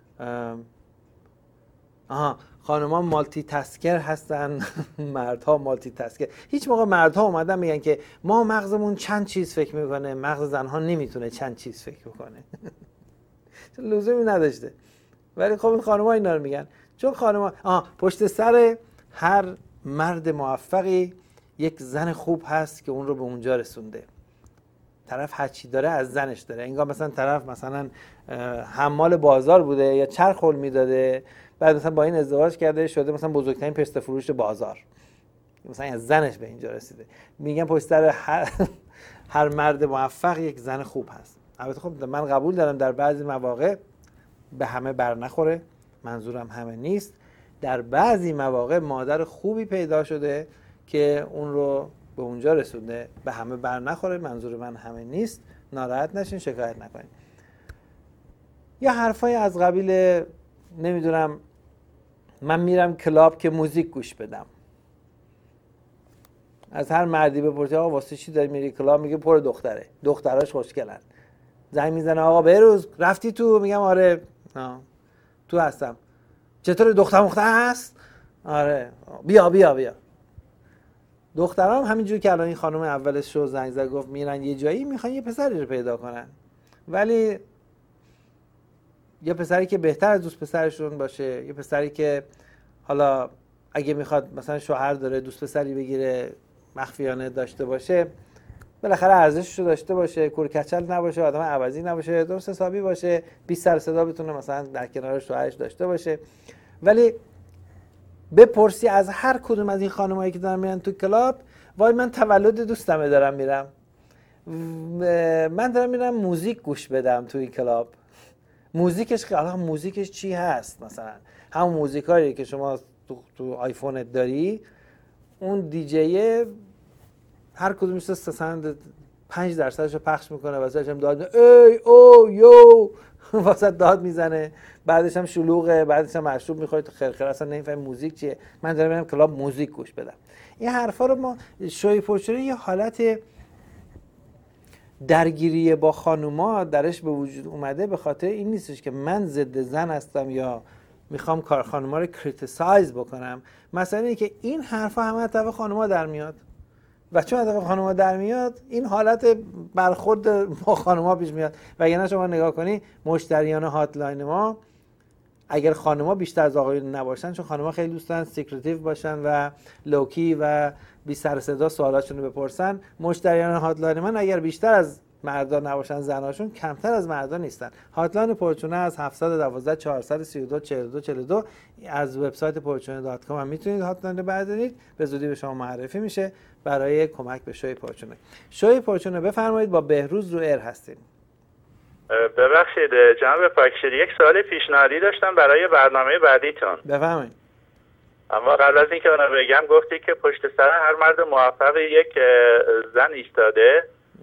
خانم‌ها مالتی تاسکر هستن، مردها مالتی تاسکر. هیچ موقع مردها اومدن میگن که ما مغزمون چند چیز فکر میکنه، مغز زنها نمیتونه چند چیز فکر کنه. لزومی نداشته. ولی خب این خانم‌ها اینا رو میگن، چون خانم‌ها پشت سر هر مرد موفقی یک زن خوب هست که اون رو به اونجا رسونده. طرف هر چی داره از زنش داره. انگار مثلا طرف مثلا حمال بازار بوده یا چرخ هل میداده، بعد مثلا با این ازدواج کرده شده مثلا بزرگترین پسته فروش بازار، مثلا از زنش به اینجا رسیده. میگن پشت سر هر مرد موفق یک زن خوب هست. البته خب من قبول دارم در بعضی مواقع به همه بر نخوره، منظورم همه نیست. در بعضی مواقع مادر خوبی پیدا شده که اون رو به اونجا رسونده، به همه بر نخوره، منظور من همه نیست، ناراحت نشین، شکایت نکنین. یا حرفای از قبیل نمیدونم من میرم کلاب که موزیک گوش بدم. از هر مردی بپرسی آقا واسه چی داری میری کلاب؟ میگه پر دختره، دختراش خوشگلن. زنگ میزنه آقا بهروز رفتی تو؟ میگم آره تو هستم. چطور دختر هست؟ آره بیا. دخترام همینجوری که الان این خانم اولش رو زنگ زد گفت میرن یه جایی میخوان یه پسری رو پیدا کنن، ولی یه پسری که بهتر از دوست پسرشون باشه، یه پسری که حالا اگه میخواد مثلا شوهر داره دوست پسری بگیره مخفیانه داشته باشه، بالاخره ارزشش رو داشته باشه، کورکچل نباشه، آدم عوضی نباشه، درست حسابی باشه، 20 سر صدا بتونه مثلا در کنار شوهرش داشته باشه. ولی بپرسی از هر کدوم از این خانمایی که دارن میرن تو کلاب، وای من تولد دوستمه دارم میرم، من دارم میرم موزیک گوش بدم تو این کلاب. موزیکش چی هست؟ مثلا همون موزیکایی که شما تو آیفونت داری، اون دیجیه هر کدومش مثلا 5% رو پخش میکنه، واسه هم داد ای او یو واسه داد میزنه، بعدش هم شلوغه، بعدش هم مشروب میخوره تو خرخر، اصلا نمیفهمی موزیک چیه. من دارم میرم کلاب موزیک گوش بدم. این حرفا رو ما شوی پرچونه یه حالت درگیری با خانوما درش به وجود اومده، به خاطر این نیستش که من ضد زن هستم یا میخوام کار خانوما رو کریتیسایز بکنم. مثلا اینه که این حرفا همه از طرف خانوما در میاد و چون از طرف خانوما در میاد این حالت برخورد با خانوما پیش میاد. وگرنه شما نگاه کنی مشتریان هاتلاین ما اگر خانوما بیشتر از آقایون نباشن، چون خانوما خیلی دوست دارن سیکرتیو باشن و لوکی و بی سر صدا سوالاشون رو بپرسن، مشتریان هاتلاین من اگر بیشتر از مردا نباشن زناشون کمتر از مردا نیستن. هاتلاین پرچونه از 712 432 42 42 از وبسایت porchune.com هم میتونید هاتلاین رو بردارید، به زودی به شما معرفی میشه برای کمک به شوی پرچونه. شوی پرچونه بفرمایید، با بهروز رو ایر هستیم. ببخشید جناب پاکشیر، یک سوال پیشنهادی داشتم برای برنامه بعدیتون. بفرمایید. اما قبل از اینکه اونو بگم، گفتی که پشت سر هر مرد موفق یک زن ایستاده.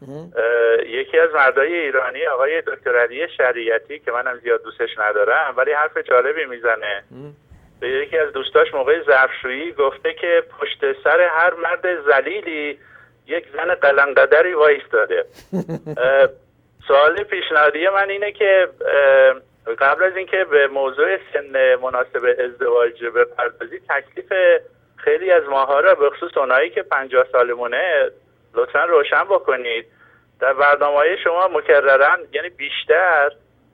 یکی از مردای ایرانی آقای دکتر علی شریعتی که منم زیاد دوستش ندارم ولی حرف جالبی میزنه، به یکی از دوستاش موقع ظرفشویی گفته که پشت سر هر مرد ذلیلی یک زن قلنقدری وایستاده. سوال پیشنهادی من اینه که قبل از اینکه به موضوع سن مناسب ازدواج بپردازی، تکلیف خیلی از ماها را به خصوص اونایی که 50 سالمونه لطفا روشن بکنید. در برنامه‌های شما مکررن، یعنی بیشتر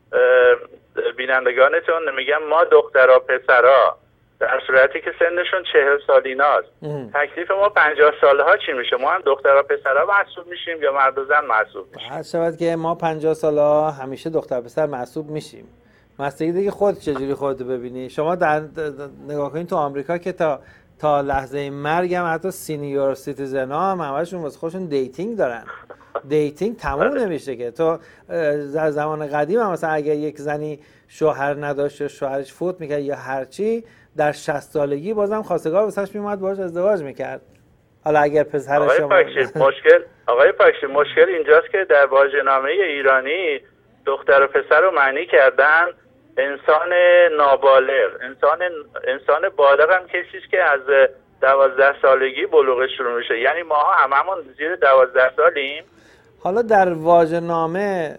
بینندگانتون میگن ما دخترها پسرها، در صورتی که سنشون 40 سالیناست. تکلیف ما 50 ساله ها چی میشه؟ ما هم دخترها پسرها محسوب میشیم یا مرد و زن محسوب میشیم؟ هر شود که ما 50 ساله ها همیشه دختر پسر محسوب میشیم. مسئله دیگه خود چجوری خودت ببینی. شما در نگاه کنید تو آمریکا که تا لحظه مرگ هم حتی سینیور سیتیزن ها هم همشون واسه خودشون دیتینگ دارن. دیتینگ تموم نمیشه که. تو در زمان قدیم هم مثلا اگه یک زنی شوهر نداشت یا شوهرش فوت میکرد یا هرچی، در 60 سالگی بازم خواستگار واسش میومد باهاش ازدواج میکرد. حالا اگر پسر شما آقای پاکشیر مشکل اینجاست که در واژه‌نامه ایرانی دختر و پسر رو معنی کردن انسان نابالغ. انسان بالغ هم کسیست که از 12 سالگی بلوغ شروع میشه. یعنی ماها هممون زیر 12 سالیم. حالا در واژه‌نامه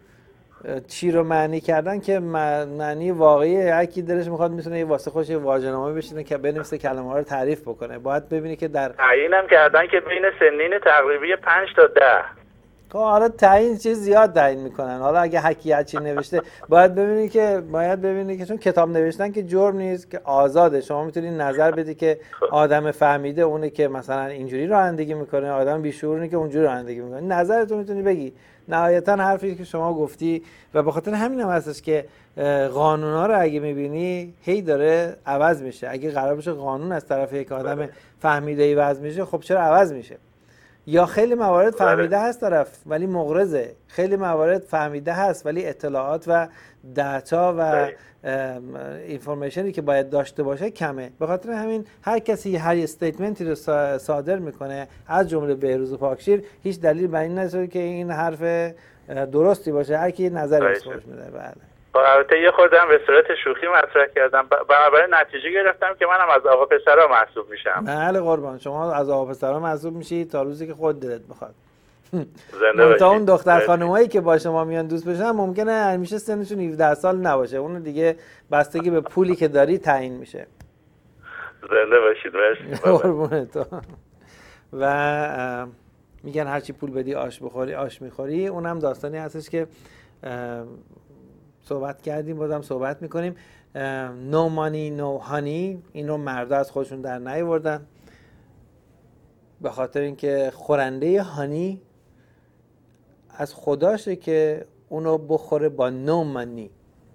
چی رو معنی کردن که معنی واقعی هر کی دلش میخواد میتونه یه واسه خودش واژه‌نامه بشینه که بنویسه کلمه‌ها رو تعریف بکنه. باید ببینی که در تعیینم کردن که بین سنین تقریبی 5 تا 10. حالا تعیین چیز زیاد تعیین میکنن. حالا اگه هر چی نوشته باید ببینی که چون کتاب نوشتن که جرم نیست، که آزاده. شما میتونید نظر بدی که آدم فهمیده اونه که مثلا اینجوری رانندگی میکنه، آدم بیشعورونه که اونجوری رانندگی میکنه. نظرتون میتونی بگی. نهایتا حرفی که شما گفتی و به خاطر همین هم هستش که قانونا رو اگه میبینی هی داره عوض میشه. اگه قرار بشه قانون از طرف یک آدم فهمیده‌ای وضع میشه، خب چرا عوض میشه؟ یا خیلی موارد فهمیده هست طرف ولی مغرضه، خیلی موارد فهمیده هست ولی اطلاعات و دیتا و اینفورمیشنی که باید داشته باشه کمه. به خاطر همین هر کسی هر استیتمنتی رو صادر میکنه، از جمله بهروز پاکشیر، هیچ دلیل بر این نداره که این حرف درستی باشه. هر کی نظری از خودش میده. بله. البته یه خودم به صورت شوخی مطرح کردم، برای نتیجه گرفتم که منم از آقا پسرها محسوب میشم. بله قربان، شما از آقا پسرها محسوب میشی تا روزی که خود دلت بخواد. زنده باشید. تا اون دختر خانمایی که با شما میان دوست بشن ممکنه همیشه سنشون 17 سال نباشه. اون دیگه بستگی به پولی که داری تعیین میشه. زنده باشید. مرسی. قربون تو. و میگن هرچی پول بدی آش بخوری آش میخوری. اونم داستانی هستش که صحبت کردیم، بازم صحبت میکنیم. no money no honey، این رو مردا از خودشون در نیاوردن، به خاطر اینکه خورنده هانی از خداشه که اونو بخوره با no money.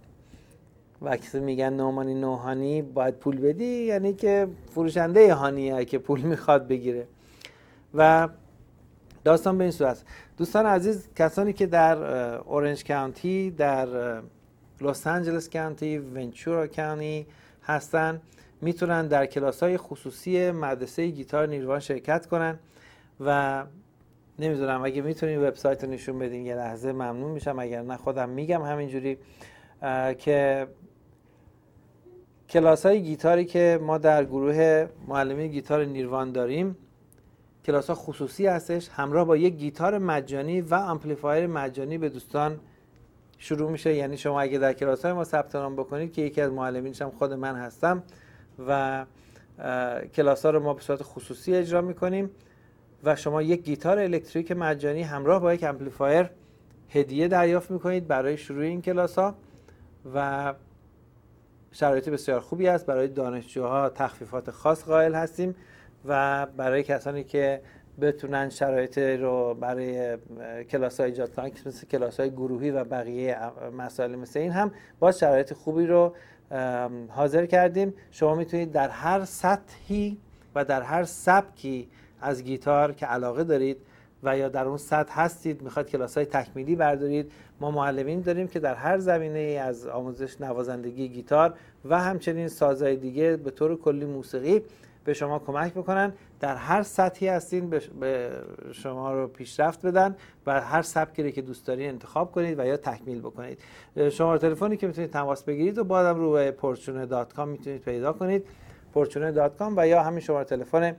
وقتی میگن no money no honey باید پول بدی، یعنی که فروشنده هانیه که پول میخواد بگیره. و داستان به این صورت. دوستان عزیز، کسانی که در اورنج کانتی، در لس آنجلس کانتی، ونچورا کانتی هستن، میتونن در کلاس‌های خصوصی مدرسه گیتار نیروان شرکت کنن. و نمیدونم اگه میتونین وبسایت رو نشون بدین یه لحظه ممنون میشم، اگر نه خودم میگم همینجوری که کلاس‌های گیتاری که ما در گروه معلمین گیتار نیروان داریم کلاس‌ها خصوصی هستش، همراه با یک گیتار مجانی و آمپلیفایر مجانی به دوستان شروع میشه. یعنی شما اگه در کلاس‌های ما ثبت نام بکنید که یکی از معلمینش هم خود من هستم و کلاس‌ها رو ما به صورت خصوصی اجرا میکنیم و شما یک گیتار الکتریک مجانی همراه با یک آمپلیفایر هدیه دریافت میکنید برای شروع این کلاس‌ها و شرایط بسیار خوبی است. برای دانشجوها تخفیفات خاص قائل هستیم و برای کسانی که بتونن شرایط رو برای کلاس‌های ایجاد کنن که مثل کلاس‌های گروهی و بقیه مسائل مثل این هم باز شرایط خوبی رو حاضر کردیم. شما میتونید در هر سطحی و در هر سبکی از گیتار که علاقه دارید و یا در اون سطح هستید میخواد کلاس‌های تکمیلی بردارید، ما معلمین داریم که در هر زمینه از آموزش نوازندگی گیتار و همچنین سازهای دیگه به طور کلی موسیقی به شما کمک بکنن. در هر سطحی هستین به شما رو پیشرفت بدن و هر سبکی که دوست دارین انتخاب کنید و یا تکمیل بکنید. شماره تلفنی که میتونید تماس بگیرید و بعدم رو portune.com میتونید پیدا کنید، portune.com، و یا همین شماره تلفن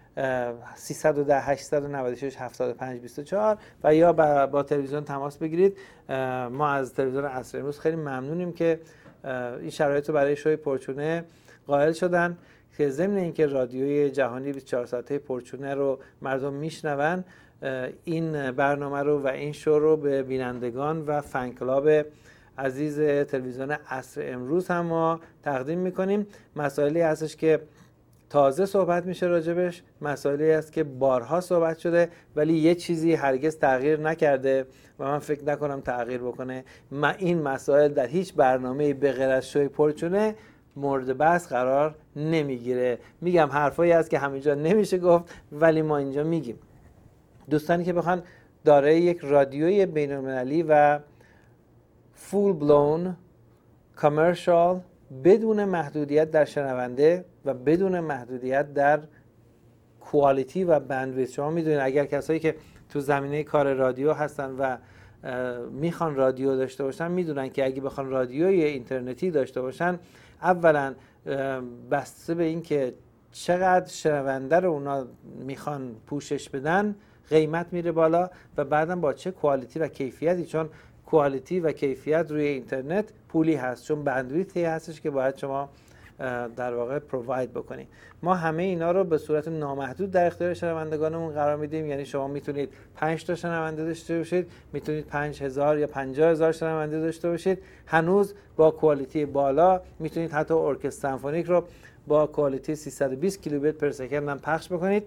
310 896 75 24 و یا با تلویزیون تماس بگیرید. ما از تلویزیون عصر امروز خیلی ممنونیم که این شرایط رو برای شوی پورچونه قائل شدن که ضمن اینکه رادیوی جهانی 24 ساعته پورچونه رو مردم میشنون، این برنامه رو و این شو رو به بینندگان و فن کلاب عزیز تلویزیون عصر امروز هم ما تقدیم میکنیم. مسائلی هستش که تازه صحبت میشه راجبش، مسائلی است که بارها صحبت شده ولی یه چیزی هرگز تغییر نکرده و من فکر نکنم تغییر بکنه. این مسائل در هیچ برنامه‌ای به غیر از شوی پورچونه مورد بحث قرار نمیگیره. میگم حرفایی هست که همینجا نمیشه گفت ولی ما اینجا میگیم. دوستانی که بخوان دارای یک رادیوی بین‌المللی و فول بلون کامرشال بدون محدودیت در شنونده و بدون محدودیت در کوالیتی و بندویت، شما میدونید اگر کسایی که تو زمینه کار رادیو هستن و میخوان رادیو داشته باشن میدونن که اگه بخوان رادیوی اینترنتی داشته باشن، اولا بسته به این که چقدر شنونده رو اونا میخوان پوشش بدن قیمت میره بالا و بعدم با چه کوالیتی و کیفیتی، چون کوالیتی و کیفیت روی اینترنت پولی هست، چون بندویتی هستش که باید شما در واقع پروواید بکنید. ما همه اینا رو به صورت نامحدود در اختیار شنوندگانمون قرار میدیم. یعنی شما میتونید 5 تا شنونده داشته باشید، میتونید 5000 یا 50000 شنونده داشته باشید، هنوز با کوالیتی بالا میتونید حتی ارکستر سمفونیک رو با کوالیتی 320 کیلوبیت پر سکند هم پخش بکنید.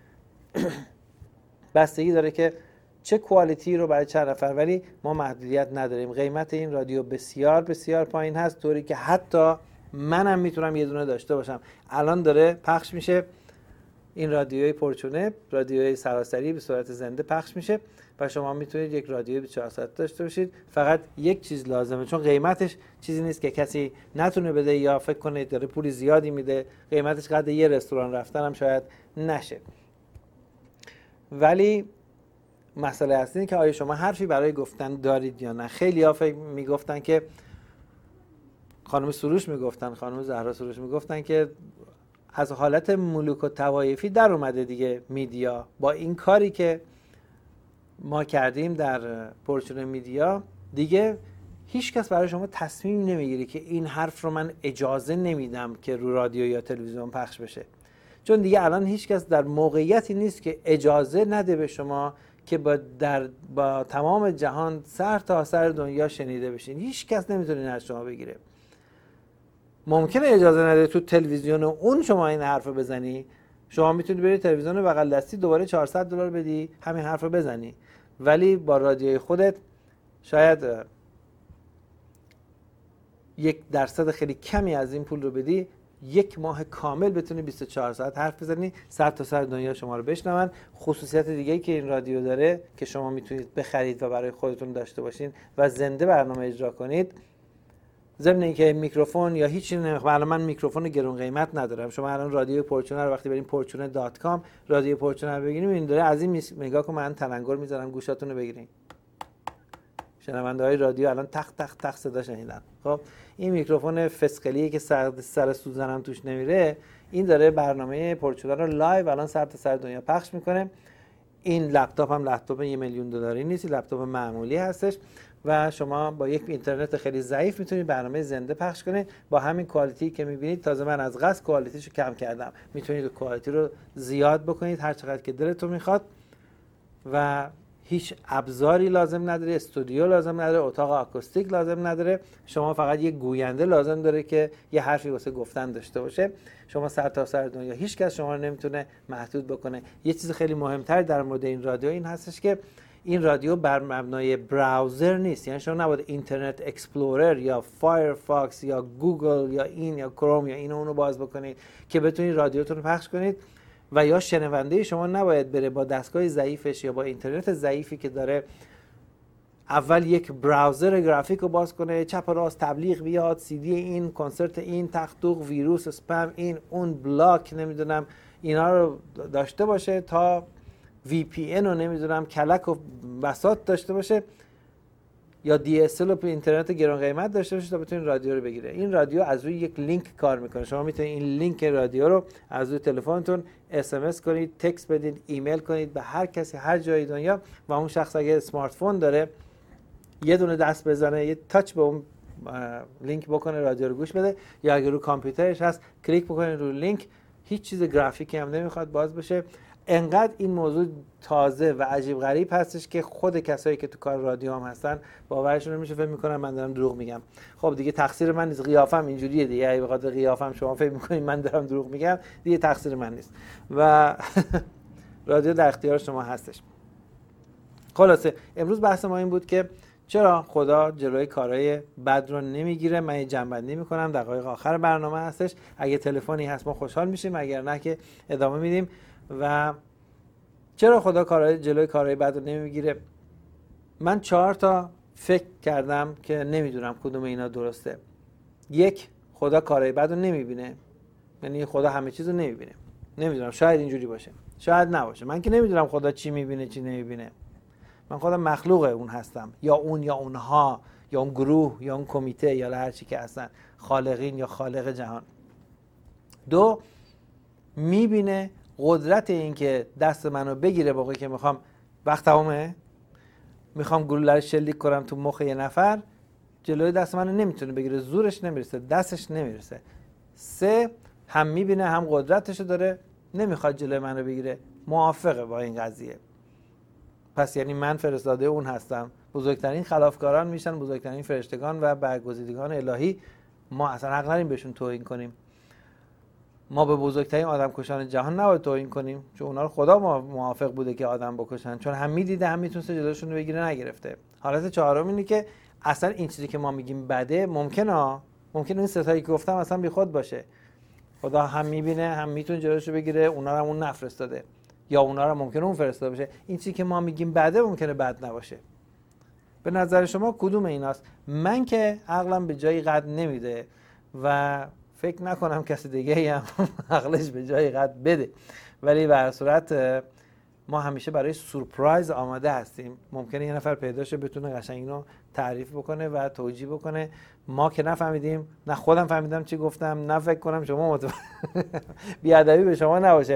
بستگی داره که چه کوالیتی رو برای چند نفر، ولی ما محدودیت نداریم. قیمت این رادیو بسیار بسیار پایین هست، طوری که حتی منم میتونم یه دونه داشته باشم. الان داره پخش میشه این رادیوی پورچونه، رادیوی سراسری به صورت زنده پخش میشه و شما میتونید یک رادیوی 24 ساعته داشته باشید. فقط یک چیز لازمه، چون قیمتش چیزی نیست که کسی نتونه بده یا فکر کنه داره پول زیادی میده، قیمتش قد یه رستوران رفتن هم شاید نشه. ولی مسئله اصلی اینه که آیا شما حرفی برای گفتن دارید یا نه. خیلی ها فکر میگفتن که خانم زهرا سروش میگفتن که از حالت ملوک و طوایفی در اومده دیگه میدیا. با این کاری که ما کردیم در پورچونه میدیا دیگه هیچ کس برای شما تصمیم نمیگیره که این حرف رو من اجازه نمیدم که رو رادیو یا تلویزیون پخش بشه، چون دیگه الان هیچ کس در موقعیتی نیست که اجازه نده به شما که با تمام جهان سر تا سر دنیا شنیده بشین. هیچ کس نمیتونه این از شما بگیره. ممکنه اجازه نده تو تلویزیون اون شما این حرف رو بزنی. شما میتونی بری تلویزیون بغل دستی دوباره $400 بدی همین حرف رو بزنی، ولی با رادیوی خودت شاید 1% خیلی کمی از این پول رو بدی، 1 ماه کامل بتونی 24 ساعت حرف بزنی، سر تا سر دنیا شما رو بشنون. خصوصیت دیگه‌ای که این رادیو داره که شما میتونید بخرید و برای خودتون داشته باشین و زنده برنامه اجرا کنید، ضمن اینکه میکروفون یا هیچ چیزی نمیخواد. من میکروفون گرون قیمت ندارم. شما الان رادیو پورچونر رو وقتی برین portuner.com رادیو پورچونر بگیریم، این داره از این نگاه کن، من تلنگر میذارم گوشاتون رو بگیرین. شنونده‌های رادیو الان تق تق تق صدا شنیدن. خب این میکروفون فسقلیه که سر سوزنم توش نمیره، این داره برنامه پورچونر رو لایو الان سر تا سر دنیا پخش میکنه. این لپتاپ هم لپتاپ $1,000,000 نیست، لپتاپ معمولی هستش و شما با یک اینترنت خیلی ضعیف میتونید برنامه زنده پخش کنید با همین کوالیتی که میبینید. تازه من از قصد کوالیتیشو کم کردم، میتونید کوالیتی رو زیاد بکنید هر چقدر که دلتون میخواد و هیچ ابزاری لازم نداره، استودیو لازم نداره، اتاق آکوستیک لازم نداره. شما فقط یه گوینده لازم داره که یه حرفی واسه گفتن داشته باشه. شما سر تا سر دنیا هیچ کس شما رو نمیتونه محدود بکنه. یه چیز خیلی مهمتر در مورد این رادیو این هستش که این رادیو بر مبنای براوزر نیست. یعنی شما نباید اینترنت اکسپلورر یا فایرفاکس یا گوگل یا این یا کروم یا اینو اونو باز بکنید که بتونید رادیوتون رو پخش کنید و یا شنونده شما نباید بره با دستگاه ضعیفش یا با اینترنت ضعیفی که داره اول یک براوزر گرافیک رو باز کنه، چپ و راست تبلیغ بیاد، سی دی این، کنسرت این، تختوق، ویروس، اسپم، این اون، بلاک، نمیدونم اینا رو داشته باشه تا وی پی ان رو نمیدونم کلک و بساط داشته باشه یا دی اس ال و اینترنت گران قیمت داشته باشه تا بتونید رادیو رو بگیره. این رادیو از روی یک لینک کار میکنه. شما میتونید این لینک رادیو رو از روی تلفنتون اس ام اس کنید، تکست بدید، ایمیل کنید به هر کسی هر جای دنیا و اون شخص اگه اسمارت فون داره یه دونه دست بزنه، یه تاچ به اون لینک بکنه، رادیو رو گوش بده، یا اگه رو کامپیوترش هست کلیک بکنه رو لینک. هیچ چیز گرافیکی هم نمیخواد باز بشه. انقدر این موضوع تازه و عجیب غریب هستش که خود کسایی که تو کار رادیو هم هستن باورشون نمیشه، فکر میکنن من دارم دروغ میگم. خب دیگه تقصیر من نیست، قیافم اینجوریه دیگه. اگه بخاطر قیافم شما فکر میکنید من دارم دروغ میگم، دیگه تقصیر من نیست و رادیو در اختیار شما هستش. خلاصه امروز بحث ما این بود که چرا خدا جلوی کارهای بد رو نمیگیره. من یه جنبندی میکنم، دقایق آخر برنامه هستش. اگه تلفنی هست ما خوشحال میشیم، اگر نه که ادامه میدیم. و چرا خدا جلوی کارهای بد رو نمیگیره؟ من 4 تا فکر کردم که نمیدونم کدوم اینا درسته. 1، خدا کارهای بد رو نمیبینه، یعنی خدا همه چیز رو نمیبینه. نمیدونم، شاید اینجوری باشه، شاید نباشه. من که نمیدونم خدا چی میبینه چی نمیبینه. من خودم مخلوق اون هستم، یا اون یا اونها یا اون گروه یا اون کمیته یا هر چی که هستن، خالقین یا خالق جهان. 2، میبینه قدرت این که دست منو بگیره موقعی که میخوام وقت تمامه میخوام گلوله رو شلیک کنم تو مخ یه نفر، جلوی دست منو نمیتونه بگیره، زورش نمیرسه، دستش نمیرسه. 3، هم میبینه هم قدرتشو داره، نمیخواد جلوی منو بگیره، موافقه با این قضیه. پس یعنی من فرستاده اون هستم. بزرگترین خلافکاران میشن بزرگترین فرشتگان و برگزیدگان الهی. ما اصلا حق نداریم بهشون توهین کنیم. ما به بزرگترین آدمکشان جهان نباید توهین کنیم، چون اونا رو خدا موافق بوده که آدم بکشن، چون هم میدیده هم میتونسته جلوشون رو بگیره، نگرفته. حالت 4 اینه که اصلا این چیزی که ما میگیم بده، ممکنه این ستایی که گفتم اصلا بیخود باشه. خدا هم میبینه هم میتونه جلوشو بگیره، اونا رو هم اون نفرستاده، یا اونا رو ممکنه اون فرستاده باشه. این چیزی که ما میگیم بده ممکنه بد نباشه. به نظر شما کدوم ایناست؟ من که عقلم به جایی قد نمیده و فکر نکنم کسی دیگه هم عقلش به جای قد بده، ولی به هر صورت ما همیشه برای سورپرایز آماده هستیم. ممکنه یه نفر پیدا شه بتونه قشنگ اینو تعریف بکنه و توجیه بکنه. ما که نفهمیدیم، نه خودم فهمیدم چی گفتم، نه فکر کنم شما بیادبی به شما نباشه.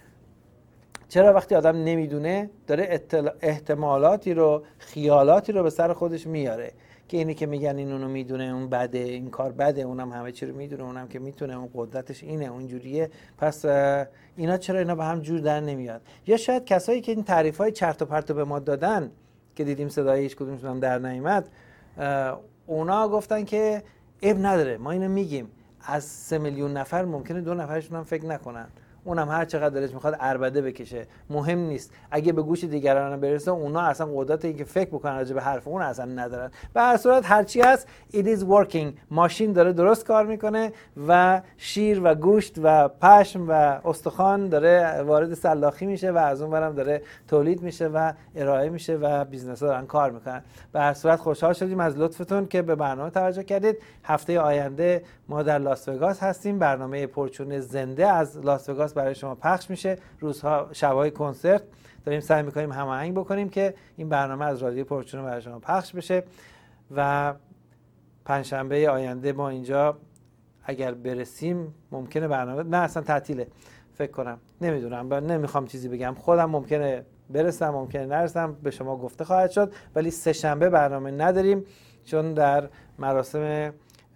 چرا وقتی آدم نمیدونه داره احتمالاتی رو، خیالاتی رو به سر خودش میاره که اینی که میگن این اونو میدونه، اون بده، این کار بده، اونم همه چی رو میدونه، اونم که میتونه، اون قدرتش اینه، اون جوریه، پس اینا چرا اینا به هم جور در نمیاد؟ یا شاید کسایی که این تعریفای چرت و پرت به ما دادن که دیدیم صدای هیچ کدومشون هم در نیامد، اونا گفتن که عیب نداره ما اینو میگیم، از 3 میلیون نفر ممکنه 2 نفرشون هم فکر نکنن، اونم هر چقدر دلش میخواد عربده بکشه، مهم نیست. اگه به گوش دیگران برسه، اونا اصلا قدرت این که فکر بکنن راجع به حرف اون اصلا ندارن. به هر صورت هرچی هست it is working، ماشین داره درست کار میکنه و شیر و گوشت و پشم و استخوان داره وارد سلاخی میشه و از اون برم داره تولید میشه و ارائه میشه و بیزنس‌ها دارن کار میکنن. به هر صورت خوشحال شدیم از لطفتون که به برنامه توجه کردید. هفته آینده ما در لاس وگاس هستیم، برنامه پرچونه زنده از لاس وگاس برای شما پخش میشه. روزها شب‌های کنسرت داریم سعی می‌کنیم هماهنگ بکنیم که این برنامه از رادیو پرچونه برای شما پخش بشه و پنجشنبه آینده ما اینجا اگر برسیم ممکنه برنامه نه اصلا تعطیله فکر کنم، نمیدونم، نمیخوام چیزی بگم، خودم ممکنه برسم ممکنه نرسم، به شما گفته خواهد شد، ولی سه شنبه برنامه نداریم چون در مراسم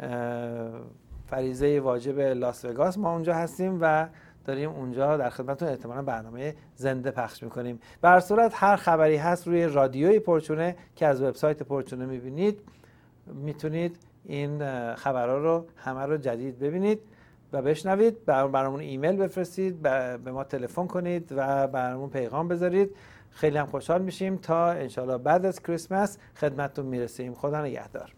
فریضه واجب لاس وگاس ما اونجا هستیم و داریم اونجا در خدمتتون احتمالاً برنامه زنده پخش میکنیم. به هر صورت هر خبری هست روی رادیوی پرچونه که از وبسایت پرچونه میبینید، میتونید این خبرها رو همه رو جدید ببینید و بشنوید. برامون ایمیل بفرستید، به ما تلفن کنید و برامون پیغام بذارید. خیلی هم خوشحال میشیم تا انشالله بعد از کریسمس خدمتتون میرسیم. خدا نگهدار.